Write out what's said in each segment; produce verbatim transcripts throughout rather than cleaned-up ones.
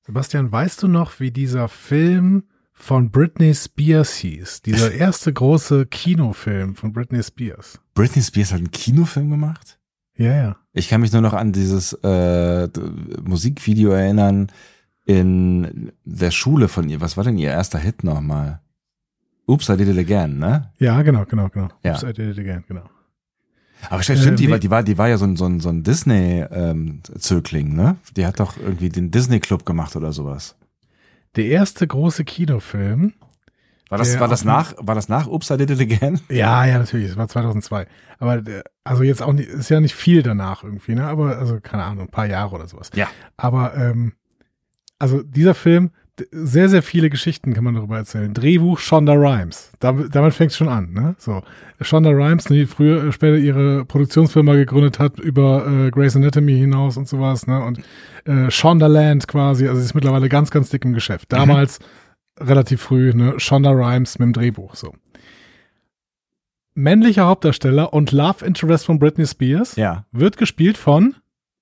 Sebastian, weißt du noch, wie dieser Film von Britney Spears hieß? Dieser erste große Kinofilm von Britney Spears. Britney Spears hat einen Kinofilm gemacht? Ja, ja. Ich kann mich nur noch an dieses äh, Musikvideo erinnern in der Schule von ihr. Was war denn ihr erster Hit nochmal? Oops, I Did It Again, ne? Ja, genau, genau, genau. Ja. Oops, I Did It Again, genau. Aber stimmt, äh, die, nee. war, die, war, die war ja so ein, so ein, so ein Disney-Zögling, ähm, ne? Die hat doch irgendwie den Disney-Club gemacht oder sowas. Der erste große Kinofilm. War das, war das nach, war das nach Oops, I Did It Again? Ja, ja, natürlich. Es war zweitausendzwei. Aber, der, also jetzt auch nicht, ist ja nicht viel danach irgendwie, ne? Aber, also, keine Ahnung, ein paar Jahre oder sowas. Ja. Aber, ähm, also dieser Film, sehr, sehr viele Geschichten kann man darüber erzählen. Drehbuch Shonda Rhimes. Damit, damit fängt es schon an, ne? So. Shonda Rhimes, die früher, später ihre Produktionsfirma gegründet hat, über äh, Grey's Anatomy hinaus und sowas, ne? Und äh, Shondaland quasi, also sie ist mittlerweile ganz, ganz dick im Geschäft. Damals mhm. relativ früh, ne? Shonda Rhimes mit dem Drehbuch, so. Männlicher Hauptdarsteller und Love Interest von Britney Spears ja. wird gespielt von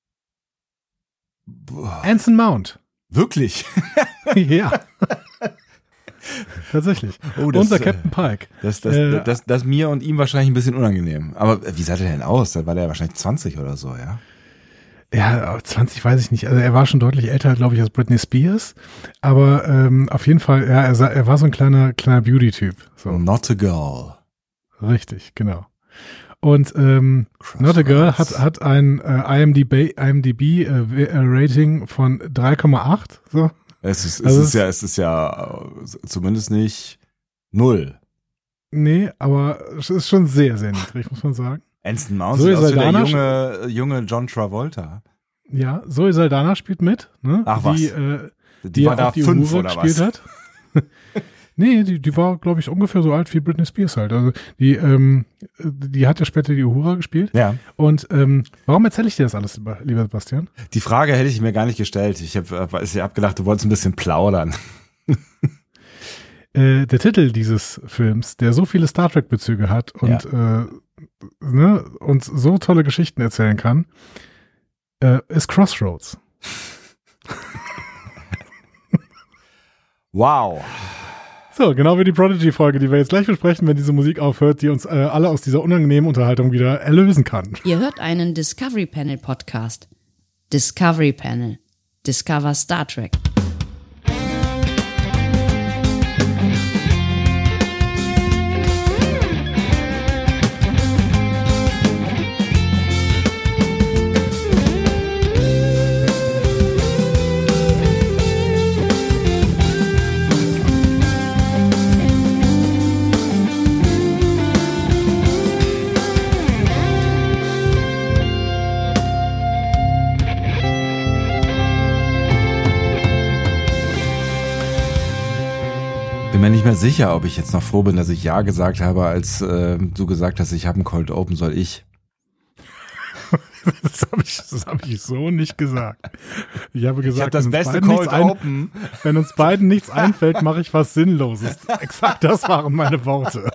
Boah. Anson Mount. Wirklich? Ja. Tatsächlich. Oh, das, Unser Captain Pike. Das, das, äh, das, das, das mir und ihm wahrscheinlich ein bisschen unangenehm. Aber wie sah der denn aus? Da war der wahrscheinlich zwanzig oder so, ja? Ja, zwanzig weiß ich nicht. Also er war schon deutlich älter, glaube ich, als Britney Spears. Aber ähm, auf jeden Fall, ja, er, sah, er war so ein kleiner, kleiner Beauty-Typ. So. Not a girl. Richtig, genau. Und ähm, Not a Girl hat hat ein äh, IMDb IMDb-Rating äh, von drei Komma acht. So. Es ist, es also ist ja, es ist ja zumindest nicht null. Nee, aber es ist schon sehr, sehr niedrig, muss man sagen. Anson Mount Zoe sieht aus wie der Saldana junge, junge John Travolta. Ja, Zoe Saldana spielt mit, ne? Ach was. Die, äh, die, die war da die fünf Uhura oder gespielt was? hat. Nee, die, die war, glaube ich, ungefähr so alt wie Britney Spears halt. Also die, ähm, die hat ja später die Uhura gespielt. Ja. Und ähm, warum erzähle ich dir das alles, lieber Sebastian? Die Frage hätte ich mir gar nicht gestellt. Ich habe ich hab gedacht, du wolltest ein bisschen plaudern. äh, der Titel dieses Films, der so viele Star Trek-Bezüge hat und, ja. äh, ne, uns so tolle Geschichten erzählen kann, äh, ist Crossroads. Wow. So, genau wie die Prodigy-Folge, die wir jetzt gleich besprechen, wenn diese Musik aufhört, die uns äh, alle aus dieser unangenehmen Unterhaltung wieder erlösen kann. Ihr hört einen Discovery Panel Podcast. Discovery Panel. Discover Star Trek. Ich bin mir nicht mehr sicher, ob ich jetzt noch froh bin, dass ich Ja gesagt habe, als äh, du gesagt hast, ich habe einen Cold Open, soll ich. Das habe ich, das hab ich so nicht gesagt. Ich habe gesagt, ich hab das wenn, beste uns Cold ein, Open. wenn uns beiden nichts einfällt, mache ich was Sinnloses. Exakt das waren meine Worte.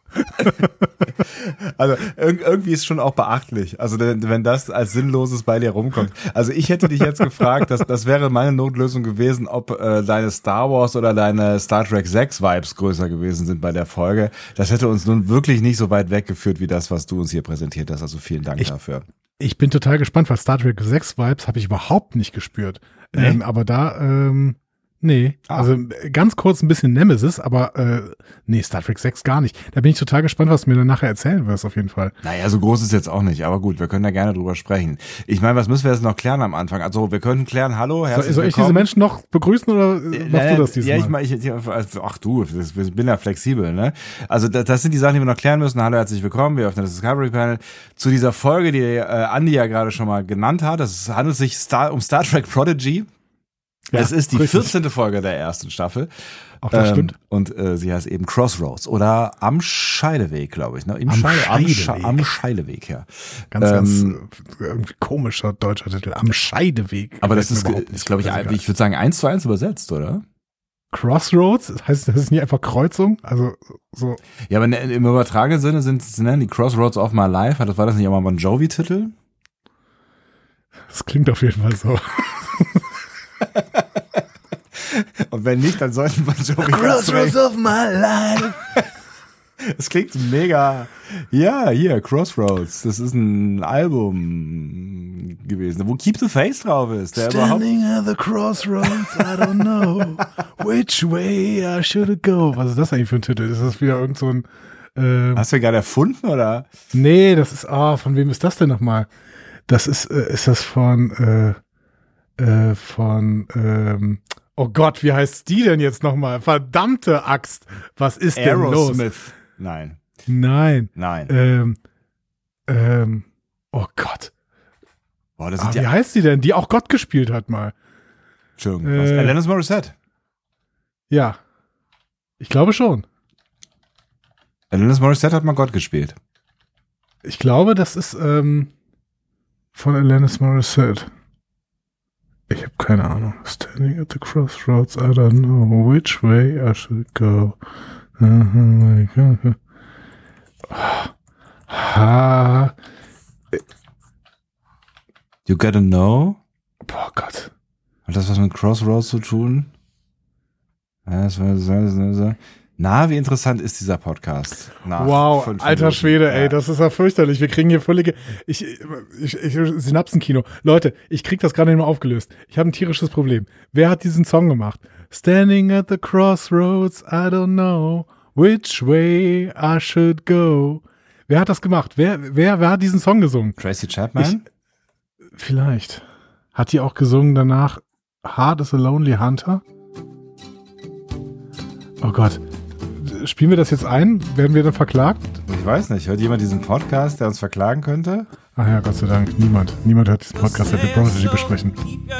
Also irgendwie ist schon auch beachtlich, also wenn das als Sinnloses bei dir rumkommt. Also ich hätte dich jetzt gefragt, das, das wäre meine Notlösung gewesen, ob äh, deine Star Wars oder deine Star Trek sechs Vibes größer gewesen sind bei der Folge. Das hätte uns nun wirklich nicht so weit weggeführt wie das, was du uns hier präsentiert hast. Also vielen Dank ich, dafür. Ich bin total gespannt, weil Star Trek sechs Vibes habe ich überhaupt nicht gespürt. Nee? Ähm, aber da, ähm, nee, ah. also ganz kurz ein bisschen Nemesis, aber äh, nee, Star Trek sechs gar nicht. Da bin ich total gespannt, was du mir dann nachher erzählen wirst, auf jeden Fall. Naja, so groß ist jetzt auch nicht, aber gut, wir können da gerne drüber sprechen. Ich meine, was müssen wir jetzt noch klären am Anfang? Also wir könnten klären, hallo, herzlich Soll, soll ich willkommen. diese Menschen noch begrüßen oder äh, machst äh, du das diesmal? Ja, ich meine, ich, ich, ach du, ich bin ja flexibel, ne? Also das, das sind die Sachen, die wir noch klären müssen. Hallo, herzlich willkommen, wir öffnen das Discovery Panel. Zu dieser Folge, die äh, Andi ja gerade schon mal genannt hat, es handelt sich Star, um Star Trek Prodigy. Ja, es ist die richtig. vierzehnte Folge der ersten Staffel. Auch das ähm, stimmt. Und äh, sie heißt eben Crossroads oder Am Scheideweg, glaube ich. Ne? Im Am, Scheide, Scheideweg. Am, am Scheideweg, ja. Ganz, ähm, ganz irgendwie komischer deutscher Titel. Am Scheideweg. Aber das ist, ist glaube ich, ein, ich würde sagen, eins zu eins übersetzt, oder? Crossroads? Das heißt, das ist nicht einfach Kreuzung? Also so. Ja, aber im übertragenen Sinne sind es ne, die Crossroads of My Life. Das war das nicht auch mal ein Bon Jovi-Titel? Das klingt auf jeden Fall so. Und wenn nicht, dann sollten Bon Jovi Crossroads of my life. Es klingt mega. Ja, hier, Crossroads. Das ist ein Album gewesen, wo Keep the Faith drauf ist. Der Standing at the crossroads, I don't know which way I should go. Was ist das eigentlich für ein Titel? Ist das wieder irgend so ein... Ähm, Hast du den gerade erfunden, oder? Nee, das ist... Ah, von wem ist das denn nochmal? Das ist... Äh, ist das von... Äh, äh, von... Ähm, oh Gott, wie heißt die denn jetzt nochmal? Verdammte Axt. Was ist denn los? Aerosmith. Nein. Nein. Nein. Ähm, ähm, oh Gott. Boah, das Ah, sind wie ja. heißt die denn? Die auch Gott gespielt hat mal. Entschuldigung. Äh, Alanis Morissette. Ja. Ich glaube schon. Alanis Morissette hat mal Gott gespielt. Ich glaube, das ist ähm, von Alanis Morissette. Ich habe keine Ahnung. Standing at the crossroads, I don't know which way I should go. Ha. You gotta know. Boah Gott. Hat das was mit Crossroads zu tun? Ja, das war so, so, so. Na, wie interessant ist dieser Podcast? Nach Wow, fünf alter Minuten. Schwede, Ja. ey, das ist ja fürchterlich. Wir kriegen hier völlige, ich, ich, ich Synapsenkino. Leute, ich krieg das gerade nicht mehr aufgelöst. Ich habe ein tierisches Problem. Wer hat diesen Song gemacht? Standing at the crossroads, I don't know which way I should go. Wer hat das gemacht? Wer, wer, wer hat diesen Song gesungen? Tracy Chapman? Ich, vielleicht. Hat die auch gesungen danach Hard as a Lonely Hunter? Oh Gott. Spielen wir das jetzt ein? Werden wir dann verklagt? Ich weiß nicht. Hört jemand diesen Podcast, der uns verklagen könnte? Ach ja, Gott sei Dank. Niemand. Niemand hört diesen Podcast, der wir Prodigy besprechen.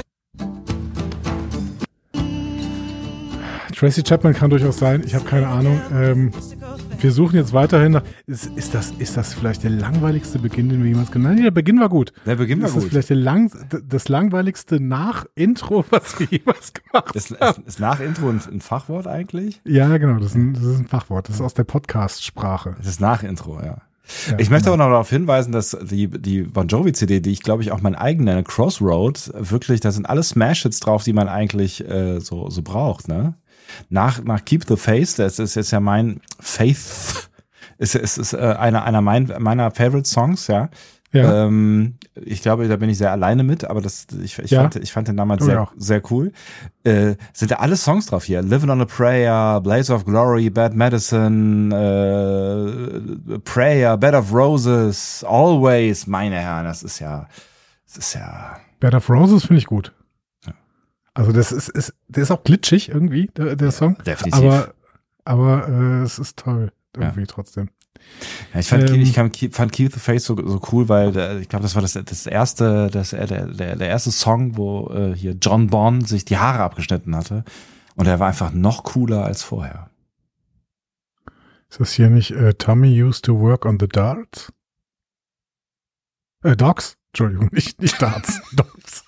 Tracy Chapman kann durchaus sein. Ich habe keine Ahnung. Ähm, wir suchen jetzt weiterhin nach. Ist, ist, das, ist das vielleicht der langweiligste Beginn, den wir jemals genannt haben? Nein, der Beginn war gut. Der Beginn war ist das gut. vielleicht der lang, das langweiligste Nach-Intro, was wir jemals gemacht Ist, haben? ist, ist nach Intro ein, ein Fachwort eigentlich? Ja, genau. Das ist, ein, das ist ein Fachwort. Das ist aus der Podcast-Sprache. Das ist nach Intro, ja. Ja, ich möchte genau. aber noch darauf hinweisen, dass die, die Bon Jovi C D, die ich glaube ich auch mein eigen nenne, Crossroads, wirklich, da sind alle Smash-Hits drauf, die man eigentlich äh, so, so braucht, ne? Nach, nach Keep the Faith, das ist jetzt ja mein Faith, ist, ist, ist äh, einer, einer mein, meiner Favorite Songs, ja. Ja. Ähm, ich glaube, da bin ich sehr alleine mit, aber das, ich, ich, Ja. fand, ich fand den damals Oh, sehr, ja. sehr cool. Äh, sind da alle Songs drauf hier. Living on a Prayer, Blaze of Glory, Bad Medicine, äh, Prayer, Bed of Roses, Always, meine Herren, das ist ja, das ist ja. Bed of Roses finde ich gut. Ja. Also das ist, ist, der ist auch glitschig irgendwie, der, der Song. Definitiv. Aber, aber äh, es ist toll irgendwie Ja. trotzdem. Ja, ich fand, Ähm, ich fand, fand Keep the Faith so, so cool, weil der, ich glaube, das war das, das erste, das, der, der, der erste Song, wo äh, hier John Bonn sich die Haare abgeschnitten hatte. Und er war einfach noch cooler als vorher. Ist das hier nicht äh, Tommy used to work on the darts? Äh, Dogs? Entschuldigung, nicht, nicht Darts. Dogs.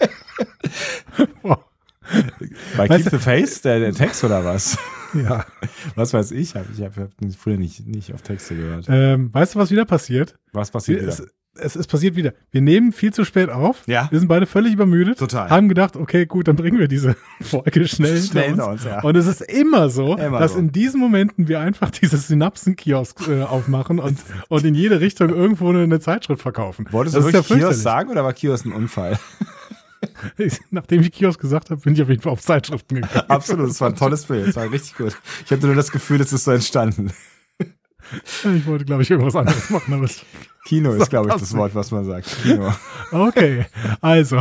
Boah. Bei Weißt Keep the Faith, der, der Text oder was? Ja. Was weiß ich? Ich habe hab früher nicht, nicht auf Texte gehört. Ähm, weißt du, was wieder passiert? Was passiert wieder? Es, es ist passiert wieder. Wir nehmen viel zu spät auf. Ja. Wir sind beide völlig übermüdet. Total. Haben gedacht, okay, gut, dann bringen wir diese Folge schnell, Schnell hinter hinter uns. uns, ja. Und es ist immer so, Immer dass so. in diesen Momenten wir einfach dieses Synapsenkiosk äh, aufmachen und, und in jede Richtung irgendwo eine, eine Zeitschrift verkaufen. Wolltest das du ist ja wirklich Kiosk fürchterlich. sagen oder war Kiosk ein Unfall? Ich, nachdem ich Kiosk gesagt habe, bin ich auf jeden Fall auf Zeitschriften gegangen. Absolut, es war ein tolles Bild, es war richtig gut. Ich hatte nur das Gefühl, es ist so entstanden. Ich wollte, glaube ich, irgendwas anderes machen. Aber es, Kino ist, glaube ich, das Wort, was man sagt. Kino. okay, also.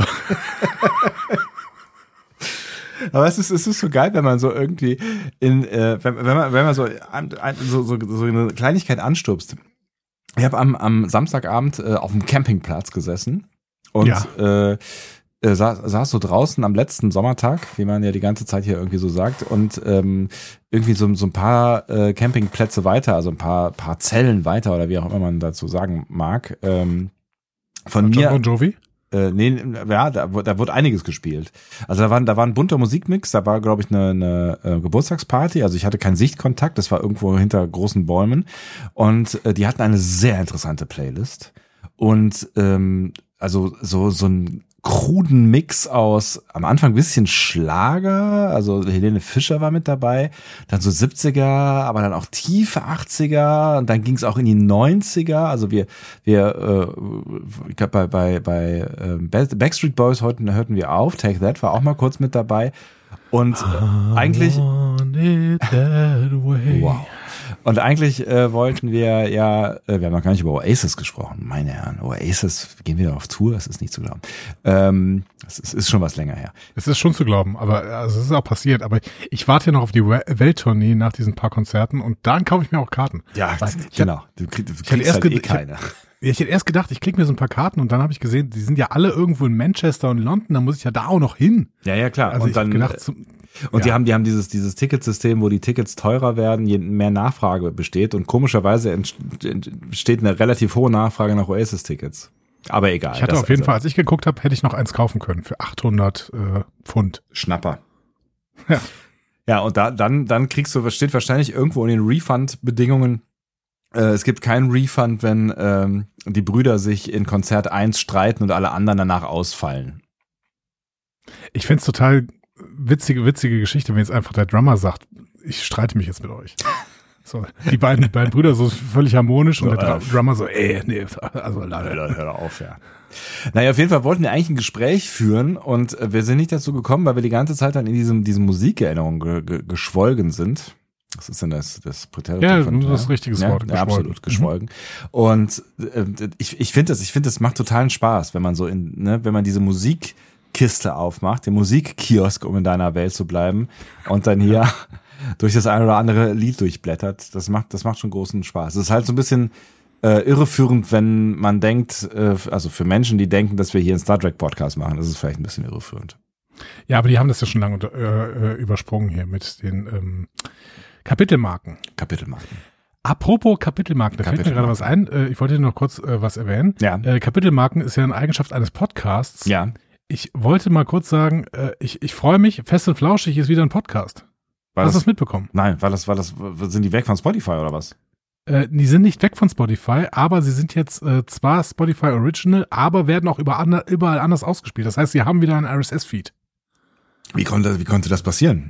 Aber es ist, es ist so geil, wenn man so irgendwie in, äh, wenn, wenn man, wenn man so, an, an, so, so, so eine Kleinigkeit anstupst. Ich habe am, am Samstagabend äh, auf dem Campingplatz gesessen und Ja. äh, äh, saß, saß so draußen am letzten Sommertag, wie man ja die ganze Zeit hier irgendwie so sagt, und ähm, irgendwie so, so ein paar äh, Campingplätze weiter, also ein paar, paar Zellen weiter oder wie auch immer man dazu sagen mag. Ähm, von John mir. Bon Jovi? Äh, nee, ja, da, wurde- da wurde einiges gespielt. Also da war, da war ein bunter Musikmix, da war, glaube ich, eine, eine äh, Geburtstagsparty. Also ich hatte keinen Sichtkontakt, das war irgendwo hinter großen Bäumen. Und äh, die hatten eine sehr interessante Playlist. Und ähm, also so so ein kruden Mix aus am Anfang ein bisschen Schlager, also Helene Fischer war mit dabei, dann so siebziger, aber dann auch tiefe achtziger und dann ging es auch in die neunziger, also wir wir äh, ich glaube bei bei bei äh, Backstreet Boys heute hörten wir auf, Take That war auch mal kurz mit dabei und äh, eigentlich wow. Und eigentlich äh, wollten wir ja, äh, wir haben noch gar nicht über Oasis gesprochen, meine Herren. Oasis, wir gehen wieder auf Tour, das ist nicht zu glauben. Ähm, es ist, ist schon was länger her. Es ist schon zu glauben, aber also es ist auch passiert. Aber ich warte ja noch auf die Welttournee nach diesen paar Konzerten und dann kaufe ich mir auch Karten. Ja, Weil genau. Du, krieg, du kriegst erst halt eh keine. Ich, ich hätte erst gedacht, ich klicke mir so ein paar Karten und dann habe ich gesehen, die sind ja alle irgendwo in Manchester und London, da muss ich ja da auch noch hin. Ja, ja, klar. Also und ich dann habe gedacht, zum, Und ja. die haben, die haben dieses, dieses Ticketsystem, wo die Tickets teurer werden, je mehr Nachfrage besteht. Und komischerweise entsteht eine relativ hohe Nachfrage nach Oasis-Tickets. Aber egal. Ich hatte auf jeden also, Fall, als ich geguckt habe, hätte ich noch eins kaufen können für achthundert äh, Pfund. Schnapper. Ja. Ja, und da, dann, dann kriegst du, steht wahrscheinlich irgendwo in den Refund-Bedingungen, äh, es gibt keinen Refund, wenn ähm, die Brüder sich in Konzert eins streiten und alle anderen danach ausfallen. Ich find's total witzige, witzige Geschichte, wenn jetzt einfach der Drummer sagt, ich streite mich jetzt mit euch. So, die beiden, die beiden Brüder so völlig harmonisch und der Drummer so, ey, nee, also leider. Hör, hör auf, ja. Naja, auf jeden Fall wollten wir eigentlich ein Gespräch führen und wir sind nicht dazu gekommen, weil wir die ganze Zeit dann in diesem, diesem Musikerinnerung ge, ge, geschwolgen sind. Was ist denn das, das Präteritum? Ja, von, das ist richtiges ja, Wort. Ja, absolut, geschwolgen. Mhm. Und äh, ich, ich finde das, ich finde das macht totalen Spaß, wenn man so in, ne, wenn man diese Musikkiste aufmacht, den Musikkiosk, um in deiner Welt zu bleiben, und dann hier ja. durch das ein oder andere Lied durchblättert. Das macht, das macht schon großen Spaß. Es ist halt so ein bisschen äh, irreführend, wenn man denkt, äh, also für Menschen, die denken, dass wir hier einen Star Trek Podcast machen, das ist vielleicht ein bisschen irreführend. Ja, aber die haben das ja schon lange unter, äh, übersprungen hier mit den ähm, Kapitelmarken. Kapitelmarken. Apropos Kapitelmarken, da fällt mir gerade was ein. Äh, ich wollte noch kurz äh, was erwähnen. Ja. Äh, Kapitelmarken ist ja eine Eigenschaft eines Podcasts. Ja. Ich wollte mal kurz sagen, äh, ich, ich freue mich, Fest und Flauschig ist wieder ein Podcast. War Hast du das das mitbekommen? Nein, war das, war das, sind die weg von Spotify oder was? Äh, die sind nicht weg von Spotify, aber sie sind jetzt äh, zwar Spotify Original, aber werden auch über ander, überall anders ausgespielt. Das heißt, sie haben wieder einen R S S-Feed. Wie konnte, wie konnte das passieren?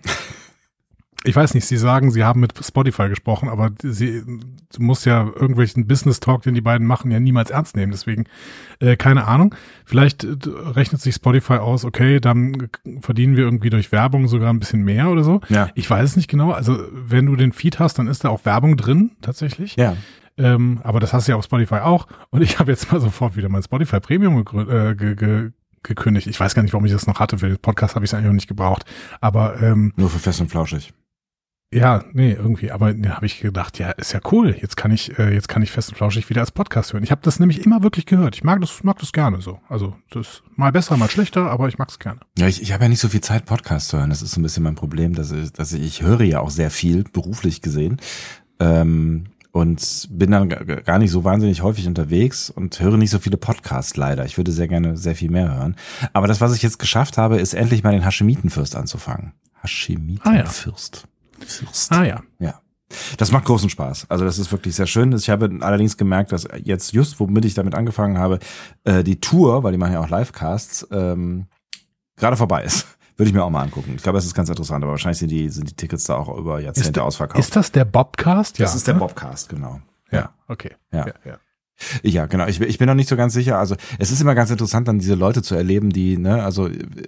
Ich weiß nicht, sie sagen, sie haben mit Spotify gesprochen, aber sie, du musst ja irgendwelchen Business-Talk, den die beiden machen, ja niemals ernst nehmen. Deswegen, äh, keine Ahnung. Vielleicht äh, rechnet sich Spotify aus, okay, dann verdienen wir irgendwie durch Werbung sogar ein bisschen mehr oder so. Ja. Ich weiß es nicht genau. Also, wenn du den Feed hast, dann ist da auch Werbung drin, tatsächlich. Ja. Ähm, aber das hast du ja auf Spotify auch. Und ich habe jetzt mal sofort wieder mein Spotify Premium gegründet, äh, ge, ge, gekündigt. Ich weiß gar nicht, warum ich das noch hatte. Für den Podcast habe ich es eigentlich noch nicht gebraucht. Aber ähm, nur für Fest und Flauschig. Ja, nee, irgendwie. Aber da habe ich gedacht, ja, ist ja cool. Jetzt kann ich, äh, jetzt kann ich Fest und Flauschig wieder als Podcast hören. Ich habe das nämlich immer wirklich gehört. Ich mag das, mag das gerne so. Also das ist mal besser, mal schlechter, aber ich mag es gerne. Ja, ich, ich habe ja nicht so viel Zeit, Podcast zu hören. Das ist so ein bisschen mein Problem, dass ich, dass ich, ich höre ja auch sehr viel, beruflich gesehen. Ähm, und bin dann gar nicht so wahnsinnig häufig unterwegs und höre nicht so viele Podcasts leider. Ich würde sehr gerne sehr viel mehr hören. Aber das, was ich jetzt geschafft habe, ist endlich mal den Hashemitenfürst anzufangen. Hashemitenfürst. Ah, ja. Ah ja. Ja. Das macht großen Spaß. Also das ist wirklich sehr schön. Ich habe allerdings gemerkt, dass jetzt just, womit ich damit angefangen habe, äh, die Tour, weil die machen ja auch Livecasts, ähm, gerade vorbei ist. Würde ich mir auch mal angucken. Ich glaube, das ist ganz interessant, aber wahrscheinlich sind die, sind die Tickets da auch über Jahrzehnte ist, ausverkauft. Ist das der Bobcast? Ja, das ist der ne? Bobcast, genau. Ja, ja. okay. Ja. Ja, ja. Ja, genau. Ich, ich bin noch nicht so ganz sicher. Also es ist immer ganz interessant, dann diese Leute zu erleben, die, ne, also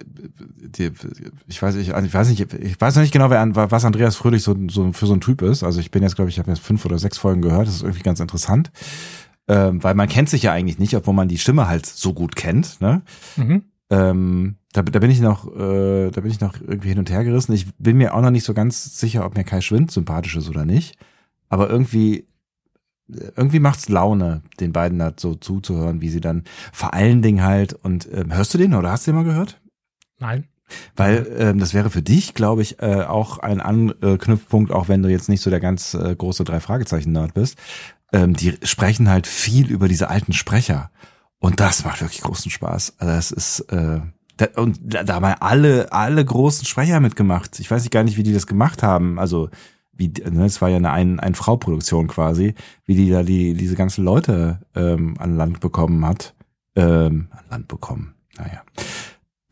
die, ich weiß, ich, ich weiß nicht, ich weiß noch nicht genau, wer, was Andreas Fröhlich so, so für so ein Typ ist. Also ich bin jetzt, glaube ich, ich habe jetzt fünf oder sechs Folgen gehört. Das ist irgendwie ganz interessant, ähm, weil man kennt sich ja eigentlich nicht, obwohl man die Stimme halt so gut kennt. Ne? Mhm. Ähm, da, da bin ich noch, äh, da bin ich noch irgendwie hin und her gerissen. Ich bin mir auch noch nicht so ganz sicher, ob mir Kai Schwind sympathisch ist oder nicht. Aber irgendwie Irgendwie macht's Laune, den beiden da so zuzuhören, wie sie dann vor allen Dingen halt, und ähm, hörst du den oder hast du den mal gehört? Nein. Weil ähm, das wäre für dich, glaube ich, äh, auch ein Anknüpfpunkt, auch wenn du jetzt nicht so der ganz äh, große Drei-Fragezeichen-Nerd bist. Ähm, die sprechen halt viel über diese alten Sprecher und das macht wirklich großen Spaß. Also das ist äh, da, und da, da haben alle alle großen Sprecher mitgemacht. Ich weiß nicht gar nicht, wie die das gemacht haben. Also wie, ne, es war ja eine ein, ein Frau-Produktion quasi, wie die da die diese ganzen Leute ähm, an Land bekommen hat, ähm, an Land bekommen. Naja,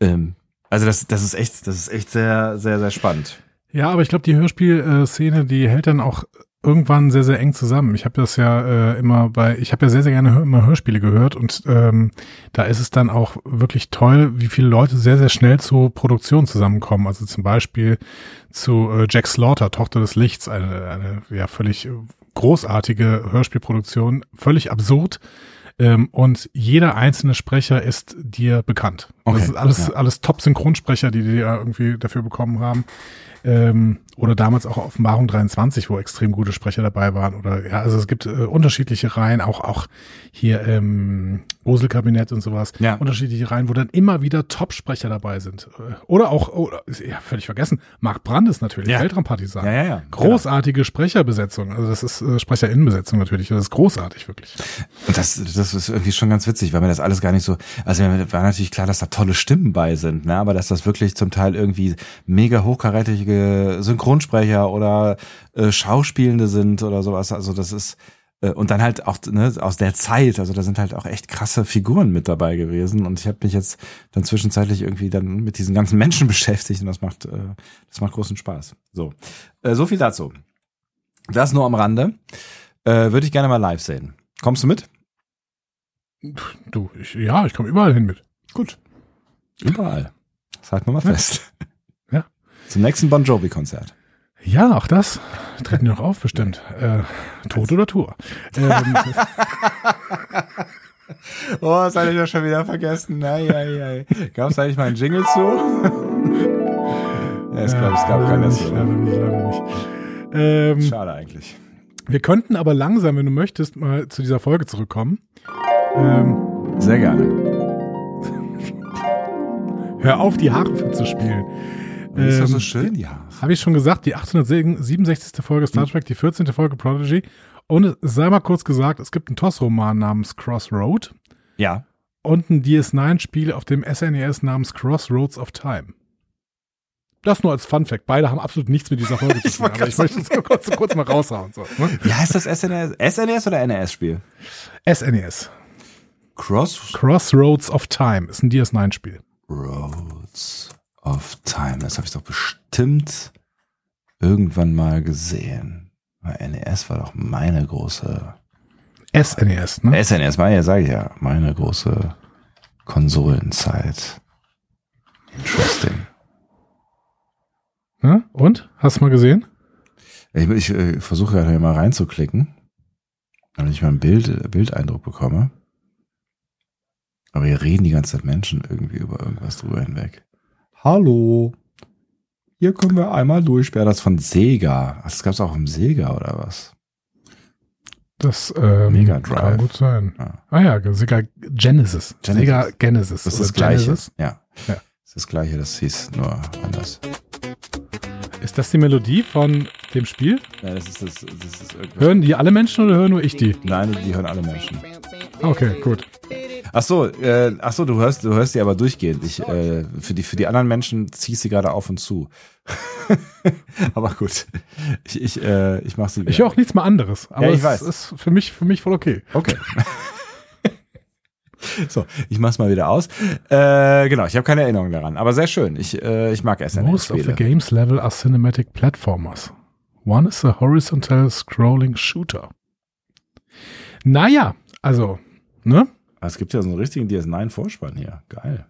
Ähm, also das, das ist echt, das ist echt sehr, sehr, sehr spannend. Ja, aber ich glaube, die Hörspielszene, die hält dann auch irgendwann sehr, sehr eng zusammen. Ich habe das ja äh, immer bei, ich habe ja sehr, sehr gerne hör, immer Hörspiele gehört und ähm, da ist es dann auch wirklich toll, wie viele Leute sehr, sehr schnell zur Produktion zusammenkommen. Also zum Beispiel zu äh, Jack Slaughter, Tochter des Lichts, eine, eine ja völlig großartige Hörspielproduktion, völlig absurd. Ähm, und jeder einzelne Sprecher ist dir bekannt. Okay, das ist alles, ja. alles Top-Synchronsprecher, die die ja irgendwie dafür bekommen haben. Ähm, oder damals auch Offenbarung dreiundzwanzig, wo extrem gute Sprecher dabei waren. Oder ja, also es gibt äh, unterschiedliche Reihen, auch auch hier ähm, Gruselkabinett und sowas. Ja. Unterschiedliche Reihen, wo dann immer wieder Top-Sprecher dabei sind. Oder auch, oder, ja, völlig vergessen, Mark Brandes natürlich, ja. Weltraumpartisan. Ja, ja, ja. Großartige genau. Sprecherbesetzung. Also das ist äh, Sprecherinnenbesetzung natürlich. Das ist großartig, wirklich. Und das, das ist irgendwie schon ganz witzig, weil mir das alles gar nicht so, also mir war natürlich klar, dass da tolle Stimmen bei sind, ne, aber dass das wirklich zum Teil irgendwie mega hochkarätige Synchronsprecher oder äh, Schauspielende sind oder sowas, also das ist äh, und dann halt auch ne, aus der Zeit, also da sind halt auch echt krasse Figuren mit dabei gewesen und ich habe mich jetzt dann zwischenzeitlich irgendwie dann mit diesen ganzen Menschen beschäftigt und das macht äh, das macht großen Spaß. So, äh, so viel dazu. Das nur am Rande. Äh, würde ich gerne mal live sehen. Kommst du mit? Du, ich, ja, ich komme überall hin mit. Gut. Überall. Das halten wir mal fest. Ja. Zum nächsten Bon Jovi-Konzert. Ja, auch das. Treten die noch auf, bestimmt. Äh, Tod oder Tour. Ähm, oh, das hatte ich ja schon wieder vergessen. Ei, ei, ei. Gab es eigentlich mal einen Jingle zu? Ja, ich ja, glaube, es gab keinen dazu. Leider nicht, leider nicht. Ähm, Schade eigentlich. Wir könnten aber langsam, wenn du möchtest, mal zu dieser Folge zurückkommen. Ähm, Sehr gerne. Hör auf, die Harfe zu spielen. Das ist doch so schön, die Harfe. Habe ich schon gesagt, die achthundertsiebenundsechzigste Folge Star Trek, die vierzehnte Folge Prodigy. Und es sei mal kurz gesagt, es gibt einen T O S-Roman namens Crossroad. Ja. Und ein D S neun Spiel auf dem S N E S namens Crossroads of Time. Das nur als Funfact. Beide haben absolut nichts mit dieser Folge zu tun. Aber ich möchte es so kurz, kurz mal raushauen. So, ne? Wie heißt das S N E S? S N E S oder N E S-Spiel? S N E S. Cross? Crossroads of Time ist ein D S neun Spiel. Roads of Time. Das habe ich doch bestimmt irgendwann mal gesehen. Weil N E S war doch meine große... S N E S, ne? S N E S war ja, sage ich ja, meine große Konsolenzeit. Interesting. Ja, und? Hast du mal gesehen? Ich, ich äh, versuche gerade mal reinzuklicken, damit ich mal einen Bild, Bildeindruck bekomme. Aber hier reden die ganze Zeit Menschen irgendwie über irgendwas drüber hinweg. Hallo. Hier können wir einmal durchsperren. Das von Sega. Ach, das gab es auch im Sega oder was? Das ähm, Mega Drive. Kann gut sein. Ja. Ah ja, Sega Genesis. Genesis. Sega Genesis. Das ist das Gleiche. Genesis. Ja. ja. Das ist das Gleiche, das hieß nur anders. Ist das die Melodie von dem Spiel? Nein, das ist das, das ist irgendwas. Hören die alle Menschen oder hören nur ich die? Nein, die hören alle Menschen. Okay, gut. Ach so, äh, ach so, du hörst, du hörst die aber durchgehend. Ich, äh, für die, für die anderen Menschen zieh sie gerade auf und zu. Aber gut, ich, ich, äh, ich mach sie. Ich höre auch nichts mehr anderes. Aber ja, ich es weiß. ist für mich, für mich voll okay. Okay. So, ich mach's mal wieder aus. Äh, genau, ich habe keine Erinnerung daran, aber sehr schön. Ich, äh, ich mag S N E S-Spiele. Most of the games level are cinematic platformers. One is a horizontal scrolling shooter. Naja, also, ne? Es gibt ja so einen richtigen D S neun Vorspann hier. Geil.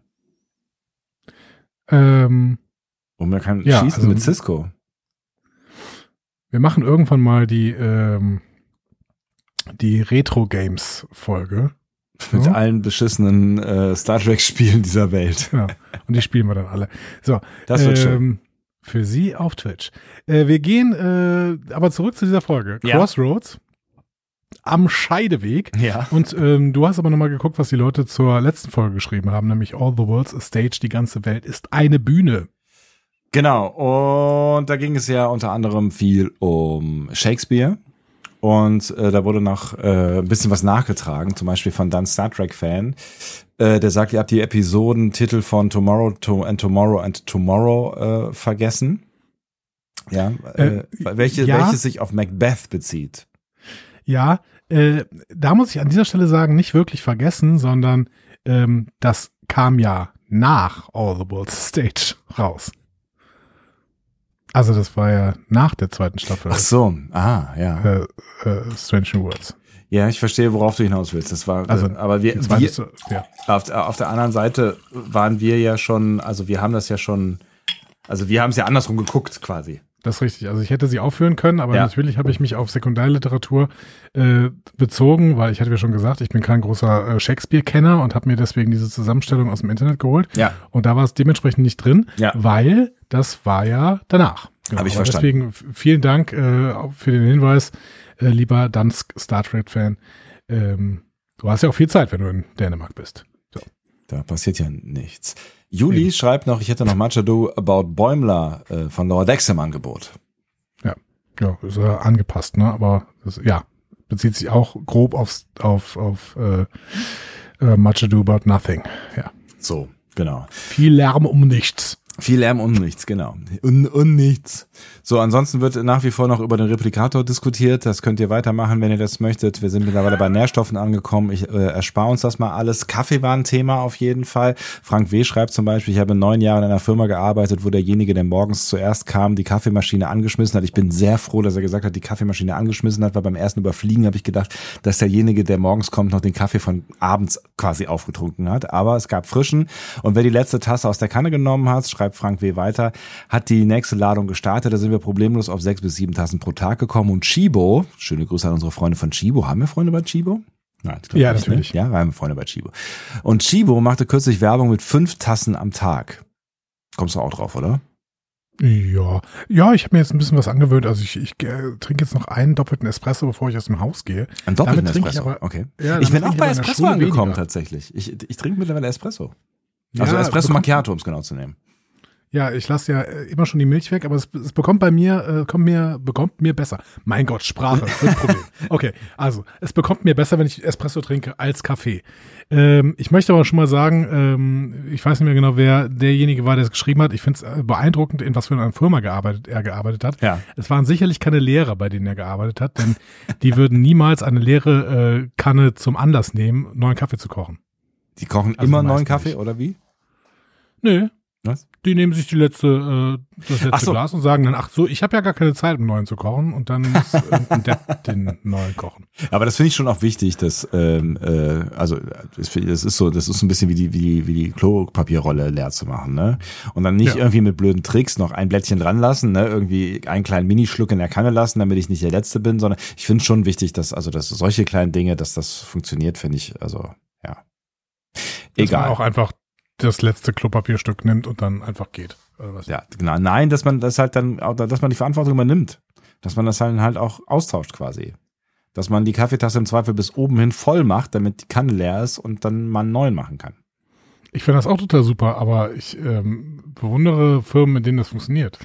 Ähm, Und man kann ja, schießen also, mit Cisco. Wir machen irgendwann mal die, ähm, die Retro-Games-Folge. Mit so. allen beschissenen äh, Star Trek-Spielen dieser Welt. Ja, und die spielen wir dann alle. So, das wird ähm, schön. Für Sie auf Twitch. Äh, wir gehen äh, aber zurück zu dieser Folge. Ja. Crossroads. Am Scheideweg. Ja. Und ähm, du hast aber nochmal geguckt, was die Leute zur letzten Folge geschrieben haben, nämlich All the World's a Stage, die ganze Welt ist eine Bühne. Genau, und da ging es ja unter anderem viel um Shakespeare. Und äh, da wurde noch äh, ein bisschen was nachgetragen, zum Beispiel von Dan Star Trek-Fan. Äh, der sagt, ihr habt die Episodentitel von Tomorrow to and Tomorrow and Tomorrow äh, vergessen. Ja, äh, äh, welche, ja. welches sich auf Macbeth bezieht. Ja, äh, da muss ich an dieser Stelle sagen, nicht wirklich vergessen, sondern ähm, das kam ja nach All the World's Stage raus. Also das war ja nach der zweiten Staffel. Ach so, ah, ja. Äh, äh, Strange New Worlds. Ja, ich verstehe, worauf du hinaus willst. Das war, Also, aber wir, zweite, wir ja. auf, auf der anderen Seite waren wir ja schon, also wir haben das ja schon, also wir haben es ja andersrum geguckt quasi. Das ist richtig. Also ich hätte sie aufführen können, aber Ja. natürlich habe ich mich auf Sekundärliteratur äh, bezogen, weil ich hatte ja schon gesagt, ich bin kein großer äh, Shakespeare-Kenner und habe mir deswegen diese Zusammenstellung aus dem Internet geholt. Ja. Und da war es dementsprechend nicht drin, Ja. weil das war ja danach. Genau. Hab ich Aber verstanden. Deswegen f- vielen Dank äh, auch für den Hinweis, äh, lieber Dansk Star Trek-Fan. Ähm, du hast ja auch viel Zeit, wenn du in Dänemark bist. So. Da passiert ja nichts. Juli Eben. schreibt noch, ich hätte noch Much Ado About Bäumler äh, von Lower Decks im Angebot. Ja, ja, ist ja angepasst, ne? Aber das, ja, bezieht sich auch grob aufs, auf, auf äh, äh, Much Ado About Nothing. Ja. So, genau. Viel Lärm um nichts. Viel Lärm und nichts, genau. Und, und nichts. So, ansonsten wird nach wie vor noch über den Replikator diskutiert. Das könnt ihr weitermachen, wenn ihr das möchtet. Wir sind mittlerweile bei Nährstoffen angekommen. Ich äh, erspare uns das mal alles. Kaffee war ein Thema auf jeden Fall. Frank W. schreibt zum Beispiel, ich habe neun Jahre in einer Firma gearbeitet, wo derjenige, der morgens zuerst kam, die Kaffeemaschine angeschmissen hat. Ich bin sehr froh, dass er gesagt hat, die Kaffeemaschine angeschmissen hat, weil beim ersten Überfliegen habe ich gedacht, dass derjenige, der morgens kommt, noch den Kaffee von abends quasi aufgetrunken hat. Aber es gab frischen. Und wer die letzte Tasse aus der Kanne genommen hat, schreibt Frank W. weiter, hat die nächste Ladung gestartet. Da sind wir problemlos auf sechs bis sieben Tassen pro Tag gekommen. Und Chibo, schöne Grüße an unsere Freunde von Chibo. Haben wir Freunde bei Chibo? Nein, ich glaub Ja, nicht, natürlich. Ne? Ja, wir haben Freunde bei Chibo. Und Chibo machte kürzlich Werbung mit fünf Tassen am Tag. Kommst du auch drauf, oder? Ja, ja, ich habe mir jetzt ein bisschen was angewöhnt. Also ich, ich äh, trinke jetzt noch einen doppelten Espresso, bevor ich aus dem Haus gehe. Ein doppelten Damit trinke ich Espresso, aber- okay. Ja, ich damit bin trinke auch ich bei aber in der Espresso Schule angekommen weniger. tatsächlich. Ich, ich trinke mittlerweile Espresso. Also Ja, Espresso bekommt- Macchiato, um es genau zu nehmen. Ja, ich lasse ja äh, immer schon die Milch weg, aber es, es bekommt bei mir, äh, kommt mir, bekommt mir besser. Mein Gott, Sprache, das ist ein Problem. Okay, also, es bekommt mir besser, wenn ich Espresso trinke, als Kaffee. Ähm, ich möchte aber schon mal sagen, ähm, ich weiß nicht mehr genau, wer derjenige war, der es geschrieben hat. Ich finde es beeindruckend, in was für einer Firma gearbeitet, er gearbeitet hat. Ja. Es waren sicherlich keine Lehrer, bei denen er gearbeitet hat, denn die würden niemals eine leere äh, Kanne zum Anlass nehmen, neuen Kaffee zu kochen. Die kochen Also immer die neuen meisten Kaffee, nicht. oder wie? Nö. Was? Die nehmen sich die letzte, äh, das letzte Ach so. Glas und sagen dann, ach so, ich habe ja gar keine Zeit, um neuen zu kochen, und dann muss irgendein Depp den neuen kochen. Aber das finde ich schon auch wichtig, dass ähm, äh, also das das ist so, das ist so ein bisschen wie die wie die wie die Klopapierrolle leer zu machen, ne? Und dann nicht Ja. irgendwie mit blöden Tricks noch ein Blättchen dran lassen, ne? Irgendwie einen kleinen Minischluck in der Kanne lassen, damit ich nicht der Letzte bin, sondern ich finde schon wichtig, dass also dass solche kleinen Dinge, dass das funktioniert, finde ich, also ja. Dass man Egal. auch einfach das letzte Klopapierstück nimmt und dann einfach geht. Oder was? Ja, genau. Nein, dass man das halt dann, auch, dass man die Verantwortung übernimmt. Dass man das dann halt auch austauscht quasi. Dass man die Kaffeetasse im Zweifel bis oben hin voll macht, damit die Kanne leer ist und dann mal einen neuen machen kann. Ich finde das auch total super, aber ich ähm, bewundere Firmen, mit denen das funktioniert.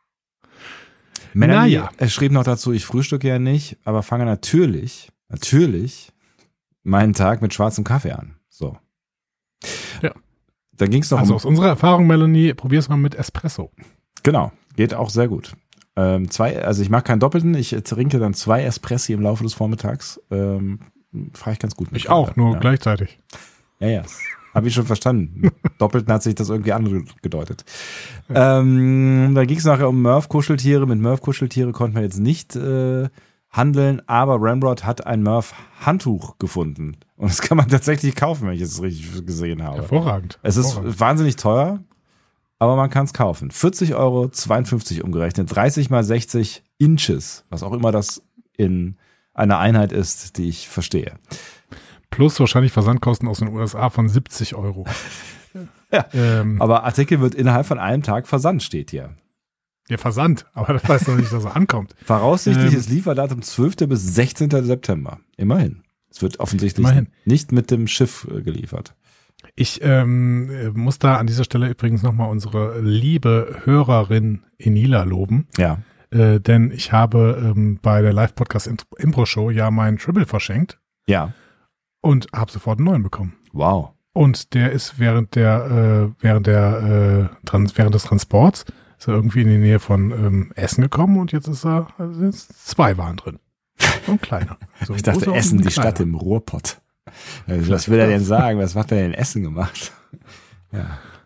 Melanie Naja. er schrieb noch dazu, ich frühstücke ja nicht, aber fange natürlich, natürlich meinen Tag mit schwarzem Kaffee an. So. Ja. Dann ging es noch Also um, aus unserer Erfahrung, Melanie, probier's mal mit Espresso. genau, geht auch sehr gut. Ähm, zwei, also ich mache keinen Doppelten, ich trinke dann zwei Espressi im Laufe des Vormittags. Ähm, Fahre ich ganz gut mit. Ich auch, nur ja. gleichzeitig. Ja, ja. Habe ich schon verstanden. Doppelten hat sich das irgendwie angedeutet. Ähm, da ging es nachher um Murph-Kuscheltiere. Mit Murph-Kuscheltiere konnten wir jetzt nicht äh, handeln, aber Ramrod hat ein Murph-Handtuch gefunden. Und das kann man tatsächlich kaufen, wenn ich es richtig gesehen habe. Hervorragend. Es ist Hervorragend. wahnsinnig teuer, aber man kann es kaufen. vierzig Euro zweiundfünfzig umgerechnet, dreißig mal sechzig Inches, was auch immer das in einer Einheit ist, die ich verstehe. Plus wahrscheinlich Versandkosten aus den U S A von siebzig Euro. Ja. Ähm, Aber Artikel wird innerhalb von einem Tag Versand, steht hier. der Versand, aber das heißt doch nicht, dass er ankommt. Voraussichtliches Ähm, Lieferdatum zwölfter bis sechzehnter September. Immerhin. Es wird offensichtlich Immerhin. nicht mit dem Schiff äh, geliefert. Ich ähm, äh, muss da an dieser Stelle übrigens nochmal unsere liebe Hörerin Enila loben, Ja. äh, denn ich habe ähm, bei der Live-Podcast-Impro-Show ja meinen Triple verschenkt Ja. und habe sofort einen neuen bekommen. Wow. Und der ist während der äh, während der äh, Trans während des Transports ist er irgendwie in die Nähe von ähm, Essen gekommen und jetzt ist er also jetzt zwei waren drin. So ein kleiner. So ein Ich dachte, großer und Essen, ein die kleiner. Stadt im Ruhrpott. Also, was will er denn sagen? Was hat er in Essen gemacht? Ja.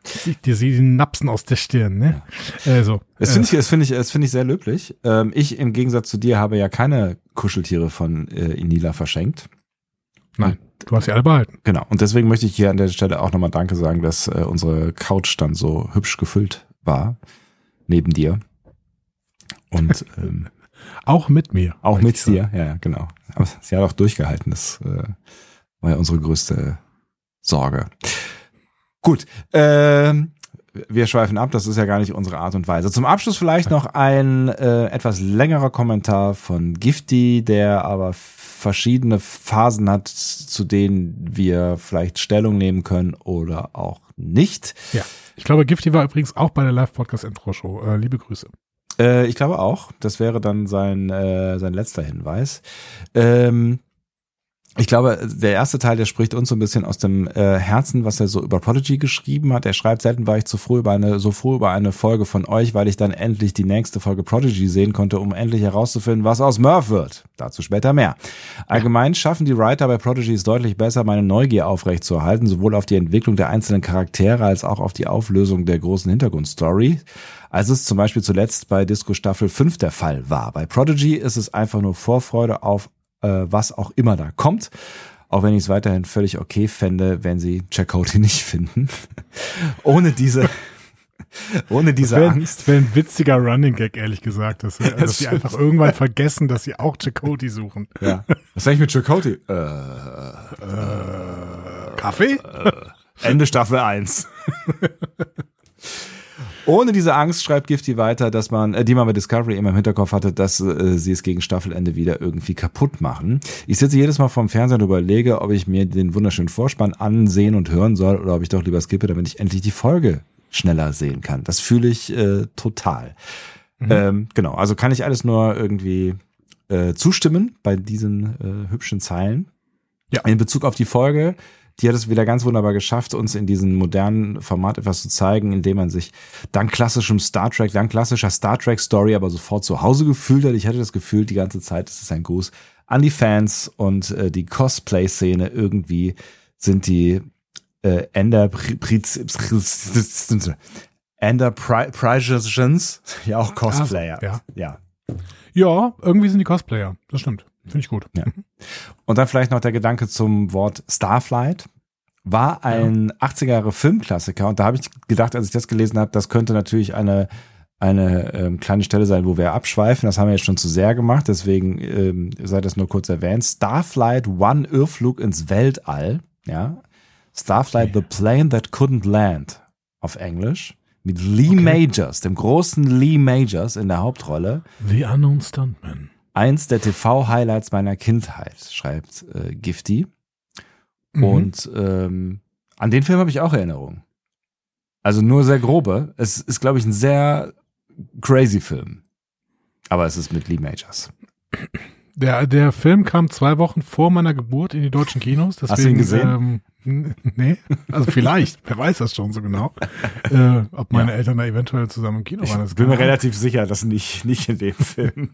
Sieht dir sie Napsen aus der Stirn, ne? Ja. Also, das finde ich, das finde ich, das finde ich sehr löblich. Ähm, ich im Gegensatz zu dir habe ja keine Kuscheltiere von äh, Inila verschenkt. Nein, du hast sie alle behalten. Genau. Und deswegen möchte ich hier an der Stelle auch nochmal Danke sagen, dass äh, unsere Couch dann so hübsch gefüllt war neben dir. Und ähm, auch mit mir. Auch mit dir, ja, genau. Aber sie hat auch durchgehalten. Das äh, war ja unsere größte Sorge. Gut, ähm, wir schweifen ab, das ist ja gar nicht unsere Art und Weise. Zum Abschluss vielleicht noch ein äh, etwas längerer Kommentar von Gifty, der aber verschiedene Phasen hat, zu denen wir vielleicht Stellung nehmen können oder auch nicht. Ja, ich glaube, Gifty war übrigens auch bei der Live-Podcast-Intro-Show. Äh, liebe Grüße. Äh, ich glaube auch, das wäre dann sein, äh, sein letzter Hinweis. Ähm, Ich glaube, der erste Teil, der spricht uns so ein bisschen aus dem äh, Herzen, was er so über Prodigy geschrieben hat. Er schreibt, selten war ich zu früh über eine, so froh über eine Folge von euch, weil ich dann endlich die nächste Folge Prodigy sehen konnte, um endlich herauszufinden, was aus Murph wird. Dazu später mehr. Allgemein schaffen die Writer bei Prodigy es deutlich besser, meine Neugier aufrechtzuerhalten, sowohl auf die Entwicklung der einzelnen Charaktere als auch auf die Auflösung der großen Hintergrundstory, als es zum Beispiel zuletzt bei Disco Staffel fünf der Fall war. Bei Prodigy ist es einfach nur Vorfreude auf was auch immer da kommt, auch wenn ich es weiterhin völlig okay fände, wenn sie Chakotay nicht finden. ohne diese ohne diese das wär, Angst. Das wäre ein witziger Running Gag, ehrlich gesagt, dass, also, dass sie einfach irgendwann vergessen, dass sie auch Chakotay suchen. Ja. Was sag ich mit Chakotay? Äh, äh, Kaffee? Äh, Ende Staffel eins. Ohne diese Angst, schreibt Gifty weiter, dass man, äh, die man bei Discovery immer im Hinterkopf hatte, dass äh, sie es gegen Staffelende wieder irgendwie kaputt machen. Ich sitze jedes Mal vorm Fernseher und überlege, ob ich mir den wunderschönen Vorspann ansehen und hören soll oder ob ich doch lieber skippe, damit ich endlich die Folge schneller sehen kann. Das fühle ich äh, total. Mhm. Ähm, genau, also kann ich alles nur irgendwie äh, zustimmen bei diesen äh, hübschen Zeilen. Ja. In Bezug auf die Folge, die hat es wieder ganz wunderbar geschafft, uns in diesem modernen Format etwas zu zeigen, indem man sich dank klassischem Star Trek, dank klassischer Star Trek Story aber sofort zu Hause gefühlt hat. Ich hatte das Gefühl, die ganze Zeit, das ist ein Gruß an die Fans und äh, die Cosplay-Szene. Irgendwie sind die äh, Enterprises ja auch Cosplayer. Also, ja. ja. Ja, irgendwie sind die Cosplayer. Das stimmt. Finde ich gut. Ja. Und dann vielleicht noch der Gedanke zum Wort Starflight. War ein ja. achtziger Jahre Filmklassiker und da habe ich gedacht, als ich das gelesen habe, das könnte natürlich eine eine ähm, kleine Stelle sein, wo wir abschweifen. Das haben wir jetzt schon zu sehr gemacht, deswegen ähm, sei das nur kurz erwähnt. Starflight One, Irrflug ins Weltall. Ja, Starflight, okay. The Plane That Couldn't Land auf Englisch. Mit Lee okay. Majors, dem großen Lee Majors in der Hauptrolle. The Unknown Stuntman. Eins der T V-Highlights meiner Kindheit, schreibt äh, Gifty. Mhm. Und ähm, an den Film habe ich auch Erinnerungen. Also nur sehr grobe. Es ist, glaube ich, ein sehr crazy Film. Aber es ist mit Lee Majors. Der, der Film kam zwei Wochen vor meiner Geburt in die deutschen Kinos. Deswegen, hast du ihn gesehen? Ähm, nee, also vielleicht. Wer weiß das schon so genau. äh, ob meine ja. Eltern da eventuell zusammen im Kino waren. Ich bin mir relativ sicher, dass nicht, nicht in dem Film.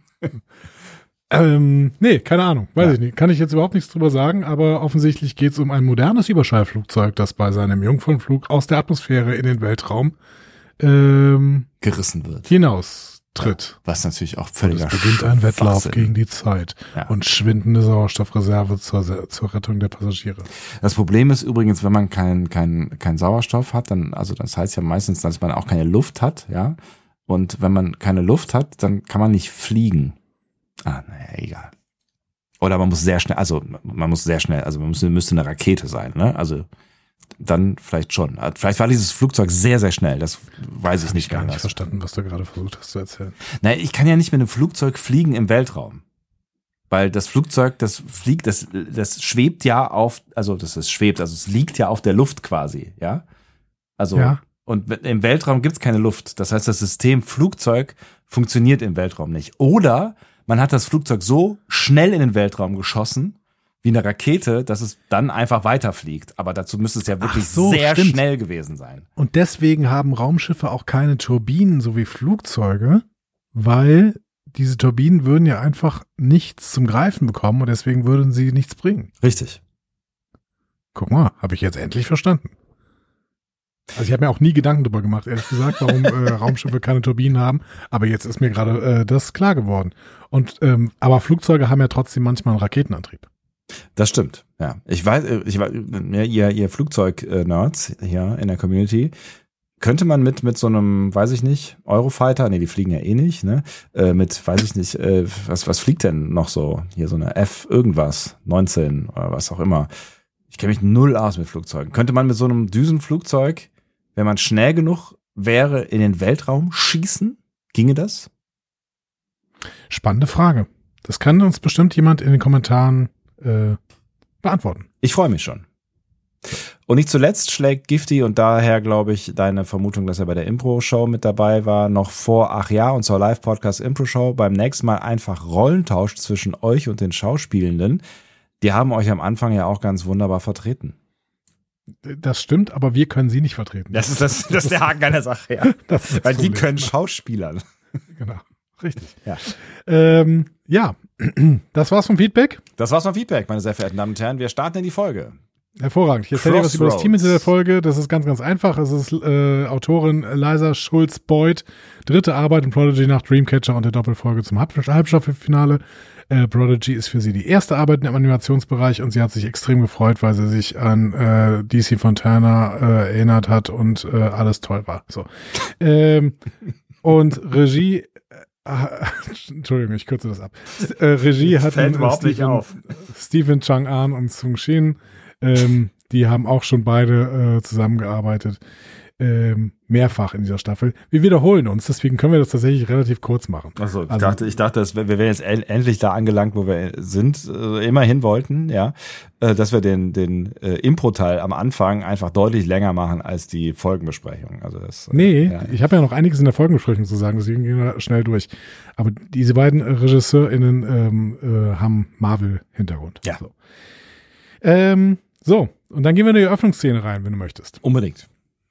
Ähm, nee, keine Ahnung, weiß ja. ich nicht. Kann ich jetzt überhaupt nichts drüber sagen, aber offensichtlich geht es um ein modernes Überschallflugzeug, das bei seinem Jungfernflug aus der Atmosphäre in den Weltraum ähm, gerissen wird. Hinaus tritt. Ja, was natürlich auch völliger Es beginnt ein Wettlauf gegen die Zeit ja. und schwindende Sauerstoffreserve zur, zur Rettung der Passagiere. Das Problem ist übrigens, wenn man keinen kein, kein Sauerstoff hat, dann, also das heißt ja meistens, dass man auch keine Luft hat, ja. Und wenn man keine Luft hat, dann kann man nicht fliegen. Ah, naja, egal. Oder man muss sehr schnell, also man muss sehr schnell, also man müsste, müsste eine Rakete sein, ne? Also dann vielleicht schon. Vielleicht war dieses Flugzeug sehr, sehr schnell, das weiß ich Hab nicht ich gar genau. nicht verstanden, was du gerade versucht hast zu erzählen. Naja, ich kann ja nicht mit einem Flugzeug fliegen im Weltraum. Weil das Flugzeug, das fliegt, das, das schwebt ja auf, also das ist schwebt, also es liegt ja auf der Luft quasi, ja? Also, ja. Und im Weltraum gibt's keine Luft. Das heißt, das System Flugzeug funktioniert im Weltraum nicht. Oder man hat das Flugzeug so schnell in den Weltraum geschossen, wie eine Rakete, dass es dann einfach weiterfliegt. Aber dazu müsste es ja wirklich so, sehr stimmt. schnell gewesen sein. Und deswegen haben Raumschiffe auch keine Turbinen, so wie Flugzeuge, weil diese Turbinen würden ja einfach nichts zum Greifen bekommen und deswegen würden sie nichts bringen. Richtig. Guck mal, habe ich jetzt endlich verstanden. Also ich habe mir auch nie Gedanken darüber gemacht, ehrlich gesagt, warum äh, Raumschiffe keine Turbinen haben. Aber jetzt ist mir gerade äh, das klar geworden. Und ähm, aber Flugzeuge haben ja trotzdem manchmal einen Raketenantrieb. Das stimmt, ja. Ich weiß, ich weiß, ihr, ihr Flugzeug-Nerds hier in der Community, könnte man mit mit so einem, weiß ich nicht, Eurofighter, nee, die fliegen ja eh nicht, ne? Äh, mit, weiß ich nicht, äh, was was fliegt denn noch so? Hier so eine F irgendwas, neunzehn oder was auch immer. Ich kenne mich null aus mit Flugzeugen. Könnte man mit so einem Düsenflugzeug, wenn man schnell genug wäre, in den Weltraum schießen? Ginge das? Spannende Frage. Das kann uns bestimmt jemand in den Kommentaren äh, beantworten. Ich freue mich schon. Und nicht zuletzt schlägt Gifty, und daher glaube ich deine Vermutung, dass er bei der Impro-Show mit dabei war, noch vor, ach ja, und zur Live-Podcast-Impro-Show beim nächsten Mal einfach Rollentausch zwischen euch und den Schauspielenden. Die haben euch am Anfang ja auch ganz wunderbar vertreten. Das stimmt, aber wir können sie nicht vertreten. Das ist, das, das ist der Haken an der Sache, ja. Das ist das Weil die Problem. können Schauspielern. Genau, richtig. Ja. Ähm, ja, das war's vom Feedback. Das war's vom Feedback, meine sehr verehrten Damen und Herren. Wir starten in die Folge. Hervorragend. Ich erzähle dir was über das Crossroads. Team hinter der Folge. Das ist ganz, ganz einfach. Es ist äh, Autorin Liza Schulz-Boyd. Dritte Arbeit in Prodigy nach Dreamcatcher und der Doppelfolge zum Halb- Halbstaffelfinale. Äh, Prodigy ist für sie die erste Arbeit im Animationsbereich und sie hat sich extrem gefreut, weil sie sich an äh, D C Fontana äh, erinnert hat und äh, alles toll war. So. ähm, und Regie äh, Entschuldigung, ich kürze das ab. Äh, Regie Das hatten fällt überhaupt nicht Stephen, auf. Stephen Chang-an und Sung Shin. Ähm, die haben auch schon beide äh, zusammengearbeitet. Ähm, mehrfach in dieser Staffel. Wir wiederholen uns, deswegen können wir das tatsächlich relativ kurz machen. Achso, ich Also- dachte, ich dachte, dass wir, wir wären jetzt en- endlich da angelangt, wo wir sind, äh, immerhin wollten, ja, äh, dass wir den, den äh, Impro-Teil am Anfang einfach deutlich länger machen als die Folgenbesprechung. Also das, äh, Nee, ja. ich habe ja noch einiges in der Folgenbesprechung zu sagen, deswegen gehen wir schnell durch. Aber diese beiden äh, RegisseurInnen ähm, äh, haben Marvel-Hintergrund. Ja. So. Ähm, so, und dann gehen wir in die Eröffnungsszene rein, wenn du möchtest. Unbedingt.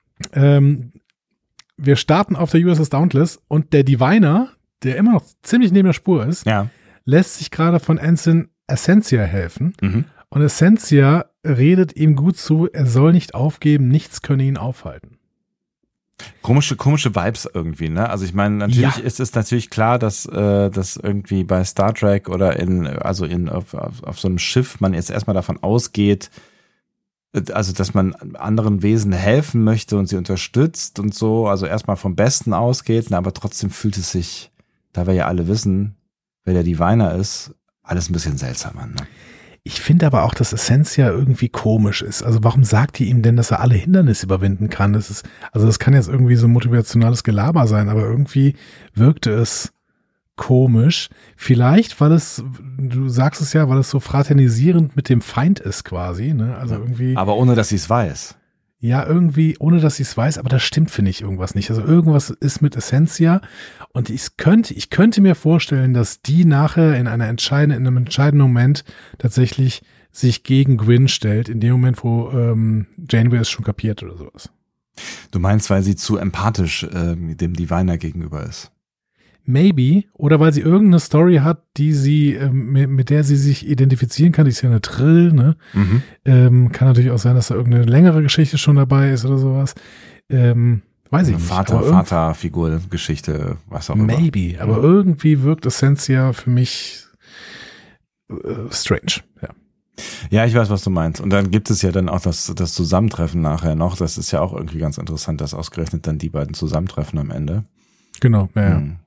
Ähm, wir starten auf der U S S Dauntless und der Diviner, der immer noch ziemlich neben der Spur ist, Ja. lässt sich gerade von Ensign Essentia helfen. Mhm. Und Essentia redet ihm gut zu, er soll nicht aufgeben, nichts könne ihn aufhalten. Komische, komische Vibes irgendwie, ne? Also ich meine, natürlich Ja. ist es natürlich klar, dass äh, dass irgendwie bei Star Trek oder in, also in auf, auf, auf so einem Schiff man jetzt erstmal davon ausgeht, also dass man anderen Wesen helfen möchte und sie unterstützt und so, also erstmal vom Besten ausgeht, ne, aber trotzdem fühlt es sich, da wir ja alle wissen, wer der Diviner ist, alles ein bisschen seltsam an. Ne? Ich finde aber auch, dass Essentia irgendwie komisch ist. Also warum sagt die ihm denn, dass er alle Hindernisse überwinden kann? Das ist, also das kann jetzt irgendwie so motivationales Gelaber sein, aber irgendwie wirkte es komisch. Vielleicht, weil es, du sagst es ja, weil es so fraternisierend mit dem Feind ist quasi, ne? Also irgendwie. Aber ohne, dass sie es weiß. Ja, irgendwie, ohne dass ich es weiß, aber das stimmt, finde ich, irgendwas nicht. Also irgendwas ist mit Essentia und ich könnte, ich könnte mir vorstellen, dass die nachher in einer entscheidenden, in einem entscheidenden Moment tatsächlich sich gegen Gwyn stellt, in dem Moment, wo ähm, Janeway es schon kapiert oder sowas. Du meinst, weil sie zu empathisch äh, dem Diviner gegenüber ist. Maybe, oder weil sie irgendeine Story hat, die sie, ähm, mit, mit der sie sich identifizieren kann, die ist ja eine Trill, ne? Mhm. Ähm, kann natürlich auch sein, dass da irgendeine längere Geschichte schon dabei ist oder sowas. Ähm, weiß ich nicht. Vater, aber irgend- Vaterfigur, Geschichte, was auch immer. Maybe, aber irgendwie wirkt Essentia für mich äh, strange. Ja. Ja, ich weiß, was du meinst. Und dann gibt es ja dann auch das, das Zusammentreffen nachher noch. Das ist ja auch irgendwie ganz interessant, dass ausgerechnet dann die beiden zusammentreffen am Ende. Genau, ja. ja. Hm.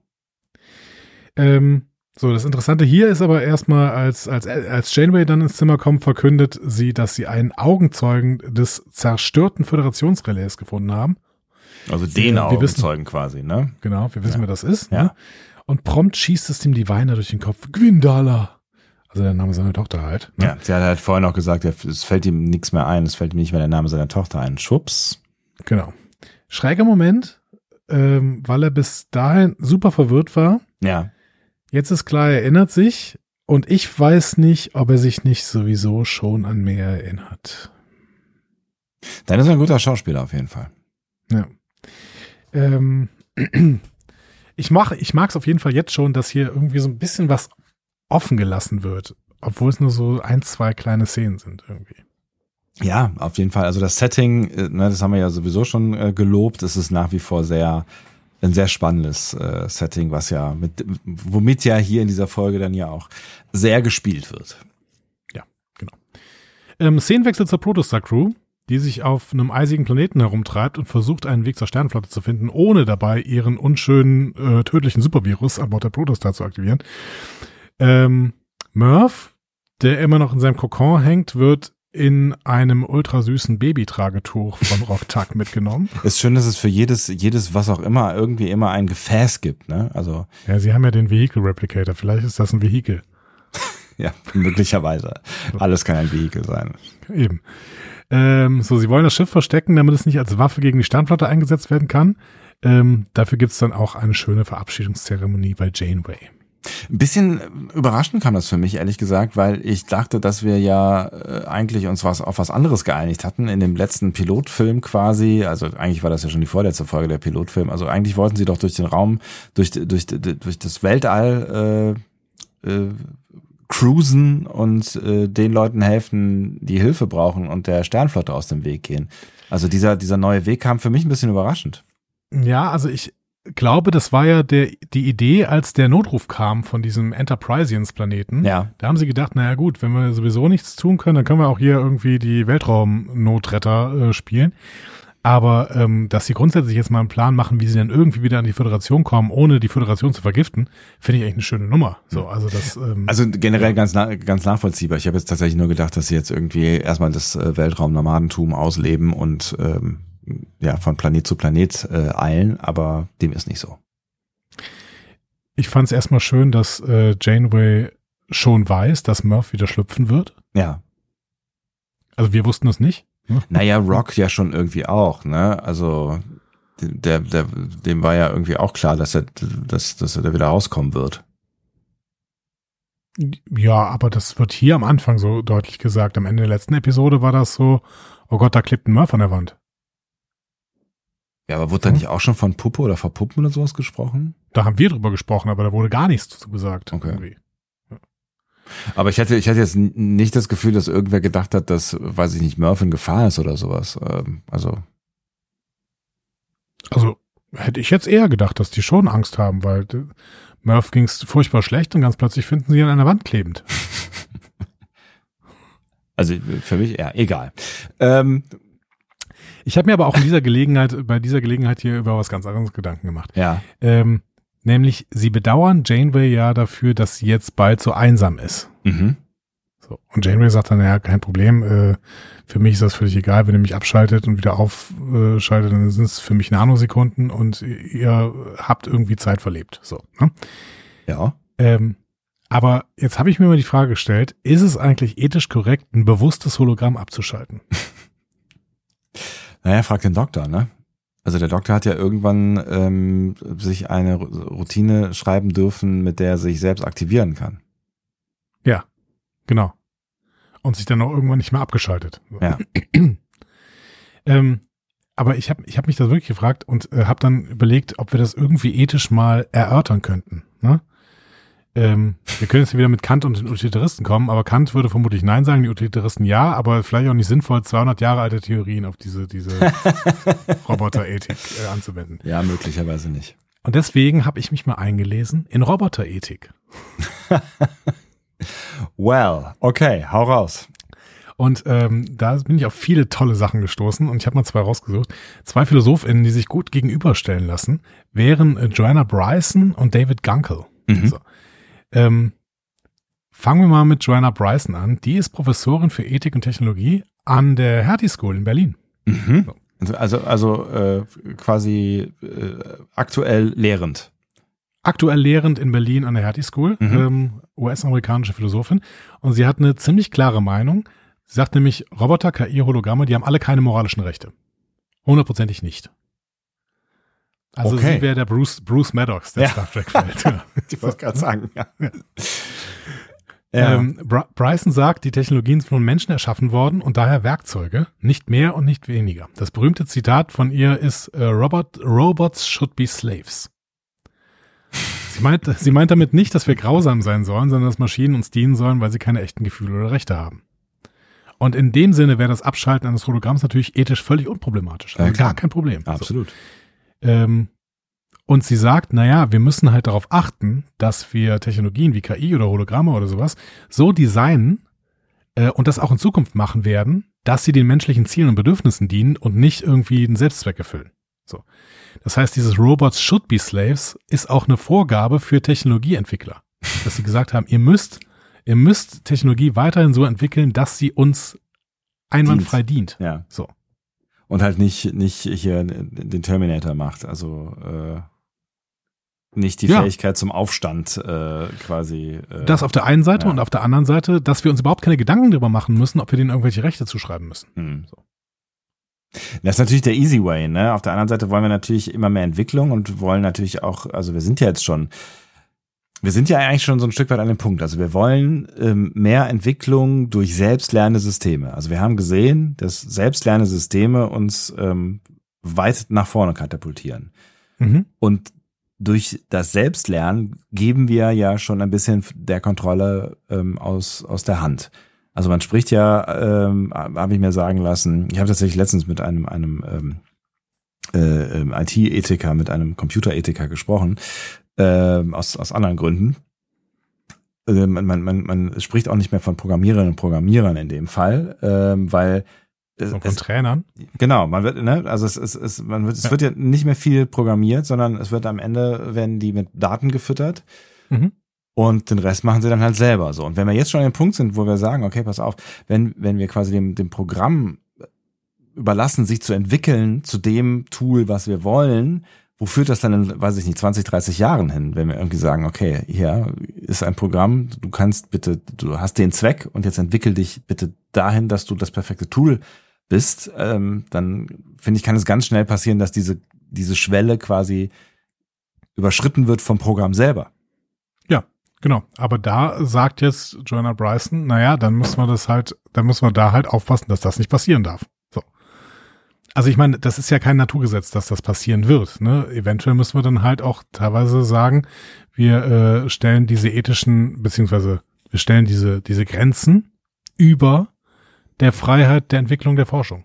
Ähm, so, das Interessante hier ist aber erstmal, als, als, als Janeway dann ins Zimmer kommt, verkündet sie, dass sie einen Augenzeugen des zerstörten Föderationsrelais gefunden haben. Also den Ja, wir wissen- Augenzeugen quasi, ne? Genau, wir wissen, Ja. wer das ist. Ja. Ne? Und prompt schießt es dem Diviner durch den Kopf. Gwindala. Also der Name seiner Tochter halt. Ne? Ja, sie hat halt vorhin auch gesagt, ja, es fällt ihm nichts mehr ein, es fällt ihm nicht mehr der Name seiner Tochter ein. Schwupps. Genau. Schräger Moment, ähm, weil er bis dahin super verwirrt war. Ja. Jetzt ist klar, er erinnert sich und ich weiß nicht, ob er sich nicht sowieso schon an mehr erinnert. Dann ist er ein guter Schauspieler auf jeden Fall. Ja. Ähm, ich mach, ich mag es auf jeden Fall jetzt schon, dass hier irgendwie so ein bisschen was offen gelassen wird, obwohl es nur so ein, zwei kleine Szenen sind irgendwie. Ja, auf jeden Fall. Also das Setting, ne, das haben wir ja sowieso schon äh, gelobt. Es ist nach wie vor sehr ein sehr spannendes äh, Setting, was ja mit womit ja hier in dieser Folge dann ja auch sehr gespielt wird. Ja, genau. Ähm, Szenenwechsel zur Protostar Crew, die sich auf einem eisigen Planeten herumtreibt und versucht, einen Weg zur Sternenflotte zu finden, ohne dabei ihren unschönen, äh, tödlichen Supervirus an Bord der Protostar zu aktivieren. Ähm, Murph, der immer noch in seinem Kokon hängt, wird in einem ultrasüßen Babytragetuch von Rok-Tak mitgenommen. Ist schön, dass es für jedes, jedes was auch immer irgendwie immer ein Gefäß gibt, ne? Also. Ja, sie haben ja den Vehicle Replicator. Vielleicht ist das ein Vehikel. Ja, möglicherweise. Alles kann ein Vehikel sein. Eben. Ähm, so, sie wollen das Schiff verstecken, damit es nicht als Waffe gegen die Sternflotte eingesetzt werden kann. Ähm, dafür gibt's dann auch eine schöne Verabschiedungszeremonie bei Janeway. Ein bisschen überraschend kam das für mich, ehrlich gesagt, weil ich dachte, dass wir ja äh, eigentlich uns was auf was anderes geeinigt hatten in dem letzten Pilotfilm quasi. Also eigentlich war das ja schon die vorletzte Folge der Pilotfilm. Also eigentlich wollten sie doch durch den Raum, durch durch durch das Weltall äh, äh, cruisen und äh, den Leuten helfen, die Hilfe brauchen und der Sternflotte aus dem Weg gehen. Also dieser dieser neue Weg kam für mich ein bisschen überraschend. Ja, also ich glaube, das war ja der, die Idee, als der Notruf kam von diesem Enterprisians-Planeten. Ja. Da haben sie gedacht, naja gut, wenn wir sowieso nichts tun können, dann können wir auch hier irgendwie die Weltraumnotretter äh, spielen. Aber ähm, dass sie grundsätzlich jetzt mal einen Plan machen, wie sie dann irgendwie wieder an die Föderation kommen, ohne die Föderation zu vergiften, finde ich eigentlich eine schöne Nummer. So, also das. Ähm, also generell ganz na, ganz nachvollziehbar. Ich habe jetzt tatsächlich nur gedacht, dass sie jetzt irgendwie erstmal das äh, Weltraumnomadentum ausleben und ähm, ja, von Planet zu Planet äh, eilen, aber dem ist nicht so. Ich fand es erstmal schön, dass äh, Janeway schon weiß, dass Murph wieder schlüpfen wird. Ja. Also wir wussten das nicht. Hm? Naja, Rock ja schon irgendwie auch, ne? Also der, der, dem war ja irgendwie auch klar, dass er, dass, dass er da wieder rauskommen wird. Ja, aber das wird hier am Anfang so deutlich gesagt. Am Ende der letzten Episode war das so, oh Gott, da klebt ein Murph an der Wand. Ja, aber wurde da nicht auch schon von Puppe oder Verpuppen oder sowas gesprochen? Da haben wir drüber gesprochen, aber da wurde gar nichts dazu gesagt. Okay. Ja. Aber ich hatte, ich hatte jetzt nicht das Gefühl, dass irgendwer gedacht hat, dass, weiß ich nicht, Murph in Gefahr ist oder sowas. Also. Also, hätte ich jetzt eher gedacht, dass die schon Angst haben, weil Murph ging es furchtbar schlecht und ganz plötzlich finden sie ihn an der Wand klebend. Also, für mich, ja, egal. Ähm, Ich habe mir aber auch in dieser Gelegenheit, bei dieser Gelegenheit hier über was ganz anderes Gedanken gemacht. Ja. Ähm, nämlich, sie bedauern Janeway ja dafür, dass sie jetzt bald so einsam ist. Mhm. So. Und Janeway sagt dann, ja, kein Problem, äh, für mich ist das völlig egal, wenn ihr mich abschaltet und wieder aufschaltet, dann sind es für mich Nanosekunden und ihr habt irgendwie Zeit verlebt. So, ne? Ja. Ähm, aber jetzt habe ich mir mal die Frage gestellt, ist es eigentlich ethisch korrekt, ein bewusstes Hologramm abzuschalten? Naja, frag den Doktor, ne? Also der Doktor hat ja irgendwann ähm, sich eine Routine schreiben dürfen, mit der er sich selbst aktivieren kann. Ja, genau. Und sich dann auch irgendwann nicht mehr abgeschaltet. Ja. ähm, aber ich habe ich hab mich da wirklich gefragt und äh, habe dann überlegt, ob wir das irgendwie ethisch mal erörtern könnten. Ne? Ähm, wir können jetzt wieder mit Kant und den Utilitaristen kommen, aber Kant würde vermutlich Nein sagen, die Utilitaristen ja, aber vielleicht auch nicht sinnvoll, zweihundert Jahre alte Theorien auf diese, diese Roboterethik äh, anzuwenden. Ja, möglicherweise nicht. Und deswegen habe ich mich mal eingelesen in Roboterethik. Well, okay, hau raus. Und ähm, da bin ich auf viele tolle Sachen gestoßen und ich habe mal zwei rausgesucht. Zwei PhilosophInnen, die sich gut gegenüberstellen lassen, wären äh, Joanna Bryson und David Gunkel. Mhm. So. Ähm, fangen wir mal mit Joanna Bryson an. Die ist Professorin für Ethik und Technologie an der Hertie School in Berlin. Mhm. So. Also, also äh, quasi äh, aktuell lehrend. Aktuell lehrend in Berlin an der Hertie School, Mhm. ähm, U S-amerikanische Philosophin. Und sie hat eine ziemlich klare Meinung. Sie sagt nämlich, Roboter, K I, Hologramme, die haben alle keine moralischen Rechte. Hundertprozentig nicht. Also Okay. sie wäre der Bruce, Bruce Maddox der Ja. Star Trek-Welt. Ja. Ich wollte gerade sagen, ja. Ja. Ja. Ähm, Br- Bryson sagt, die Technologien sind von Menschen erschaffen worden und daher Werkzeuge, nicht mehr und nicht weniger. Das berühmte Zitat von ihr ist, äh, Robot, Robots should be slaves. Sie meint, sie meint damit nicht, dass wir grausam sein sollen, sondern dass Maschinen uns dienen sollen, weil sie keine echten Gefühle oder Rechte haben. Und in dem Sinne wäre das Abschalten eines Hologramms natürlich ethisch völlig unproblematisch. Also ja, gar kein Problem. Absolut. So. Ähm, und sie sagt, naja, wir müssen halt darauf achten, dass wir Technologien wie K I oder Hologramme oder sowas so designen äh, und das auch in Zukunft machen werden, dass sie den menschlichen Zielen und Bedürfnissen dienen und nicht irgendwie einen Selbstzweck erfüllen. So. Das heißt, dieses Robots should be slaves ist auch eine Vorgabe für Technologieentwickler. Dass sie gesagt haben, ihr müsst, ihr müsst Technologie weiterhin so entwickeln, dass sie uns einwandfrei dient. Ja. So. Und halt nicht, nicht hier den Terminator macht, also äh, nicht die ja. Fähigkeit zum Aufstand äh, quasi. Äh, das auf der einen Seite ja. und auf der anderen Seite, dass wir uns überhaupt keine Gedanken darüber machen müssen, ob wir denen irgendwelche Rechte zuschreiben müssen. Hm. So. Das ist natürlich der easy way, ne? Auf der anderen Seite wollen wir natürlich immer mehr Entwicklung und wollen natürlich auch, also wir sind ja jetzt schon, wir sind ja eigentlich schon so ein Stück weit an dem Punkt. Also wir wollen ähm, mehr Entwicklung durch selbstlernende Systeme. Also wir haben gesehen, dass selbstlernende Systeme uns ähm, weit nach vorne katapultieren. Mhm. Und durch das Selbstlernen geben wir ja schon ein bisschen der Kontrolle ähm, aus aus der Hand. Also man spricht ja, ähm, habe ich mir sagen lassen, ich habe tatsächlich letztens mit einem einem ähm, äh, I T-Ethiker, mit einem Computerethiker gesprochen, äh, aus aus anderen Gründen. Äh, man, man, man, man spricht auch nicht mehr von Programmiererinnen und Programmierern in dem Fall, äh, weil es, von es, Trainern? Genau, man wird, ne, also es, es, es, man wird, es ja. wird ja nicht mehr viel programmiert, sondern es wird am Ende, werden die mit Daten gefüttert. Mhm. Und den Rest machen sie dann halt selber so. Und wenn wir jetzt schon an dem Punkt sind, wo wir sagen, okay, pass auf, wenn wenn wir quasi dem, dem Programm überlassen, sich zu entwickeln zu dem Tool, was wir wollen, wo führt das dann in, weiß ich nicht, zwanzig, dreißig Jahren hin, wenn wir irgendwie sagen, okay, hier ist ein Programm, du kannst bitte, du hast den Zweck und jetzt entwickel dich bitte dahin, dass du das perfekte Tool bist, ähm, dann finde ich, kann es ganz schnell passieren, dass diese diese Schwelle quasi überschritten wird vom Programm selber. Ja. Genau, aber da sagt jetzt Joanna Bryson, naja, dann müssen wir das halt, dann müssen wir da halt aufpassen, dass das nicht passieren darf. So. Also ich meine, das ist ja kein Naturgesetz, dass das passieren wird. Ne? Eventuell müssen wir dann halt auch teilweise sagen, wir äh, stellen diese ethischen, beziehungsweise wir stellen diese diese Grenzen über der Freiheit der Entwicklung der Forschung.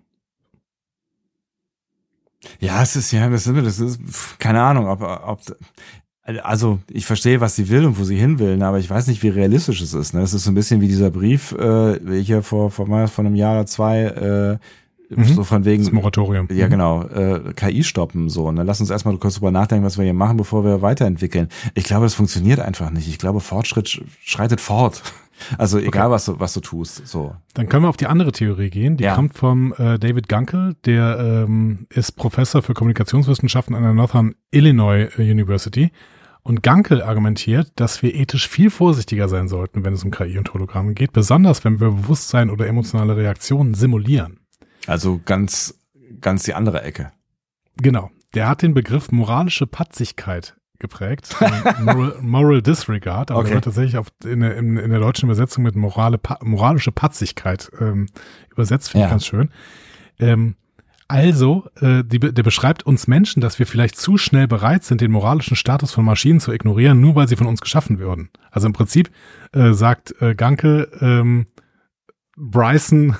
Ja, es ist ja, das ist, das ist keine Ahnung, ob, ob also ich verstehe, was sie will und wo sie hin will, aber ich weiß nicht, wie realistisch es ist. Ne? Es ist so ein bisschen wie dieser Brief, äh, hier vor vor mal vor einem Jahr oder zwei, äh, mhm. so von wegen das Moratorium. Ja, genau, äh, K I stoppen so. Ne? Lass uns erstmal kurz drüber nachdenken, was wir hier machen, bevor wir weiterentwickeln. Ich glaube, das funktioniert einfach nicht. Ich glaube, Fortschritt schreitet fort. Also egal, okay. was du was du tust. So. Dann können wir auf die andere Theorie gehen. Die ja. kommt vom äh, David Gunkel, der ähm, ist Professor für Kommunikationswissenschaften an der Northern Illinois University. Und Gunkel argumentiert, dass wir ethisch viel vorsichtiger sein sollten, wenn es um K I und Hologramme geht, besonders wenn wir Bewusstsein oder emotionale Reaktionen simulieren. Also ganz ganz die andere Ecke. Genau. Der hat den Begriff moralische Patzigkeit geprägt, moral, moral Disregard, aber okay. der wird tatsächlich auf, in, der, in, in der deutschen Übersetzung mit morale, moralische Patzigkeit ähm, übersetzt, finde ja. ich ganz schön. Ähm, also, äh, die, der beschreibt uns Menschen, dass wir vielleicht zu schnell bereit sind, den moralischen Status von Maschinen zu ignorieren, nur weil sie von uns geschaffen würden. Also im Prinzip äh, sagt äh, Gunkel, ähm, Bryson,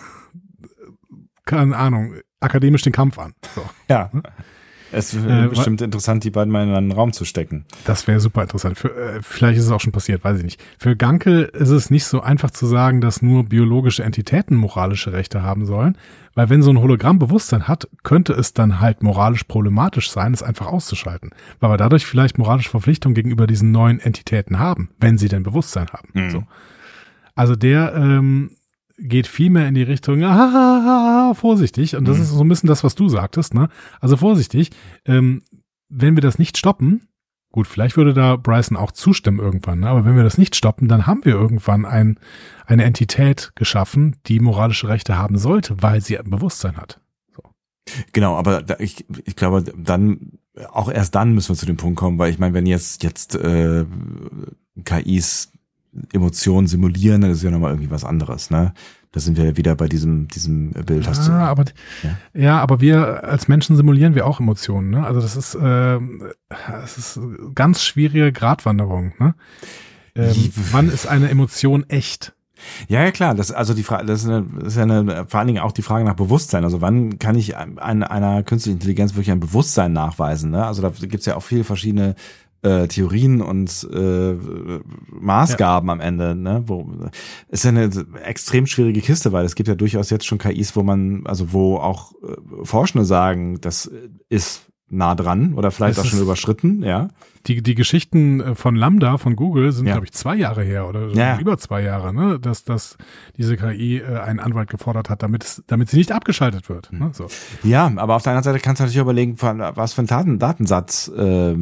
keine Ahnung, akademisch den Kampf an. So. Ja. Es wäre äh, bestimmt interessant, die beiden mal in einen Raum zu stecken. Das wäre super interessant. Für, äh, vielleicht ist es auch schon passiert, weiß ich nicht. Für Gunkel ist es nicht so einfach zu sagen, dass nur biologische Entitäten moralische Rechte haben sollen, weil wenn so ein Hologramm Bewusstsein hat, könnte es dann halt moralisch problematisch sein, es einfach auszuschalten, weil wir dadurch vielleicht moralische Verpflichtungen gegenüber diesen neuen Entitäten haben, wenn sie denn Bewusstsein haben. Mhm. So. Also der ähm, geht viel mehr in die Richtung, ah, vorsichtig, und das mhm. ist so ein bisschen das, was du sagtest, ne? Also vorsichtig, ähm, wenn wir das nicht stoppen, gut, vielleicht würde da Bryson auch zustimmen irgendwann, ne? Aber wenn wir das nicht stoppen, dann haben wir irgendwann ein, eine Entität geschaffen, die moralische Rechte haben sollte, weil sie ein Bewusstsein hat. So. Genau, aber da, ich, ich glaube, dann, auch erst dann müssen wir zu dem Punkt kommen, weil ich meine, wenn jetzt, jetzt äh, K Is Emotionen simulieren, das ist ja nochmal irgendwie was anderes, ne? Da sind wir wieder bei diesem diesem Bild. Hast ja, du, aber, ja? ja, aber wir als Menschen simulieren wir auch Emotionen, ne? Also das ist, äh, das ist ganz schwierige Gratwanderung, ne? Ähm, wann ist eine Emotion echt? Ja, ja, klar. Das, also die Frage, das ist, eine, das ist ja eine, vor allen Dingen auch die Frage nach Bewusstsein. Also wann kann ich ein, einer künstlichen Intelligenz wirklich ein Bewusstsein nachweisen? Ne? Also da gibt's ja auch viele verschiedene äh, Theorien und äh, Maßgaben ja. am Ende. Ne? Wo, ist ja eine extrem schwierige Kiste, weil es gibt ja durchaus jetzt schon K Is, wo man, also wo auch äh, Forschende sagen, das ist nah dran oder vielleicht das auch schon überschritten, ja. Die, die Geschichten von Lambda, von Google, sind, ja. glaube ich, zwei Jahre her oder ja. über zwei Jahre, ne, dass, dass diese K I äh, einen Anwalt gefordert hat, damit es, damit sie nicht abgeschaltet wird. Ne? So. Ja, aber auf der anderen Seite kannst du natürlich überlegen, was für ein Daten, Datensatz, äh,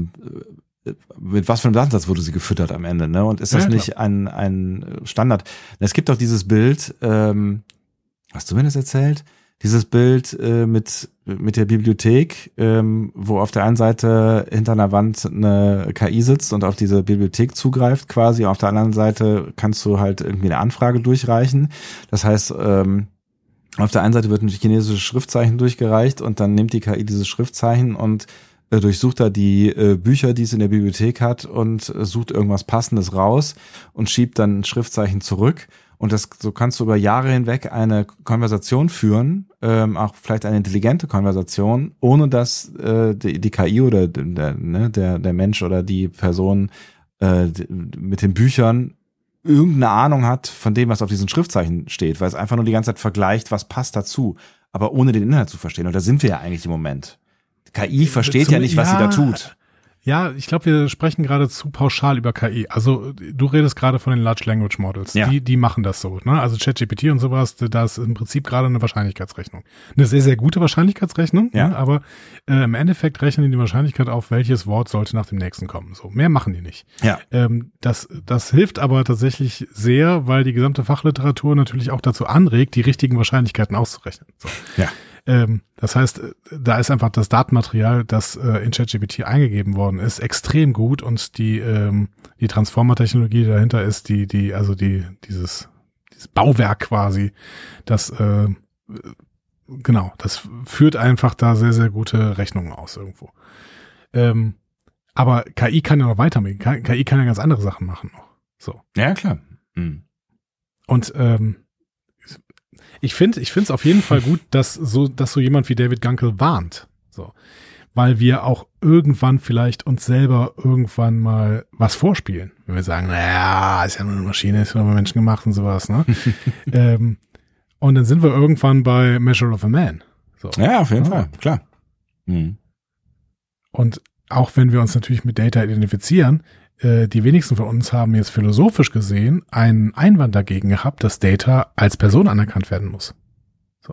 mit was für einem Datensatz wurde sie gefüttert am Ende, ne? Und ist das ja, nicht ein, ein Standard? Es gibt doch dieses Bild, ähm, hast du mir das erzählt? Dieses Bild äh, mit mit der Bibliothek, ähm, wo auf der einen Seite hinter einer Wand eine K I sitzt und auf diese Bibliothek zugreift quasi. Auf der anderen Seite kannst du halt irgendwie eine Anfrage durchreichen. Das heißt, ähm, auf der einen Seite wird ein chinesisches Schriftzeichen durchgereicht und dann nimmt die K I dieses Schriftzeichen und äh, durchsucht da die äh, Bücher, die es in der Bibliothek hat und äh, sucht irgendwas Passendes raus und schiebt dann ein Schriftzeichen zurück. Und das, so kannst du über Jahre hinweg eine Konversation führen, ähm, auch vielleicht eine intelligente Konversation, ohne dass äh, die, die K I oder der, ne, der, der Mensch oder die Person äh, mit den Büchern irgendeine Ahnung hat von dem, was auf diesen Schriftzeichen steht, weil es einfach nur die ganze Zeit vergleicht, was passt dazu, aber ohne den Inhalt zu verstehen. Und da sind wir ja eigentlich im Moment. Die K I versteht Zum, ja nicht, was ja. sie da tut. Ja, ich glaube, wir sprechen gerade zu pauschal über K I. Also du redest gerade von den Large Language Models. Ja. Die, die machen das so. Ne? Also ChatGPT und sowas, da ist im Prinzip gerade eine Wahrscheinlichkeitsrechnung. Eine sehr, sehr gute Wahrscheinlichkeitsrechnung. Ja. Ne? Aber äh, im Endeffekt rechnen die die Wahrscheinlichkeit auf, welches Wort sollte nach dem nächsten kommen. So, mehr machen die nicht. Ja. Ähm, das, das hilft aber tatsächlich sehr, weil die gesamte Fachliteratur natürlich auch dazu anregt, die richtigen Wahrscheinlichkeiten auszurechnen. So. Ja. Ähm, das heißt, da ist einfach das Datenmaterial, das äh, in ChatGPT eingegeben worden ist, extrem gut und die ähm, die Transformer-Technologie, die dahinter ist, die die also die dieses dieses Bauwerk quasi, das äh, genau, das führt einfach da sehr sehr gute Rechnungen aus irgendwo. Ähm, aber K I kann ja noch weitermachen. K I kann ja ganz andere Sachen machen noch. So. Ja klar. Mhm. Und ähm, Ich finde, ich finde es auf jeden Fall gut, dass so, dass so jemand wie David Gunkel warnt. So. Weil wir auch irgendwann vielleicht uns selber irgendwann mal was vorspielen. Wenn wir sagen, naja, ist ja nur eine Maschine, ist ja nur Menschen gemacht und sowas, ne? ähm, und dann sind wir irgendwann bei Measure of a Man. So. Ja, auf jeden ja. Fall, klar. Mhm. Und auch wenn wir uns natürlich mit Data identifizieren, die wenigsten von uns haben jetzt philosophisch gesehen einen Einwand dagegen gehabt, dass Data als Person anerkannt werden muss. So.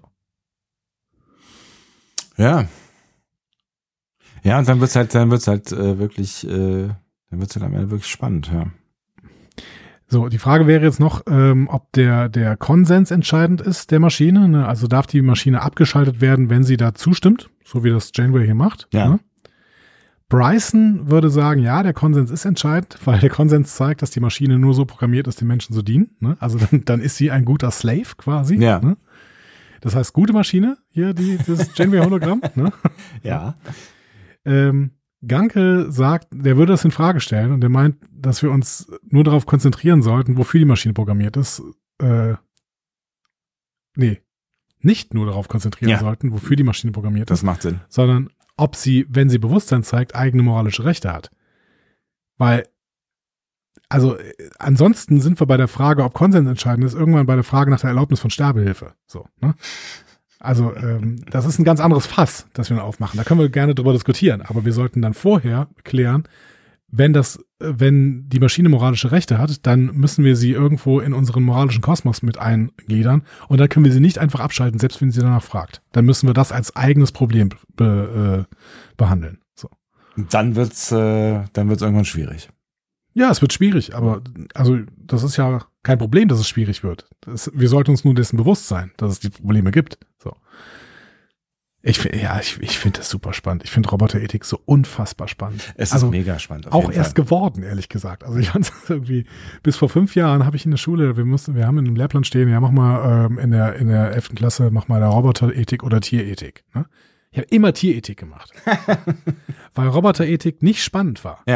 Ja. Ja, und dann wird's halt, dann wird's halt äh, wirklich, äh, dann wird's halt am Ende wirklich spannend, ja. So, die Frage wäre jetzt noch, ähm, ob der der Konsens entscheidend ist der Maschine. Ne? Also darf die Maschine abgeschaltet werden, wenn sie da zustimmt, so wie das Janeway hier macht. Ja. Ne? Bryson würde sagen, ja, der Konsens ist entscheidend, weil der Konsens zeigt, dass die Maschine nur so programmiert ist, den Menschen zu dienen. Ne? Also dann, dann ist sie ein guter Slave quasi. Ja. Ne? Das heißt, gute Maschine, hier die, das Janeway-Hologramm. Ne? Ja. Ähm, Gunkel sagt, der würde das in Frage stellen und der meint, dass wir uns nur darauf konzentrieren sollten, wofür die Maschine programmiert ist. Äh, nee, nicht nur darauf konzentrieren ja. sollten, wofür die Maschine programmiert das ist. Das macht Sinn. Sondern ob sie, wenn sie Bewusstsein zeigt, eigene moralische Rechte hat. Weil, also ansonsten sind wir bei der Frage, ob Konsens entscheidend ist, irgendwann bei der Frage nach der Erlaubnis von Sterbehilfe. So, ne? Also ähm, das ist ein ganz anderes Fass, das wir aufmachen. Da können wir gerne drüber diskutieren, aber wir sollten dann vorher klären, wenn das, wenn die Maschine moralische Rechte hat, dann müssen wir sie irgendwo in unseren moralischen Kosmos mit eingliedern und dann können wir sie nicht einfach abschalten, selbst wenn sie danach fragt. Dann müssen wir das als eigenes Problem be, äh, behandeln. So. Dann wird's, äh, dann wird's irgendwann schwierig. Ja, es wird schwierig, aber also das ist ja kein Problem, dass es schwierig wird. Das, wir sollten uns nur dessen bewusst sein, dass es die Probleme gibt. So. Ich finde, ja, ich, ich finde das super spannend. Ich finde Roboterethik so unfassbar spannend. Es also, ist mega spannend. Auf auch jeden erst Fall. geworden, ehrlich gesagt. Also ich fand es irgendwie, bis vor fünf Jahren habe ich in der Schule, wir mussten, wir haben in einem Lehrplan stehen, ja, mach mal ähm, in der in der elften Klasse, mach mal da Roboterethik oder Tierethik. Ne? Ich habe immer Tierethik gemacht. Weil Roboterethik nicht spannend war. Ja.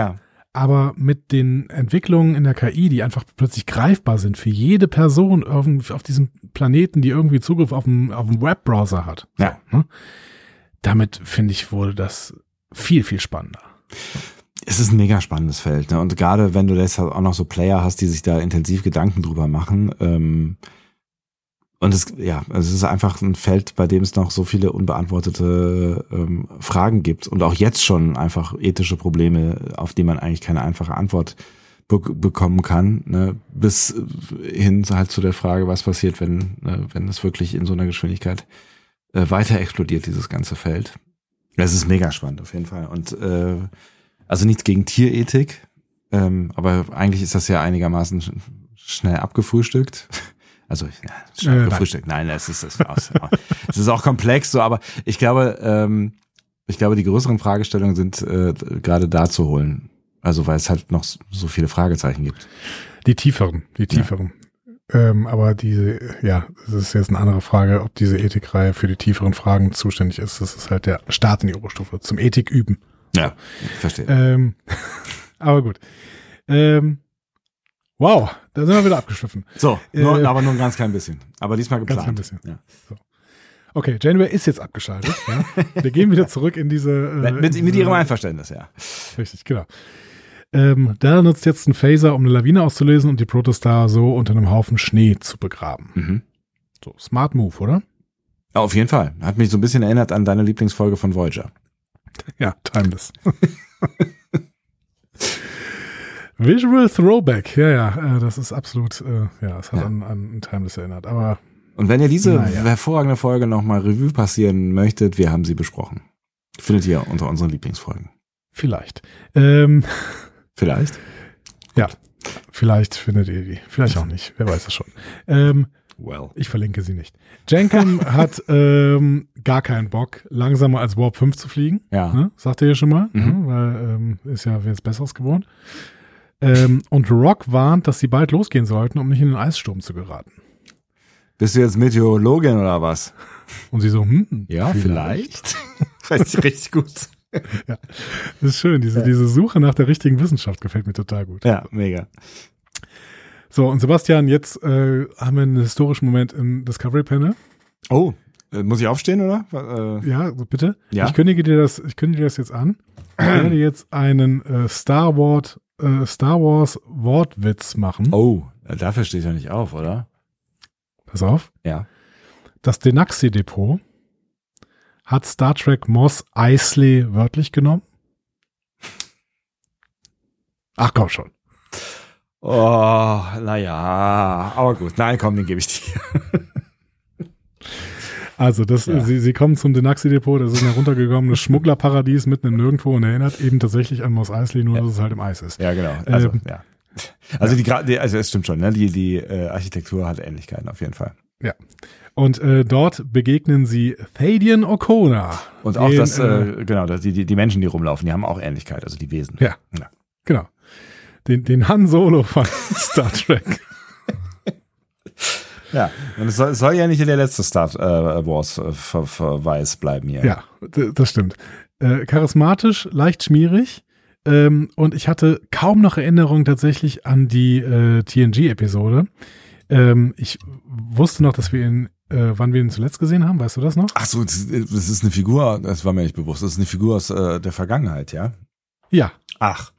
Aber mit den Entwicklungen in der K I, die einfach plötzlich greifbar sind für jede Person auf diesem Planeten, die irgendwie Zugriff auf einen, auf einen Webbrowser hat. Ja. So, ne? Damit, finde ich, wurde das viel, viel spannender. Es ist ein mega spannendes Feld, ne? Und gerade wenn du jetzt auch noch so Player hast, die sich da intensiv Gedanken drüber machen, ähm, und es, ja, es ist einfach ein Feld, bei dem es noch so viele unbeantwortete ähm, Fragen gibt und auch jetzt schon einfach ethische Probleme, auf die man eigentlich keine einfache Antwort be- bekommen kann, ne? Bis hin halt zu der Frage, was passiert, wenn, ne, wenn es wirklich in so einer Geschwindigkeit äh, weiter explodiert, dieses ganze Feld. Es ist mega spannend auf jeden Fall. Und äh, also nichts gegen Tierethik, ähm, aber eigentlich ist das ja einigermaßen sch- schnell abgefrühstückt. Also ja, schnell äh, abgefrühstückt. Nein, es ist es. Es ist auch komplex, so, aber ich glaube, ähm, ich glaube, die größeren Fragestellungen sind äh, gerade da zu holen. Also weil es halt noch so viele Fragezeichen gibt. Die tieferen, die tieferen. Ja. Ähm, aber diese, ja, das ist jetzt eine andere Frage, ob diese Ethikreihe für die tieferen Fragen zuständig ist. Das ist halt der Start in die Oberstufe, zum Ethik üben. Ja, ich verstehe. Ähm, aber gut. Ähm, wow, da sind wir wieder abgeschwiffen. So, nur, äh, aber nur ein ganz klein bisschen. Aber diesmal geplant. Ganz klein bisschen. Ja. So. Okay, Janeway ist jetzt abgeschaltet. Ja. Wir gehen wieder zurück in diese... Äh, mit, mit, mit ihrem Einverständnis, ja. Richtig, genau. Ähm, der nutzt jetzt einen Phaser, um eine Lawine auszulösen und die Protostar so unter einem Haufen Schnee zu begraben. Mhm. So, smart move, oder? Ja, auf jeden Fall. Hat mich so ein bisschen erinnert an deine Lieblingsfolge von Voyager. Ja, timeless. Visual Throwback, ja, ja, äh, das ist absolut, äh, ja, es hat Ja. an, an Timeless erinnert, aber Und wenn ihr diese Naja. hervorragende Folge nochmal Revue passieren möchtet, wir haben sie besprochen. Findet ihr unter unseren Lieblingsfolgen. vielleicht. Ähm, Vielleicht? ja, vielleicht findet ihr die, vielleicht auch nicht, wer weiß es schon. Ähm, Well. ich verlinke sie nicht. Jankum hat ähm, gar keinen Bock, langsamer als Warp fünf zu fliegen. Ja. Ne? Sagt er ja schon mal, Mhm. ne? Weil ähm, ist ja jetzt Besseres gewohnt. Ähm, und Rock warnt, dass sie bald losgehen sollten, um nicht in den Eissturm zu geraten. Bist du jetzt Meteorologin oder was? Und sie so, hm, Richtig, richtig gut. Ja, das ist schön. Diese, diese Suche nach der richtigen Wissenschaft gefällt mir total gut. Ja, mega. So, und Sebastian, jetzt äh, haben wir einen historischen Moment im Discovery Panel. Oh, äh, muss ich aufstehen, oder? Äh, Ja, so bitte. Ja? Ich kündige dir das, ich kündige dir das jetzt an. Ich werde jetzt einen äh, Star Wars, äh, Star Wars Wortwitz machen. oh, dafür stehe ich ja nicht auf, oder? Pass auf. Ja. Das Denaxi-Depot hat Star Trek Mos Eisley wörtlich genommen. Ach komm schon. Oh, naja, aber gut. Nein, komm, den gebe ich dir. Also das, Ja. sie, sie kommen zum Denaxi-Depot, das ist ein heruntergekommenes Schmugglerparadies mitten im Nirgendwo und erinnert eben tatsächlich an Mos Eisley, nur Ja. dass es halt im Eis ist. Ja, genau. Also, Ähm, ja. Also die, Gra- die, also es stimmt schon, ne? Die, die äh, Architektur hat Ähnlichkeiten auf jeden Fall. Ja. Und äh, dort begegnen sie Thadian O'Connor. Und auch den, das, äh, äh, genau, das, die, die die Menschen, die rumlaufen, die haben auch Ähnlichkeit, also die Wesen. Ja. Ja. Genau. Den, den Han Solo von Star Trek. Ja, und es soll, es soll ja nicht der letzte Star äh, Wars äh, Ver- Verweis bleiben hier. Ja, d- das stimmt. Äh, charismatisch, leicht schmierig. Ähm, und ich hatte kaum noch Erinnerung tatsächlich an die äh, T N G-Episode. Ähm, ich wusste noch, dass wir ihn, äh, wann wir ihn zuletzt gesehen haben. Weißt du das noch? Ach so, das, das ist eine Figur, das war mir nicht bewusst, das ist eine Figur aus äh, der Vergangenheit, ja? Ja. Ach.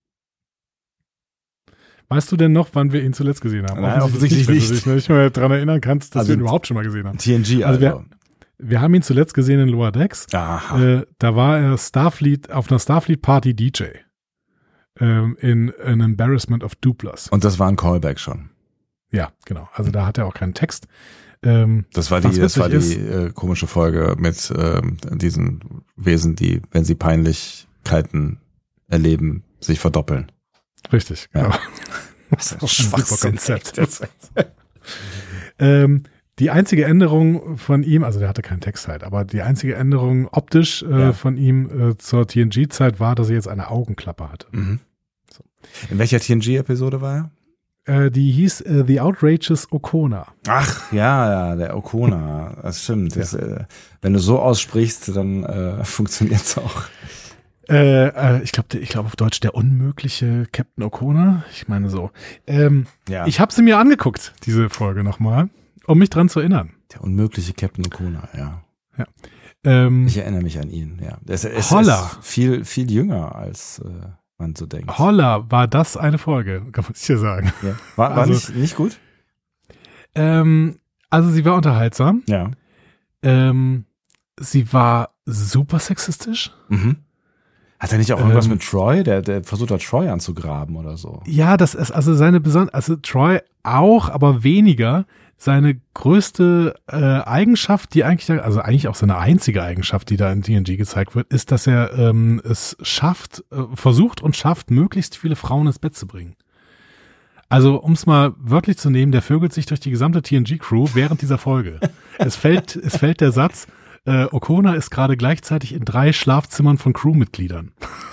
Weißt du denn noch, wann wir ihn zuletzt gesehen haben? Nein, offensichtlich wenn nicht. du dich nicht mehr daran erinnern kannst, dass Also wir ihn überhaupt schon mal gesehen haben. T N G, Also also. wir- Wir haben ihn zuletzt gesehen in Lower Decks. Aha. Äh, da war er Starfleet auf einer Starfleet-Party D J. Ähm, in An Embarrassment of Dupless. Und das war ein Callback schon. Ja, genau. Also da hat er auch keinen Text. Ähm, Das war Was die, das war die witzig äh, komische Folge mit ähm, diesen Wesen, die, wenn sie Peinlichkeiten erleben, sich verdoppeln. richtig, Ja. genau. Das ist ein super Konzept. echt. Ähm, die einzige Änderung von ihm, also der hatte keinen Text halt, aber die einzige Änderung optisch äh, Ja. von ihm äh, zur T N G-Zeit war, dass er jetzt eine Augenklappe hatte. Mhm. In welcher T N G-Episode war er? Äh, die hieß äh, The Outrageous O'Connor. Ach, ja, ja, der O'Connor. Das stimmt. Das, äh, wenn du so aussprichst, dann äh, funktioniert's auch. Äh, äh, ich glaube, ich glaube auf Deutsch der unmögliche Captain O'Connor. Ich meine so. Ähm, Ja. Ich habe sie mir angeguckt, diese Folge nochmal, um mich dran zu erinnern. Der unmögliche Captain O'Connor, ja. Ja. Ähm, Ich erinnere mich an ihn, ja. Er ist, er ist, Holla. ist viel, viel jünger, als äh, man so denkt. Holla, war das eine Folge, kann man sicher sagen. Ja. War, war Also- nicht, nicht gut? Ähm, also sie war unterhaltsam. Ja. Ähm, sie war super sexistisch. Mhm. Hat er nicht auch irgendwas Ähm, mit Troy? Der, der versucht hat, Troy anzugraben oder so. Ja, das ist also seine besondere, also Troy auch, aber weniger. Seine größte äh, Eigenschaft, die eigentlich, da- also eigentlich auch seine einzige Eigenschaft, die da in T N G gezeigt wird, ist, dass er ähm, es schafft, äh, versucht und schafft, möglichst viele Frauen ins Bett zu bringen. Also, um es mal wörtlich zu nehmen, der vögelt sich durch die gesamte T N G-Crew während dieser Folge. Es fällt, es fällt der Satz, äh, O'Connor ist gerade gleichzeitig in drei Schlafzimmern von Crewmitgliedern.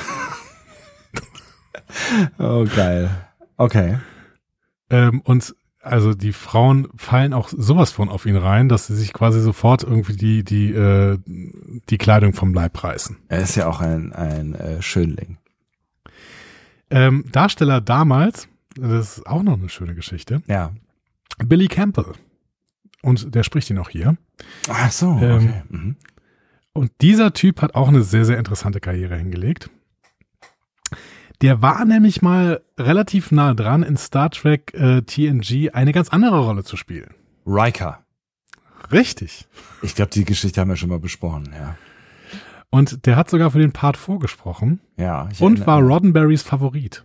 Oh, geil. Okay. Ähm, und also die Frauen fallen auch sowas von auf ihn rein, dass sie sich quasi sofort irgendwie die, die, äh, die Kleidung vom Leib reißen. Er ist ja auch ein, ein äh, Schönling. Ähm, Darsteller damals, das ist auch noch eine schöne Geschichte, Ja. Billy Campbell. Und der spricht ihn auch hier. Ach so, okay. Ähm, Mhm. Und dieser Typ hat auch eine sehr, sehr interessante Karriere hingelegt. Der war nämlich mal relativ nah dran, in Star Trek äh, T N G eine ganz andere Rolle zu spielen. Riker. Richtig. Ich glaube, die Geschichte haben wir schon mal besprochen, ja. Und der hat sogar für den Part vorgesprochen Ja. ich und erinnere- war Roddenberrys Favorit.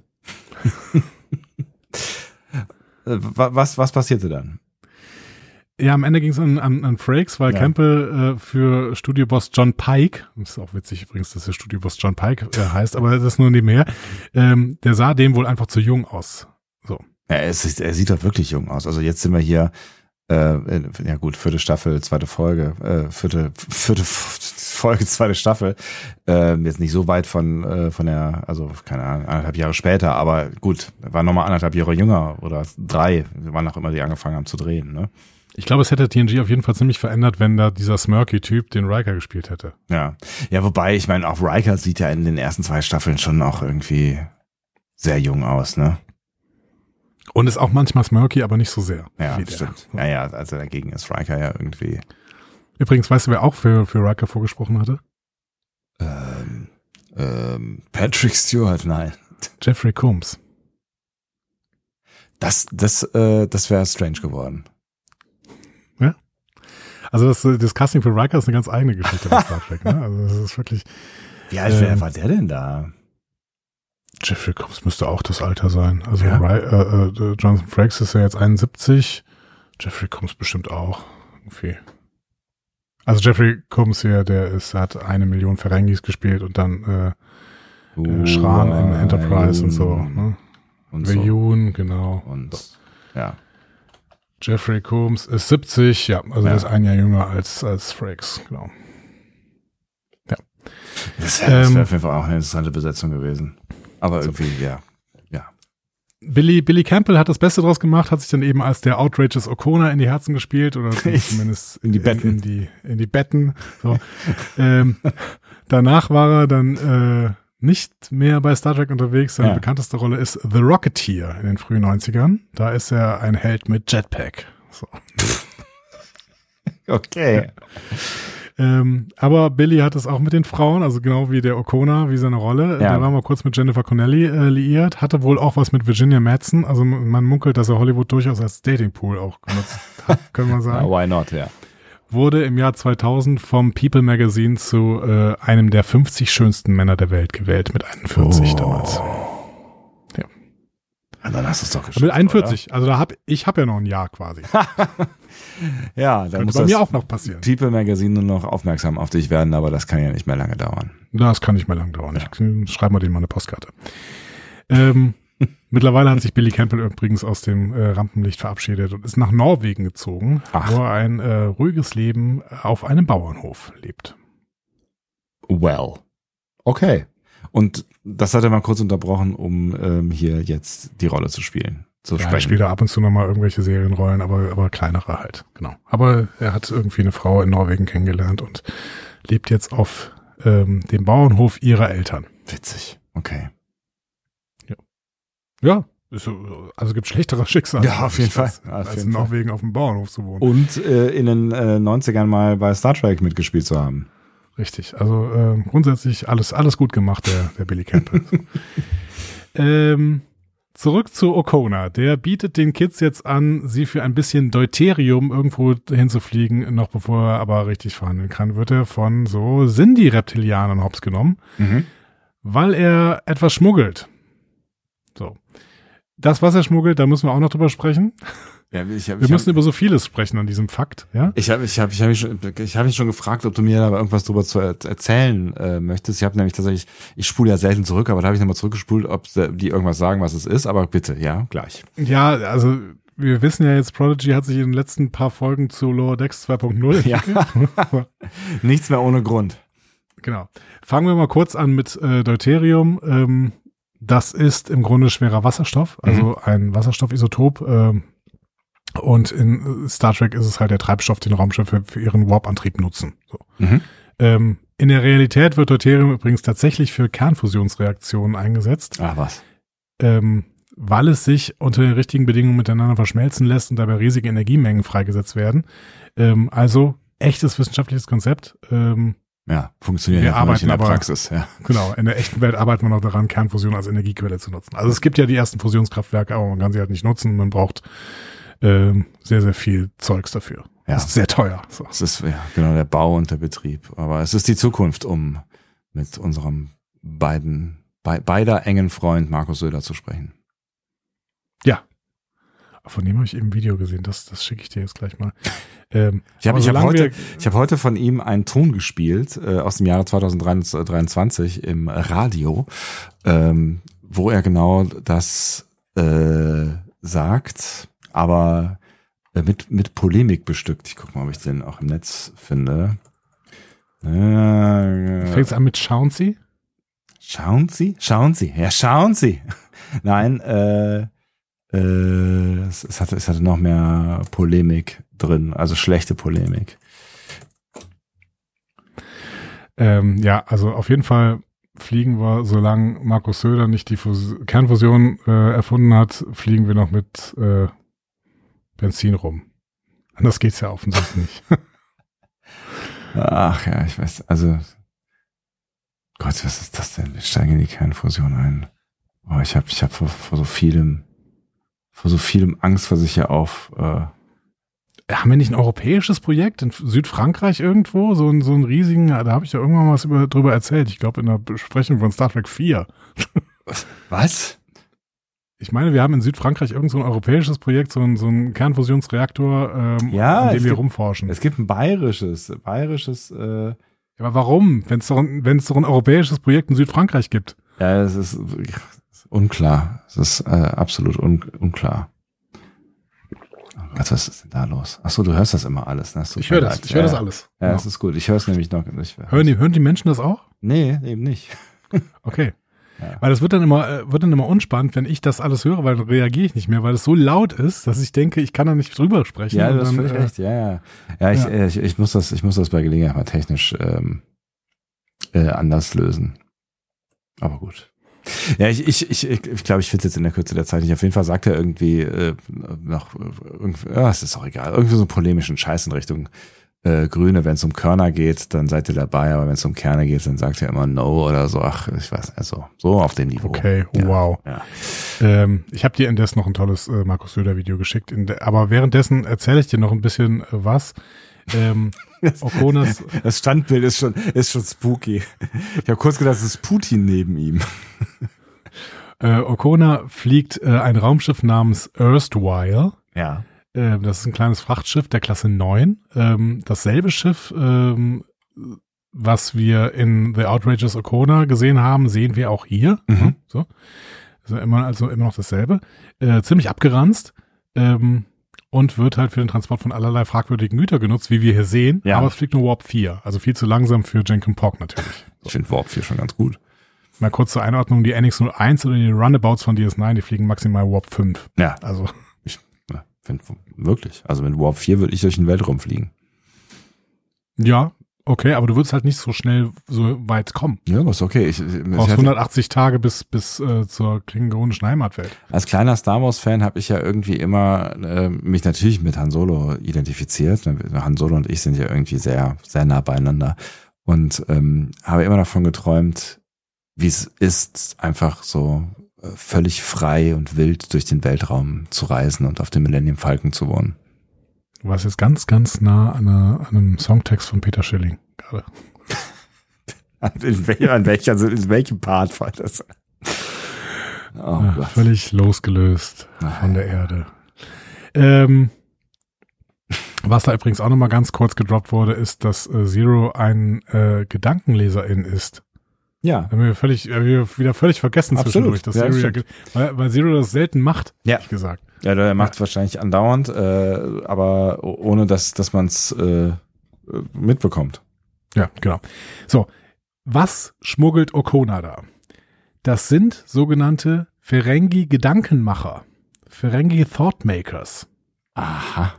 Äh, wa- Was, was passierte dann? Ja, am Ende ging es an, an, an Frakes, weil Ja. Campbell äh, für Studioboss John Pike, das ist auch witzig übrigens, dass der Studioboss John Pike äh, heißt, aber das ist nur nebenher, ähm, der sah dem wohl einfach zu jung aus. So. Ja, es ist, er sieht doch wirklich jung aus. Also jetzt sind wir hier, äh, in- ja gut, vierte Staffel, zweite Folge, äh, vierte, vierte Folge, zweite Staffel. Äh, jetzt nicht so weit von, äh, von der, also keine Ahnung, anderthalb Jahre später, aber gut, war nochmal anderthalb Jahre jünger oder drei, wann auch immer die angefangen haben zu drehen, ne? Ich glaube, es hätte T N G auf jeden Fall ziemlich verändert, wenn da dieser Smirky-Typ den Riker gespielt hätte. Ja. Ja, wobei, ich meine, auch Riker sieht ja in den ersten zwei Staffeln schon auch irgendwie sehr jung aus, ne? Und ist auch manchmal Smirky, aber nicht so sehr. Ja, wie der. stimmt. Ja, ja, also dagegen ist Riker ja irgendwie, Übrigens, weißt du, wer auch für, für Riker vorgesprochen hatte? ähm, ähm, Patrick Stewart, nein. Jeffrey Combs. Das, das, äh, das wäre strange geworden. Also das, das Casting für Riker ist eine ganz eigene Geschichte bei Star Trek, ne? Also das ist wirklich, Wie alt Ähm, war der denn da? Jeffrey Combs müsste auch das Alter sein. Also Ja. Ry- äh, äh, Jonathan Frakes ist ja jetzt einundsiebzig. Jeffrey Combs bestimmt auch. Okay. Also Jeffrey Combs hier, der ist, hat eine Million Ferengis gespielt und dann äh, äh, Schran im Enterprise und so. Ne? Und so. Veyun, genau. Und, ja. Jeffrey Combs ist siebzig, ja, also Ja. der ist ein Jahr jünger als, als Frakes, genau. Das wäre Ähm, wär auf jeden Fall auch eine interessante Besetzung gewesen. Aber irgendwie, ja. Ja. Billy, Billy Campbell hat das Beste draus gemacht, hat sich dann eben als der Outrageous O'Connor in die Herzen gespielt oder zumindest In die Betten. In, in die, in die Betten. So. ähm, danach war er dann äh, nicht mehr bei Star Trek unterwegs. Seine Ja. bekannteste Rolle ist The Rocketeer in den frühen neunzigern. Da ist er ein Held mit Jetpack. So. Okay. Ähm, aber Billy hat es auch mit den Frauen, also genau wie der O'Connor, wie seine Rolle. Ja. Der war mal kurz mit Jennifer Connelly äh, liiert, hatte wohl auch was mit Virginia Madsen. Also man munkelt, dass er Hollywood durchaus als Datingpool auch genutzt hat, können wir Ja, sagen. why not, ja. Wurde im Jahr zweitausend vom People Magazine zu äh, einem der fünfzig schönsten Männer der Welt gewählt, mit einundvierzig Oh. damals. Und dann hast du es doch geschafft. Mit einundvierzig, also da hab ich habe ja noch ein Jahr quasi. Oder? Ja, dann Könnte muss bei das mir auch noch passieren. People Magazine nur noch aufmerksam auf dich werden, aber das kann ja nicht mehr lange dauern. Das kann nicht mehr lang dauern. Ich schreibe mal denen mal eine Postkarte. Ähm, mittlerweile hat sich Billy Campbell übrigens aus dem äh, Rampenlicht verabschiedet und ist nach Norwegen gezogen, Ach. wo er ein äh, ruhiges Leben auf einem Bauernhof lebt. Well. Okay. Und das hat er mal kurz unterbrochen, um ähm, hier jetzt die Rolle zu spielen. Zu Ja, er sprechen. spielt da ab und zu nochmal irgendwelche Serienrollen, aber, aber kleinere halt. Genau. Aber er hat irgendwie eine Frau in Norwegen kennengelernt und lebt jetzt auf ähm, dem Bauernhof ihrer Eltern. Witzig, okay. Ja. Ja. Ist so, also gibt schlechtere Schicksale. Ja, auf jeden Fall. Als, Auf als jeden in Fall. Norwegen auf dem Bauernhof zu wohnen. Und äh, in den äh, neunzigern mal bei Star Trek mitgespielt zu haben. Richtig. Also äh, grundsätzlich alles, alles gut gemacht, der, der Billy Campbell. ähm, zurück zu O'Connor. Der bietet den Kids jetzt an, sie für ein bisschen Deuterium irgendwo hinzufliegen, noch bevor er aber richtig verhandeln kann, wird er von so Sindhi-Reptilianern hops genommen, Mhm. weil er etwas schmuggelt. So. Das, was er schmuggelt, da müssen wir auch noch drüber sprechen. Ja, ich hab, Wir ich müssen hab, über so vieles sprechen an diesem Fakt, ja? Ich habe ich hab, ich hab mich, schon, ich hab mich schon gefragt, ob du mir da irgendwas drüber zu er- erzählen äh, möchtest. Ich habe nämlich tatsächlich, ich spule ja selten zurück, aber da habe ich nochmal zurückgespult, ob die irgendwas sagen, was es ist. Aber bitte, ja, gleich. Ja, also wir wissen ja jetzt, Prodigy hat sich in den letzten paar Folgen zu Lower Decks zwei Punkt null Ja. entwickelt. Nichts mehr ohne Grund. Genau. Fangen wir mal kurz an mit äh, Deuterium. Ähm, das ist im Grunde schwerer Wasserstoff, also Mhm. ein Wasserstoffisotop. Ähm, und in Star Trek ist es halt der Treibstoff, den Raumschiffe für ihren Warp-Antrieb nutzen. So. Mhm. Ähm, in der Realität wird Deuterium übrigens tatsächlich für Kernfusionsreaktionen eingesetzt, Ach was. ähm, weil es sich unter den richtigen Bedingungen miteinander verschmelzen lässt und dabei riesige Energiemengen freigesetzt werden. Ähm, also echtes wissenschaftliches Konzept. Ähm, Ja, funktioniert Wir ja noch nicht in der arbeiten aber- Praxis. Ja. Genau, in der echten Welt arbeitet man noch daran, Kernfusion als Energiequelle zu nutzen. Also es gibt ja die ersten Fusionskraftwerke, aber man kann sie halt nicht nutzen. Man braucht ähm, sehr, sehr viel Zeugs dafür. Ja. Das ist sehr teuer. So. Es ist ja genau der Bau und der Betrieb. Aber es ist die Zukunft, um mit unserem beiden, be, beider engen Freund Markus Söder zu sprechen. Ja. Von dem habe ich eben ein Video gesehen. Das, das schicke ich dir jetzt gleich mal. Ähm, Ich habe aber ich hab solange heute, wir- ich hab heute von ihm einen Ton gespielt äh, aus dem Jahre zwanzig dreiundzwanzig im Radio, ähm, wo er genau das äh, sagt, aber äh, mit mit Polemik bestückt. Ich guck mal, ob ich den auch im Netz finde. Äh, Fängt es an mit Chauncey? Schauen Sie, schauen Sie, ja, schauen Sie. Nein, äh, äh, es, es, hatte, es hatte noch mehr Polemik drin, also schlechte Polemik. Ähm, ja, also auf jeden Fall fliegen wir, solange Markus Söder nicht die Fus- Kernfusion äh, erfunden hat, fliegen wir noch mit äh, Benzin rum. Anders geht's ja offensichtlich nicht. Ach ja, ich weiß, also Gott, was ist das denn? Wir steigen in die Kernfusion ein. Oh, ich habe ich hab vor, vor so vielem, vor so vielem Angst, was ich hier auf. Äh, Haben wir nicht ein europäisches Projekt in Südfrankreich irgendwo? So, ein- so einen riesigen, da habe ich ja irgendwann mal was über, drüber erzählt. Ich glaube in der Besprechung von Star Trek vier. was? Ich meine, wir haben in Südfrankreich irgend so ein europäisches Projekt, so ein, so ein Kernfusionsreaktor, ähm, Ja, an es dem wir gibt- rumforschen. Es gibt ein bayerisches, bayerisches. Äh, Ja, aber warum? Wenn es doch, ein- wenn es doch ein europäisches Projekt in Südfrankreich gibt. ja, es ist, es ist unklar. Es ist äh, absolut un, unklar. Oh Gott, was ist denn da los? Ach so, du hörst das immer alles. Ne? Es tut Ich mir höre das, leid. ich höre ja, das alles. Ja, Genau. das ist gut. Ich höre es nämlich noch. Ich, Hören die, hören die Menschen das auch? Nee, eben nicht. Okay. Ja. Weil das wird dann immer, äh, wird dann immer unspannend, wenn ich das alles höre, weil dann reagiere ich nicht mehr, weil es so laut ist, dass ich denke, ich kann da nicht drüber sprechen. Ja, und du hast dann, völlig äh, recht. Ja, ja. Ja, ich, ja. äh, ich, ich muss das, ich muss das bei Gelegenheit mal technisch ähm, äh, anders lösen. Aber gut. Ja, ich, ich, ich, ich, ich glaube, ich finde es jetzt in der Kürze der Zeit nicht. Auf jeden Fall sagt er irgendwie äh, noch, äh, irgendwie, ja, es ist auch egal, irgendwie so einen polemischen Scheiß in Richtung äh, Grüne. Wenn es um Körner geht, dann seid ihr dabei, aber wenn es um Kerne geht, dann sagt er immer No oder so. Ach, ich weiß, also so auf dem Niveau. Okay, Ja, wow. Ja. Ähm, ich habe dir indessen noch ein tolles äh, Markus Söder-Video geschickt, in der, aber währenddessen erzähle ich dir noch ein bisschen äh, was. Ähm, O'Connors, Das Standbild ist schon, ist schon spooky. Ich habe kurz gedacht, es ist Putin neben ihm. äh, O'Connor fliegt äh, ein Raumschiff namens Erstwhile. Ja. Äh, das ist ein kleines Frachtschiff der Klasse neun. Ähm, dasselbe Schiff, ähm, was wir in The Outrageous O'Connor gesehen haben, sehen wir auch hier. Mhm. So. Also immer, also immer noch dasselbe. Äh, ziemlich abgeranzt. Ähm, und wird halt für den Transport von allerlei fragwürdigen Gütern genutzt, wie wir hier sehen. Ja. Aber es fliegt nur Warp vier. Also viel zu langsam für Jenkins Pock natürlich. Ich finde Warp vier schon ganz gut. Mal kurz zur Einordnung. Die N X null eins oder die Runabouts von D S neun, die fliegen maximal Warp fünf. Ja, Also ich ja, finde wirklich. Also mit Warp vier würde ich durch den Weltraum fliegen. ja, Okay, aber du würdest halt nicht so schnell so weit kommen. Ja, was okay. Ich, ich Aus hundertachtzig Tage bis bis äh, zur klingonischen Heimatwelt. Als kleiner Star Wars Fan habe ich ja irgendwie immer äh, mich natürlich mit Han Solo identifiziert. Han Solo und ich sind ja irgendwie sehr sehr nah beieinander und ähm, habe immer davon geträumt, wie es ist, einfach so äh, völlig frei und wild durch den Weltraum zu reisen und auf dem Millennium Falcon zu wohnen. Du warst jetzt ganz, ganz nah an, einer, an einem Songtext von Peter Schilling gerade. In, welcher, in, welcher, also in welchem Part war das? Oh, ja, völlig losgelöst von der Erde. Ähm, was da übrigens auch nochmal ganz kurz gedroppt wurde, ist, dass äh, Zero ein äh, Gedankenleserin ist. Ja. Haben wir völlig, haben wir wieder völlig vergessen Absolut. zwischendurch, dass Ja, Zero ja, weil, weil Zero das selten macht, ja. ehrlich gesagt. Ja, der macht ja. wahrscheinlich andauernd, äh, aber ohne dass, dass man es äh, mitbekommt. Ja, genau. So, was schmuggelt Okona da? Das sind sogenannte Ferengi-Gedankenmacher. Ferengi-Thoughtmakers. Aha.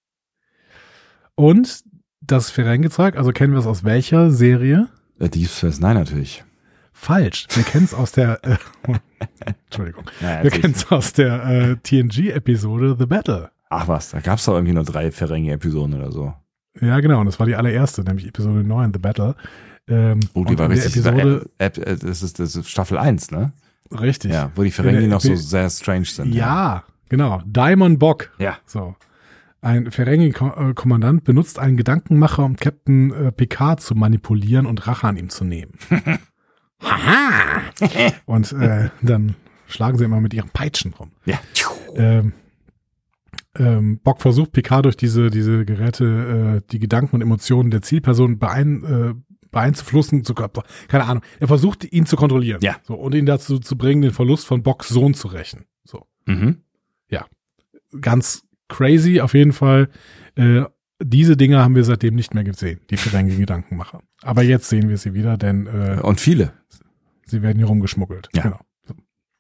Und das Ferengi-Zeug, also kennen wir es aus welcher Serie? Deep Space Nine natürlich. Falsch. Wir kennen es aus der äh, Entschuldigung. Naja, wir kennen es aus der äh, T N G-Episode The Battle. Ach was, da gab es doch irgendwie nur drei Ferengi-Episoden oder so. Ja, genau. Und das war die allererste, nämlich Episode neun, The Battle. Ähm, oh, die war richtig. Episode, da, äh, das, ist, das ist Staffel eins, ne? Richtig. Ja, wo die Ferengi noch so sehr strange sind. Ja, ja. Genau. Daimon Bock. Ja. So. Ein Ferengi-Kommandant benutzt einen Gedankenmacher, um Captain äh, Picard zu manipulieren und Rache an ihm zu nehmen. Haha! Und äh, dann schlagen sie immer mit ihren Peitschen rum. Ja. Ähm, ähm, Bock versucht, Picard durch diese, diese Geräte äh, die Gedanken und Emotionen der Zielperson beein, äh, beeinflussen zu können. Keine Ahnung. Er versucht, ihn zu kontrollieren. Ja. So, und ihn dazu zu bringen, den Verlust von Bocks Sohn zu rächen. So. Mhm. Ja. Ganz crazy auf jeden Fall. Äh, diese Dinge haben wir seitdem nicht mehr gesehen, die Ferengi-Gedankenmacher. Aber jetzt sehen wir sie wieder, denn äh, und viele. Sie werden hier rumgeschmuggelt. Ja. Genau. So.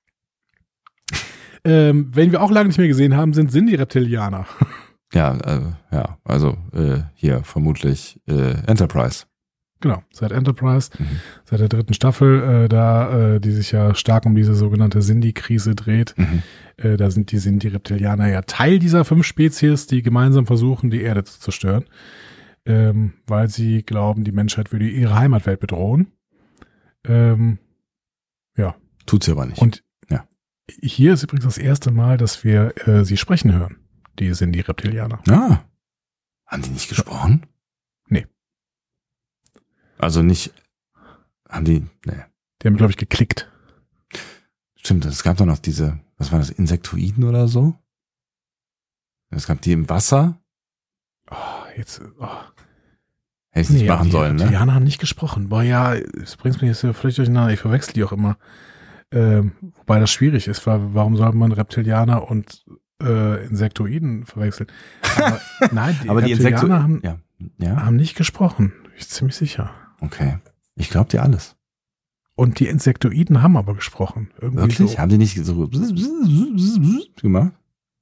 Ähm, wenn wir auch lange nicht mehr gesehen haben, sind Sindhi-Reptilianer. Ja, äh, ja, also äh, hier vermutlich äh, Enterprise. Genau, seit Enterprise, Mhm. seit der dritten Staffel, äh, da äh, die sich ja stark um diese sogenannte Sindhi-Krise dreht. Mhm. Äh, da sind die Sindhi-Reptilianer ja Teil dieser fünf Spezies, die gemeinsam versuchen, die Erde zu zerstören, ähm, weil sie glauben, die Menschheit würde ihre Heimatwelt bedrohen. Ähm, ja. Tut sie aber nicht. Und ja. Hier ist übrigens das erste Mal, dass wir äh, sie sprechen hören. Die Sindhi-Reptilianer. Ah. Haben die nicht gesprochen? Nee. Also nicht, haben die, nee. Die haben, glaube ich, geklickt. Stimmt, es gab doch noch diese, was war das, Insektoiden oder so? Es gab die im Wasser. Oh, jetzt, oh. Hätte ich nicht Nee, machen die sollen, ne? Reptilianer haben nicht gesprochen. Boah, ja, es bringt mich jetzt ja völlig durcheinander. Ich verwechsel die auch immer. Ähm, wobei das schwierig ist, weil warum soll man Reptilianer und äh, Insektoiden verwechseln? Aber nein, die Aber die Reptilianer Insektoiden, haben, ja, ja, haben nicht gesprochen. Bin ich ziemlich sicher. okay. Ich glaube dir alles. Und die Insektoiden haben aber gesprochen. Irgendwie Wirklich? So. Haben die nicht so gemacht?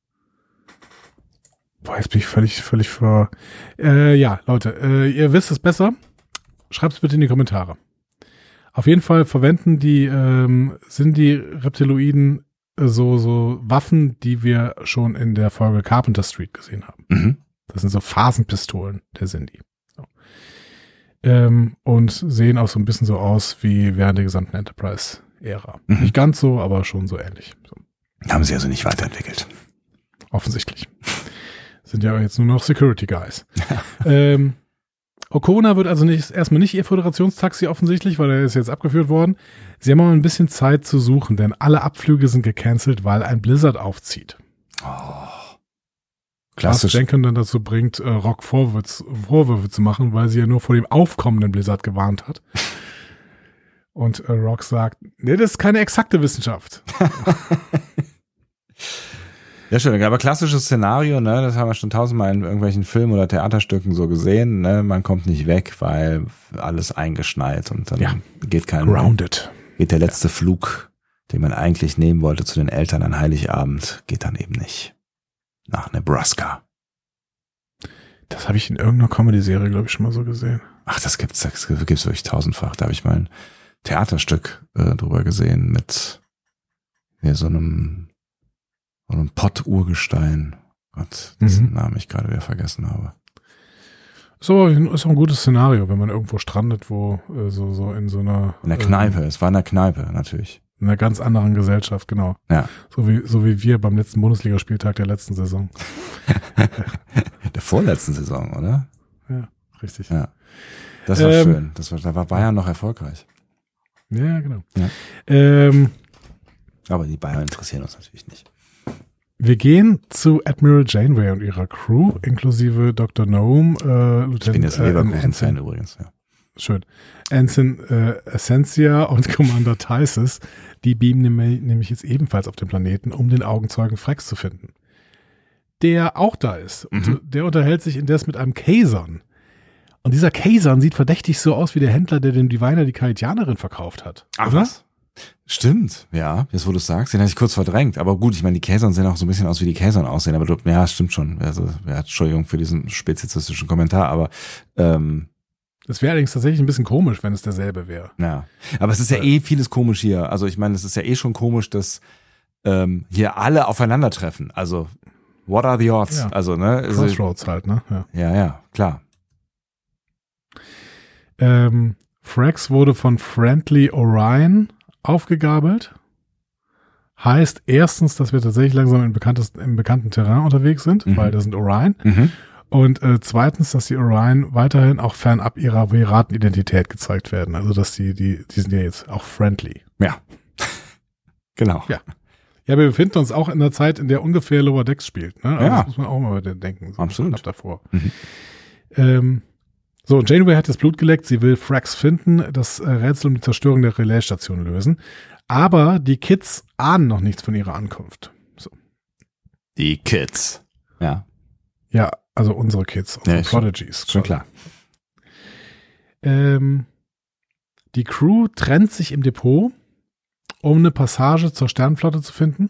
Boah, jetzt bin ich völlig, völlig ver... Äh, ja, Leute, äh, ihr wisst es besser. Schreibt es bitte in die Kommentare. Auf jeden Fall verwenden die, ähm, sind die Reptiloiden äh, so, so Waffen, die wir schon in der Folge Carpenter Street gesehen haben. Mhm. Das sind so Phasenpistolen der Sindhi. So. Ähm, und sehen auch so ein bisschen so aus wie während der gesamten Enterprise-Ära. Mhm. Nicht ganz so, aber schon so ähnlich. So. Haben sie also nicht weiterentwickelt. Offensichtlich. Sind ja jetzt nur noch Security Guys. ähm, Okona wird also nicht, erstmal nicht ihr Föderationstaxi offensichtlich, weil er ist jetzt abgeführt worden. Sie haben aber ein bisschen Zeit zu suchen, denn alle Abflüge sind gecancelt, weil ein Blizzard aufzieht. Oh. Klassisch. Was Denken dann dazu bringt, äh, Rock Vorwürfe, Vorwürfe zu machen, weil sie ja nur vor dem aufkommenden Blizzard gewarnt hat. Und äh, Rock sagt, nee, das ist keine exakte Wissenschaft. Ja, schön, aber klassisches Szenario, ne, das haben wir schon tausendmal in irgendwelchen Filmen oder Theaterstücken so gesehen, ne, man kommt nicht weg, weil alles eingeschneit und dann ja. geht kein, Grounded. Geht der letzte ja. Flug, den man eigentlich nehmen wollte zu den Eltern an Heiligabend, geht dann eben nicht. Nach Nebraska. Das habe ich in irgendeiner Comedy-Serie, glaube ich, schon mal so gesehen. Ach, das gibt's, das gibt's wirklich tausendfach. Da habe ich mal ein Theaterstück äh, drüber gesehen mit ja, so einem, so einem Pott-Urgestein. Gott, dessen mhm. Namen ich gerade wieder vergessen habe. So, ist auch ein gutes Szenario, wenn man irgendwo strandet, wo äh, so, so in so einer... In der Kneipe, ähm, es war in der Kneipe, natürlich. In einer ganz anderen Gesellschaft, genau. Ja. So wie, so wie wir beim letzten Bundesligaspieltag der letzten Saison. Der vorletzten Saison, oder? Ja, richtig. Ja. Das war ähm, schön. Das war, da war Bayern noch erfolgreich. Ja, genau. Ja. Ähm, Aber die Bayern interessieren uns natürlich nicht. Wir gehen zu Admiral Janeway und ihrer Crew, inklusive Doktor Noam, äh, Lieutenant, ich bin jetzt Leverkusen-Fan äh, übrigens, ja. Schön. Ensign äh, Essentia und Commander Tysus, die beamen nämlich jetzt ebenfalls auf den Planeten, um den Augenzeugen Frex zu finden. Der auch da ist. Mhm. Und der unterhält sich indes mit einem Kazon. Und dieser Kazon sieht verdächtig so aus wie der Händler, der dem Diviner die Kaitianerin verkauft hat. Ach was? Stimmt, ja, jetzt wo du es sagst, den hatte ich kurz verdrängt. Aber gut, ich meine, die Kazon sehen auch so ein bisschen aus, wie die Kazon aussehen. Aber du, ja, stimmt schon. Also, ja, Entschuldigung für diesen spezifistischen Kommentar, aber ähm, das wäre allerdings tatsächlich ein bisschen komisch, wenn es derselbe wäre. Ja, aber es ist ja eh vieles komisch hier. Also ich meine, es ist ja eh schon komisch, dass ähm, hier alle aufeinandertreffen. Also, what are the odds? Ja. Also, ne? Crossroads halt, ne? Ja, ja, ja, klar. Ähm, Frex wurde von Friendly Orion aufgegabelt. Heißt erstens, dass wir tatsächlich langsam im, im bekannten Terrain unterwegs sind, mhm. weil das sind Orion. Mhm. Und äh, zweitens, dass die Orion weiterhin auch fernab ihrer Piratenidentität gezeigt werden. Also, dass die, die, die sind ja jetzt auch friendly. Ja. Genau. Ja. Ja, wir befinden uns auch in der Zeit, in der ungefähr Lower Decks spielt. Ne? Also ja. Das muss man auch mal denken. So absolut. Knapp davor. Mhm. Ähm, so, Janeway hat das Blut geleckt. Sie will Frex finden, das äh, Rätsel um die Zerstörung der Relaisstation lösen. Aber die Kids ahnen noch nichts von ihrer Ankunft. So. Die Kids. Ja. Ja, also unsere Kids, unsere ja, Prodigies. Schon, schon klar. Ähm, die Crew trennt sich im Depot, um eine Passage zur Sternenflotte zu finden.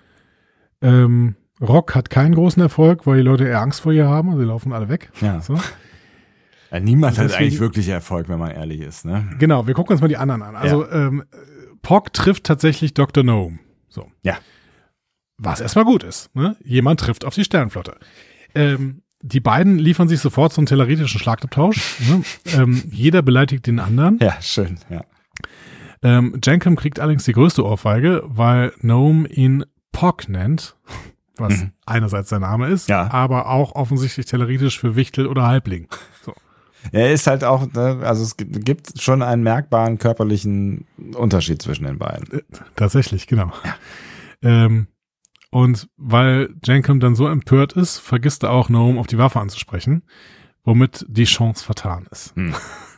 Ähm, Rock hat keinen großen Erfolg, weil die Leute eher Angst vor ihr haben. Also die laufen alle weg. Ja. So. Ja, niemand Deswegen, hat eigentlich wirklich Erfolg, wenn man ehrlich ist. Ne? Genau, wir gucken uns mal die anderen an. Also ja. ähm, Spock trifft tatsächlich Doktor Noam. So. Ja. Was erstmal gut ist. Ne? Jemand trifft auf die Sternenflotte. Ähm, die beiden liefern sich sofort so einen telleritischen Schlagabtausch. Ne? ähm, jeder beleidigt den anderen. Ja, schön, ja. Ähm, Jankum kriegt allerdings die größte Ohrfeige, weil Noam ihn Pock nennt, was mhm. einerseits sein Name ist, ja. aber auch offensichtlich telleritisch für Wichtel oder Halbling. So. Er ist halt auch, ne, also es gibt schon einen merkbaren körperlichen Unterschied zwischen den beiden. Äh, tatsächlich, genau. Ja. Ähm, und weil Jankum dann so empört ist, vergisst er auch Noam auf die Waffe anzusprechen, womit die Chance vertan ist. Hm.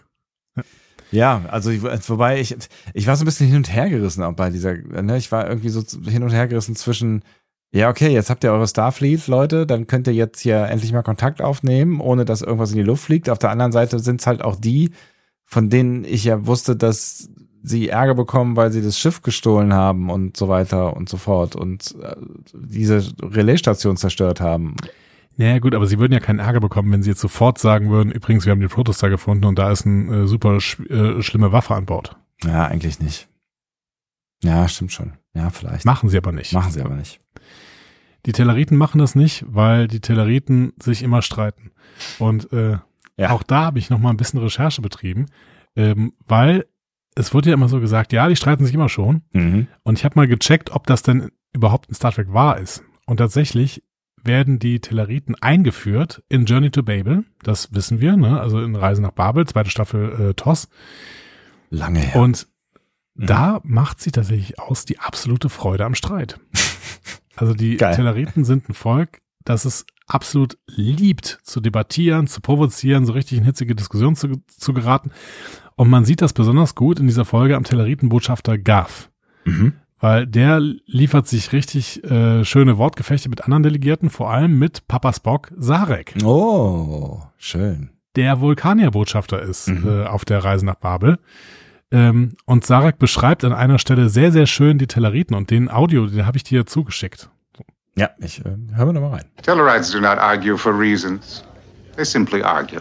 Ja, also ich, wobei ich, ich war so ein bisschen hin und her gerissen auch bei dieser, ne, ich war irgendwie so hin und her gerissen zwischen, ja, okay, jetzt habt ihr eure Starfleet, Leute, dann könnt ihr jetzt hier endlich mal Kontakt aufnehmen, ohne dass irgendwas in die Luft fliegt. Auf der anderen Seite sind es halt auch die, von denen ich ja wusste, dass sie Ärger bekommen, weil sie das Schiff gestohlen haben und so weiter und so fort und äh, diese Relaisstation zerstört haben. Naja gut, aber sie würden ja keinen Ärger bekommen, wenn sie jetzt sofort sagen würden, übrigens, wir haben den Protostar gefunden und da ist eine äh, super sch- äh, schlimme Waffe an Bord. Ja, eigentlich nicht. Ja, stimmt schon. Ja, vielleicht. Machen sie aber nicht. Machen sie aber nicht. Die Telleriten machen das nicht, weil die Telleriten sich immer streiten. Und äh, ja. auch da habe ich noch mal ein bisschen Recherche betrieben, ähm, weil es wurde ja immer so gesagt, ja, die streiten sich immer schon. Mhm. Und ich habe mal gecheckt, ob das denn überhaupt in Star Trek wahr ist. Und tatsächlich werden die Telleriten eingeführt in Journey to Babel. Das wissen wir, ne? Also in Reise nach Babel, zweite Staffel äh, T O S. Lange her. Und mhm. da macht sie tatsächlich aus die absolute Freude am Streit. Also die Geil. Telleriten sind ein Volk, das es absolut liebt, zu debattieren, zu provozieren, so richtig in hitzige Diskussionen zu, zu geraten. Und man sieht das besonders gut in dieser Folge am Telleritenbotschafter Gav. Mhm. Weil der liefert sich richtig äh, schöne Wortgefechte mit anderen Delegierten, vor allem mit Papa Spock Sarek. Oh, schön. Der Vulkanier-Botschafter ist Mhm. äh, auf der Reise nach Babel. Ähm, und Sarek beschreibt an einer Stelle sehr, sehr schön die Telleriten und den Audio, den habe ich dir zugeschickt. Ja, ich äh, hören wir nochmal rein. Tellarites do not argue for reasons. They simply argue.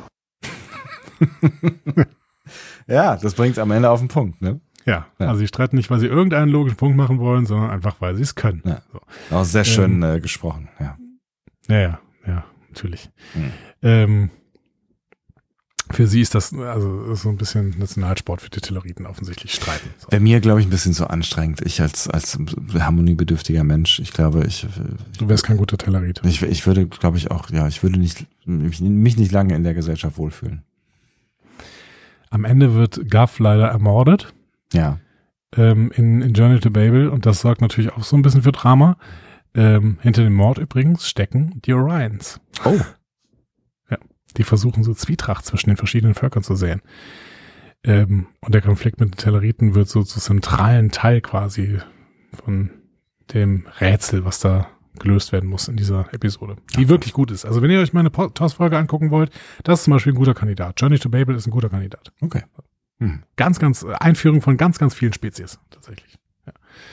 Ja, das bringt es am Ende auf den Punkt, ne? Ja, Ja. also sie streiten nicht, weil sie irgendeinen logischen Punkt machen wollen, sondern einfach, weil sie es können. Ja. So. Auch sehr schön ähm, äh, gesprochen, ja. Ja, ja, ja, natürlich. Hm. Ähm, für sie ist das also ist so ein bisschen Nationalsport für die Telluriden offensichtlich streiten. So. Bei mir, glaube ich, ein bisschen zu anstrengend. Ich als als harmoniebedürftiger Mensch, ich glaube, ich Du wärst kein guter Tellurid. ich, ich würde, glaube ich, auch, ja, ich würde nicht mich, mich nicht lange in der Gesellschaft wohlfühlen. Am Ende wird Guff leider ermordet Ja. ähm, in, in Journey to Babel und das sorgt natürlich auch so ein bisschen für Drama. Ähm, hinter dem Mord übrigens stecken die Orions. Oh. Ja, die versuchen so Zwietracht zwischen den verschiedenen Völkern zu sehen. Ähm, und der Konflikt mit den Telluriten wird so zu zentralen Teil quasi von dem Rätsel, was da gelöst werden muss in dieser Episode, die ja. wirklich gut ist. Also wenn ihr euch meine T O S-Folge angucken wollt, das ist zum Beispiel ein guter Kandidat. Journey to Babel ist ein guter Kandidat. Okay. Hm. Ganz, ganz, Einführung von ganz, ganz vielen Spezies, tatsächlich. Ja,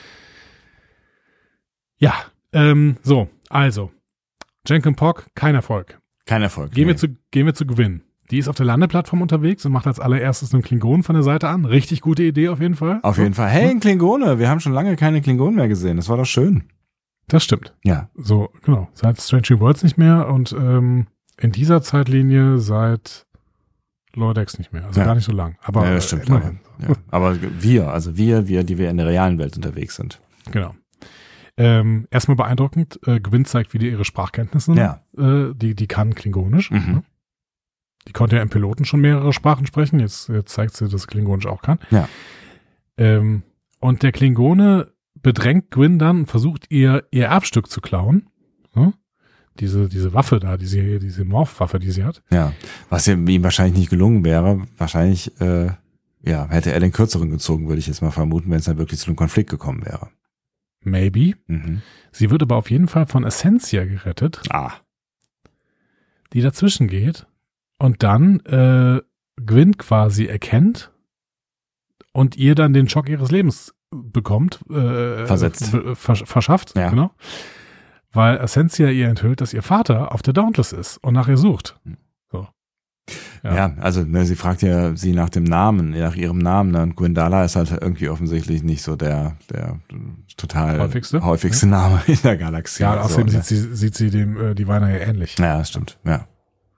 ja ähm, so, also, Jenkin Pock, kein Erfolg. Kein Erfolg. Gehen, nee. wir zu, gehen wir zu Gewinn. Die ist auf der Landeplattform unterwegs und macht als allererstes einen Klingonen von der Seite an. Richtig gute Idee auf jeden Fall. Auf jeden Fall. Hey, ein Klingone. Wir haben schon lange keine Klingonen mehr gesehen. Das war doch schön. Das stimmt. Ja. So, genau. Seit Strange New Worlds nicht mehr und ähm, in dieser Zeitlinie seit Lower Decks nicht mehr. Also ja. gar nicht so lang. Aber ja, das stimmt. immerhin. Aber, ja. aber wir, also wir, wir, die wir in der realen Welt unterwegs sind. Genau. Ähm, erstmal beeindruckend. Äh, Gwyn zeigt wieder ihre Sprachkenntnisse. Ja. Äh, die, die kann Klingonisch. Mhm. Die konnte ja im Piloten schon mehrere Sprachen sprechen. Jetzt, jetzt zeigt sie, dass sie Klingonisch auch kann. Ja. Ähm, und der Klingone bedrängt Gwyn dann und versucht ihr ihr Erbstück zu klauen. Hm? Diese, diese Waffe da, diese, diese Morph-Waffe, die sie hat. Ja. Was ihm wahrscheinlich nicht gelungen wäre. Wahrscheinlich, äh, ja, hätte er den Kürzeren gezogen, würde ich jetzt mal vermuten, wenn es dann wirklich zu einem Konflikt gekommen wäre. Maybe. Mhm. Sie wird aber auf jeden Fall von Essentia gerettet. Ah. Die dazwischen geht und dann äh, Gwyn quasi erkennt und ihr dann den Schock ihres Lebens bekommt. Äh, Versetzt. Äh, vers verschafft, ja. Genau. Weil Essentia ihr enthüllt, dass ihr Vater auf der Dauntless ist und nach ihr sucht. So. Ja, ja also ne, sie fragt ja sie nach dem Namen, nach ihrem Namen. Ne? Und Gwyndala ist halt irgendwie offensichtlich nicht so der, der total häufigste, häufigste ja. Name in der Galaxie. Ja, außerdem so, sieht, sie, sieht sie dem äh, Diviner ja ähnlich. Ja, das stimmt, ja.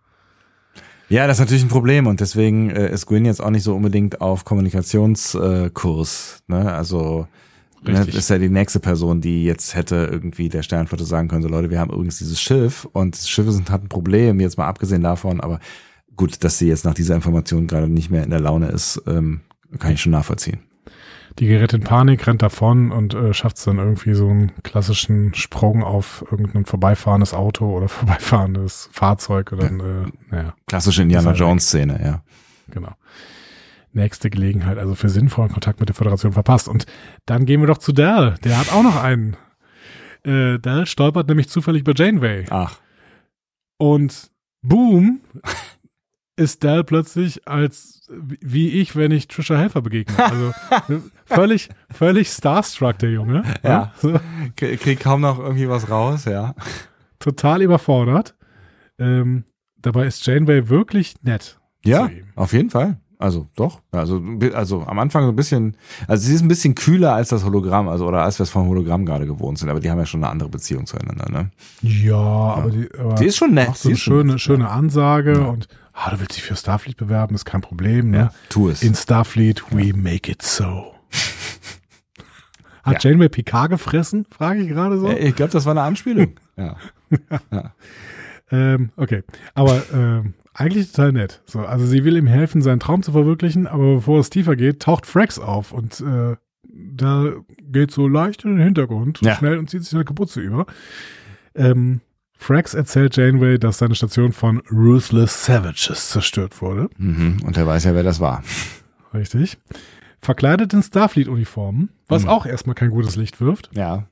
Ja, das ist natürlich ein Problem und deswegen äh, ist Gwyn jetzt auch nicht so unbedingt auf Kommunikationskurs. Äh, ne? Also ne, ist ja die nächste Person, die jetzt hätte irgendwie der Sternflotte sagen können, so Leute, wir haben übrigens dieses Schiff und das Schiffe sind hat ein Problem, jetzt mal abgesehen davon, aber gut, dass sie jetzt nach dieser Information gerade nicht mehr in der Laune ist, ähm, kann ich schon nachvollziehen. Die gerät in Panik, rennt davon und äh, schafft es dann irgendwie so einen klassischen Sprung auf irgendein vorbeifahrendes Auto oder vorbeifahrendes Fahrzeug oder ein, äh, naja. Klassische Indiana Jones Szene, ja. Genau. Nächste Gelegenheit, also für sinnvollen Kontakt mit der Föderation verpasst. Und dann gehen wir doch zu Dal. Der hat auch noch einen. Äh, Dal stolpert nämlich zufällig bei Janeway. Ach. Und boom, ist Dal plötzlich als wie ich, wenn ich Trisha Helfer begegne. Also völlig, völlig starstruck, der Junge. Ja. So. Kriegt kaum noch irgendwie was raus, ja. Total überfordert. Ähm, dabei ist Janeway wirklich nett. Ja, auf jeden Fall. Also doch. Also, also am Anfang so ein bisschen, also sie ist ein bisschen kühler als das Hologramm, also oder als wir es vom Hologramm gerade gewohnt sind, aber die haben ja schon eine andere Beziehung zueinander, ne? Ja, ja. aber die, aber die ist schon nett. So eine schöne, nett, schöne Ansage ja. und ah, du willst dich für Starfleet bewerben, ist kein Problem, ne? Ja, tu es. In Starfleet, we ja. make it so. Hat ja. Janeway Picard gefressen? Frage ich gerade so. Ich glaube, das war eine Anspielung. ja. ja. Ähm, okay, aber ähm, eigentlich total nett. So, also sie will ihm helfen, seinen Traum zu verwirklichen, aber bevor es tiefer geht, taucht Frax auf und äh, da geht so leicht in den Hintergrund ja. schnell und zieht sich eine Kapuze über. Ähm, Frax erzählt Janeway, dass seine Station von Ruthless Savages zerstört wurde. Mhm, und er weiß ja, wer das war. Richtig. Verkleidet in Starfleet-Uniformen, was mhm. auch erstmal kein gutes Licht wirft. Ja.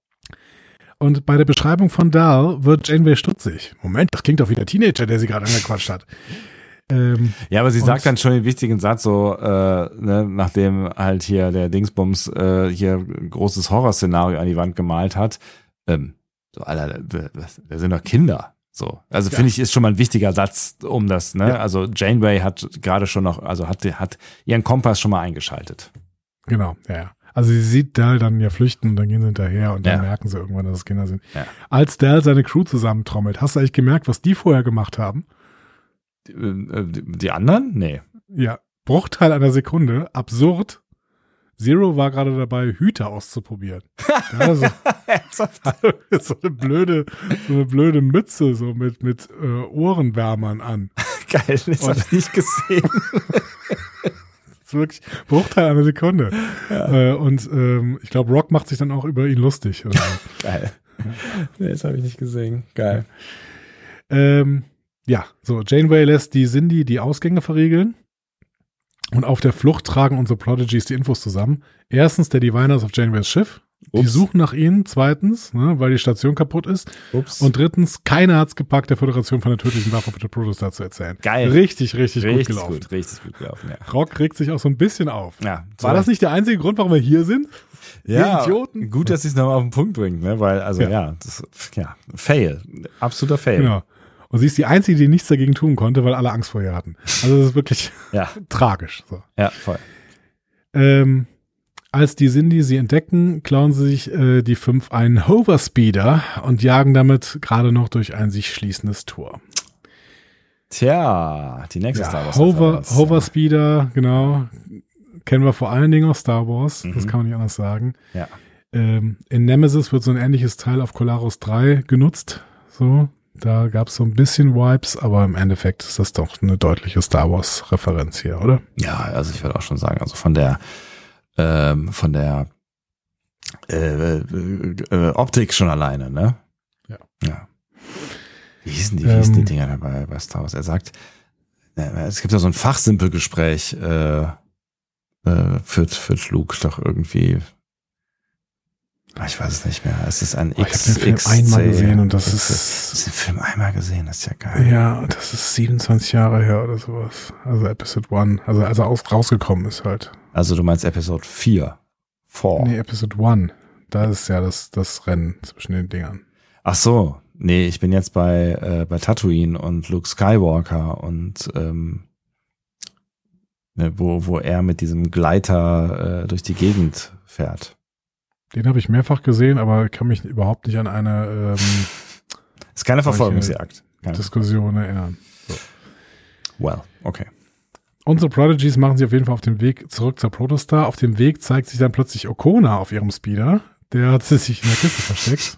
Und bei der Beschreibung von Dal wird Janeway stutzig. Moment, das klingt doch wie der Teenager, der sie gerade angequatscht hat. Ähm, ja, aber sie sagt dann schon den wichtigen Satz so, äh, ne, nachdem halt hier der Dingsbums äh, hier ein großes Horrorszenario an die Wand gemalt hat. Ähm, so, Alter, das, das sind doch Kinder. So, also Ja. finde ich, ist schon mal ein wichtiger Satz, um das, ne? Ja. Also Janeway hat gerade schon noch, also hat, hat ihren Kompass schon mal eingeschaltet. Genau, ja, ja. Also sie sieht Dal dann ja flüchten und dann gehen sie hinterher und dann Ja. merken sie irgendwann, dass es Kinder sind. Ja. Als Dal seine Crew zusammentrommelt, hast du eigentlich gemerkt, was die vorher gemacht haben? Die, äh, die anderen? Nee. Ja, Bruchteil einer Sekunde, absurd. Zero war gerade dabei, Hüte auszuprobieren. Ja, so, so eine blöde, so eine blöde Mütze, so mit, mit äh, Ohrenwärmern an. Geil, das habe ich nicht gesehen. Das ist wirklich Bruchteil einer Sekunde. Ja. Äh, und ähm, ich glaube, Rock macht sich dann auch über ihn lustig. Oder so. Geil. Nee, das habe ich nicht gesehen. Geil. Ähm, ja, so, Janeway lässt die Cindy die Ausgänge verriegeln. Und auf der Flucht tragen unsere Prodigies die Infos zusammen. Erstens der Diviners auf Janeways Schiff. Die Ups. suchen nach ihnen. Zweitens, ne, weil die Station kaputt ist. Ups. Und drittens, keiner hat's gepackt, der Föderation von der tödlichen Waffe für den Protostar zu erzählen. Geil. Richtig, richtig, richtig gut gelaufen. Gut, richtig gut gelaufen, ja. Rock regt sich auch so ein bisschen auf. Ja, War das nicht der einzige Grund, warum wir hier sind? Ja, Ihr Idioten. gut, dass sie es nochmal auf den Punkt bringt, ne? Weil, also Ja. ja, das, ja, Fail. Absoluter Fail. Genau. Und sie ist die Einzige, die nichts dagegen tun konnte, weil alle Angst vor ihr hatten. Also das ist wirklich Ja, tragisch. So. ja, voll. Ähm, als die Cindy sie entdecken, klauen sie sich äh, die fünf einen Hoverspeeder und jagen damit gerade noch durch ein sich schließendes Tor. Tja, die nächste Star Ja, Wars. Hover, Referenz. Hoverspeeder, genau. Kennen wir vor allen Dingen aus Star Wars. Das Mhm. kann man nicht anders sagen. Ja. Ähm, in Nemesis wird so ein ähnliches Teil auf Kolaros drei genutzt. So, da gab es so ein bisschen Vibes, aber im Endeffekt ist das doch eine deutliche Star Wars Referenz hier, oder? Ja, also ich würde auch schon sagen, also von der, ähm, von der äh, äh, äh, Optik schon alleine, ne? Ja. Ja. Wie hießen die, wie hießen die Ähm, Dinger dabei bei Star Wars? Er sagt, äh, es gibt ja so ein Fachsimpelgespräch, äh, äh, führt, führt Luke doch irgendwie. Ah, Ich weiß es nicht mehr. Es ist ein Oh, ich X. habe den Film X einmal C. gesehen und das Ich ist, habe den Film einmal gesehen, das ist ja geil. ja, das ist siebenundzwanzig Jahre her oder sowas. Also Episode One, also als er aus, rausgekommen ist halt. Also du meinst Episode vier. Four. Nee, Episode One. Da ist ja das, das Rennen zwischen den Dingern. Ach so, nee, ich bin jetzt bei, äh, bei Tatooine und Luke Skywalker und ähm, ne, wo, wo er mit diesem Gleiter äh, durch die Gegend fährt. Den habe ich mehrfach gesehen, aber ich kann mich überhaupt nicht an eine ähm, Ist keine Solche Verfolgungsjagd. Keine Diskussion erinnern. Well, okay. Unsere Prodigies machen sich auf jeden Fall auf den Weg zurück zur Protostar. Auf dem Weg zeigt sich dann plötzlich Okona auf ihrem Speeder. Der hat sich in der Kiste versteckt.